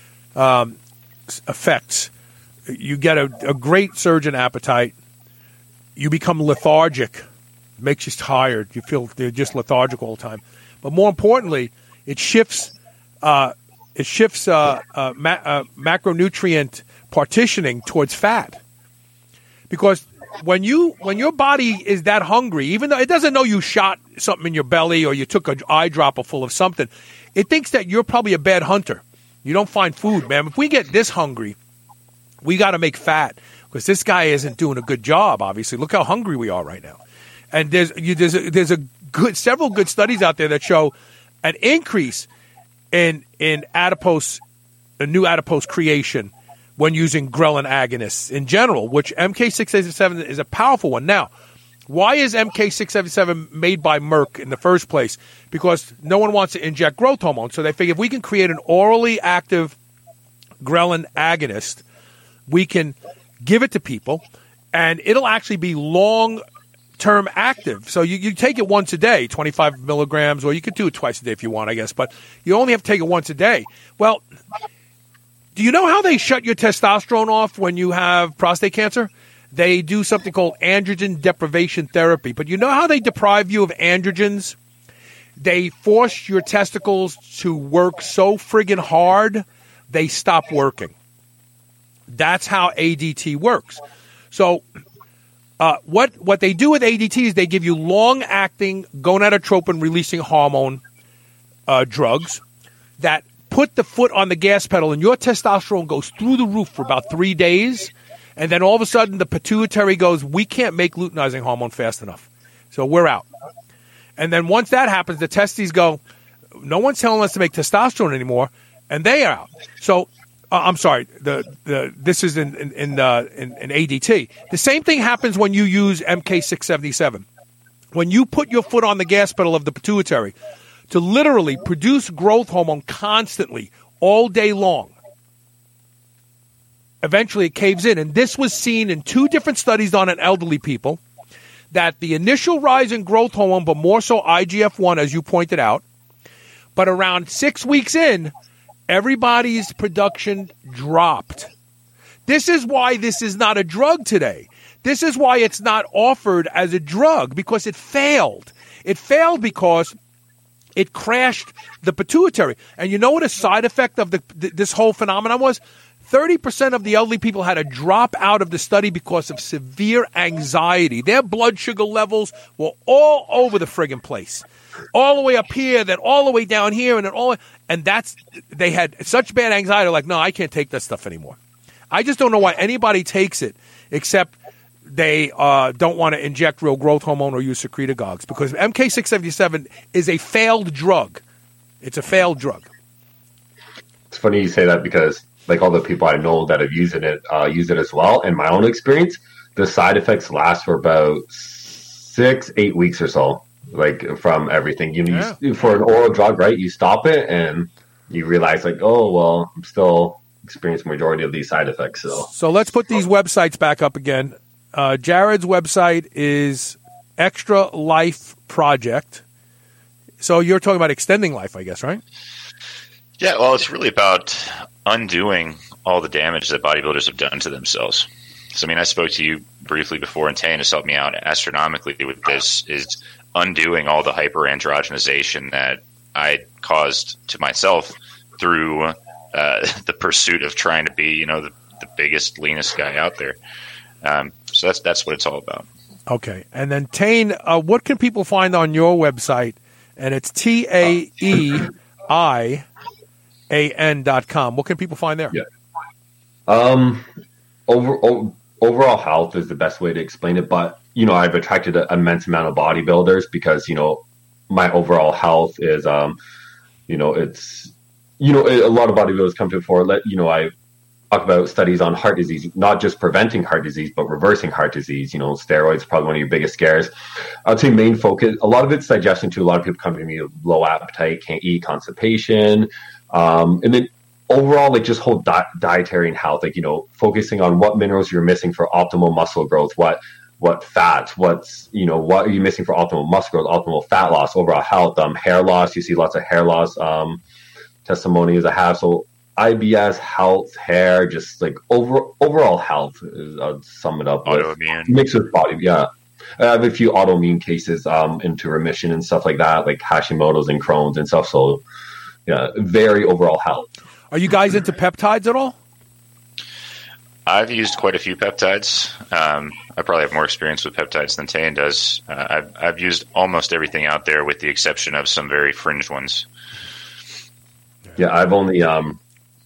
um, effects. You get a, a great surge in appetite. You become lethargic. It makes you tired. You feel they're just lethargic all the time. But more importantly, it shifts uh, it shifts uh, uh, ma- uh, macronutrient partitioning towards fat. Because when you when your body is that hungry, even though it doesn't know you shot something in your belly or you took an eyedropper full of something, it thinks that you're probably a bad hunter. You don't find food, man. If we get this hungry, we got to make fat because this guy isn't doing a good job, obviously. Look how hungry we are right now. And there's you, there's a, there's a good several good studies out there that show an increase in in adipose, a new adipose creation when using ghrelin agonists in general, which M K six seventy-seven is a powerful one. Now, why is M K six seventy-seven made by Merck in the first place? Because no one wants to inject growth hormone. So they figure if we can create an orally active ghrelin agonist, we can give it to people, and it'll actually be long-term active. So you, you take it once a day, twenty-five milligrams, or you could do it twice a day if you want, I guess. But you only have to take it once a day. Well, do you know how they shut your testosterone off when you have prostate cancer? They do something called androgen deprivation therapy. But you know how they deprive you of androgens? they force your testicles to work so friggin' hard, they stop working. That's how A D T works. So uh, what what they do with A D T is they give you long-acting gonadotropin-releasing hormone uh, drugs that put the foot on the gas pedal, and your testosterone goes through the roof for about three days, and then all of a sudden the pituitary goes, we can't make luteinizing hormone fast enough, so we're out. And then once that happens, the testes go, no one's telling us to make testosterone anymore, and they are out. So uh, I'm sorry, the the this is in in in, uh, in in A D T. The same thing happens when you use M K six seventy-seven. When you put your foot on the gas pedal of the pituitary to literally produce growth hormone constantly all day long, eventually it caves in. And this was seen in two different studies done on elderly people, that the initial rise in growth hormone, but more so I G F one, as you pointed out, but around six weeks in, everybody's production dropped. This is why this is not a drug today. This is why it's not offered as a drug, because it failed. It failed because it crashed the pituitary. And you know what a side effect of the th- this whole phenomenon was? thirty percent of the elderly people had to drop out of the study because of severe anxiety. Their blood sugar levels were all over the friggin' place. All the way up here, then all the way down here, and then all, and that's, they had such bad anxiety, like, no, I can't take that stuff anymore. I just don't know why anybody takes it, except they uh, don't want to inject real growth hormone or use secretagogues, because M K six seventy-seven is a failed drug. It's a failed drug. It's funny you say that, because like all the people I know that have used it, uh, use it as well. In my own experience, the side effects last for about six, eight weeks or so. Like from everything, you, yeah. you for an oral drug, right? You stop it and you realize, like, oh well, I'm still experiencing majority of these side effects. So, so let's put these websites back up again. Uh, Jared's website is Extra Life Project. So you're talking about extending life, I guess, right? Yeah, well, it's really about undoing all the damage that bodybuilders have done to themselves. So, I mean, I spoke to you briefly before, and Tane has helped me out astronomically with this, is undoing all the hyperandrogenization that I caused to myself through uh, the pursuit of trying to be, you know, the, the biggest, leanest guy out there. Um, so that's that's what it's all about. Okay. And then, Tane, uh, what can people find on your website? And it's T A E I A N dot com. What can people find there? Yeah. Um, over, over, overall health is the best way to explain it. But, you know, I've attracted an immense amount of bodybuilders because, you know, my overall health is, um, you know, it's, you know, a lot of bodybuilders come to it for, let, you know, I talk about studies on heart disease, not just preventing heart disease, but reversing heart disease. You know, steroids are probably one of your biggest scares. I'd say main focus, a lot of it's digestion too. A lot of people come to me with low appetite, can't eat, constipation. Um, and then overall, like just whole di- dietary and health, like, you know, focusing on what minerals you're missing for optimal muscle growth, what, what fats, what's, you know, what are you missing for optimal muscle growth, optimal fat loss, overall health, um, hair loss. You see lots of hair loss, um, testimonials I have. So I B S, health, hair, just like over, overall health is, I'd sum it up with. Autoimmune. Mixed with body, yeah. I have a few autoimmune cases, um, into remission and stuff like that, like Hashimoto's and Crohn's and stuff. So, yeah, very overall health. Are you guys into peptides at all? I've used quite a few peptides. Um, I probably have more experience with peptides than Tane does. Uh, I've, I've used almost everything out there with the exception of some very fringe ones. Yeah, I've only um,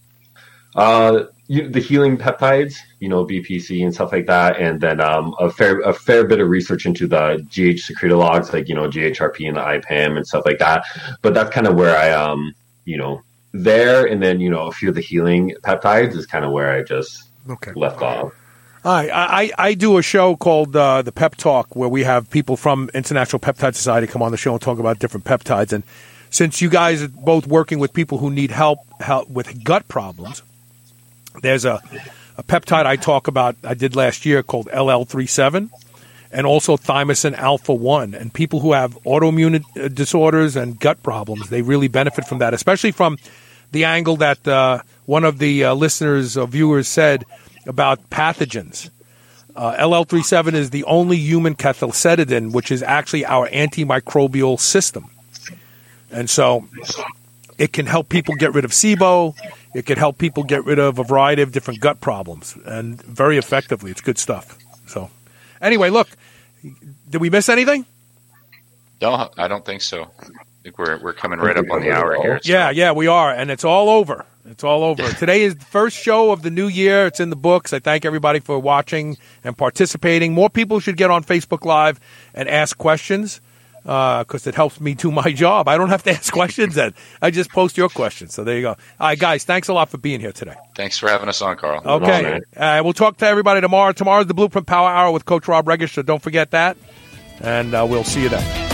uh, you, the healing peptides, you know, B P C and stuff like that, and then um, a fair a fair bit of research into the G H secretologs, like, you know, G H R P and the I P A M and stuff like that. But that's kind of where I um, you know, there, and then, you know, a few of the healing peptides is kind of where I just okay. left off. I, I, I do a show called uh, the Pep Talk, where we have people from International Peptide Society come on the show and talk about different peptides. And since you guys are both working with people who need help, help with gut problems, there's a, a peptide I talk about, I did last year, called L L thirty-seven, and also thymosin alpha one. And people who have autoimmune disorders and gut problems, they really benefit from that, especially from the angle that uh, one of the uh, listeners or viewers said about pathogens. Uh, L L thirty-seven is the only human cathelicidin, which is actually our antimicrobial system. And so it can help people get rid of S I B O. It can help people get rid of a variety of different gut problems, and very effectively. It's good stuff. So anyway, look, did we miss anything? No, I don't think so. I think we're we're coming right up on the hour here. So. Yeah, yeah, we are, and it's all over. It's all over. Today is the first show of the new year. It's in the books. I thank everybody for watching and participating. More people should get on Facebook Live and ask questions because uh, it helps me do my job. I don't have to ask questions then. I just post your questions. So there you go. All right, guys, thanks a lot for being here today. Thanks for having us on, Carl. Okay. Uh, we'll talk to everybody tomorrow. Tomorrow's the Blueprint Power Hour with Coach Rob Regish, so don't forget that. And uh, we'll see you then.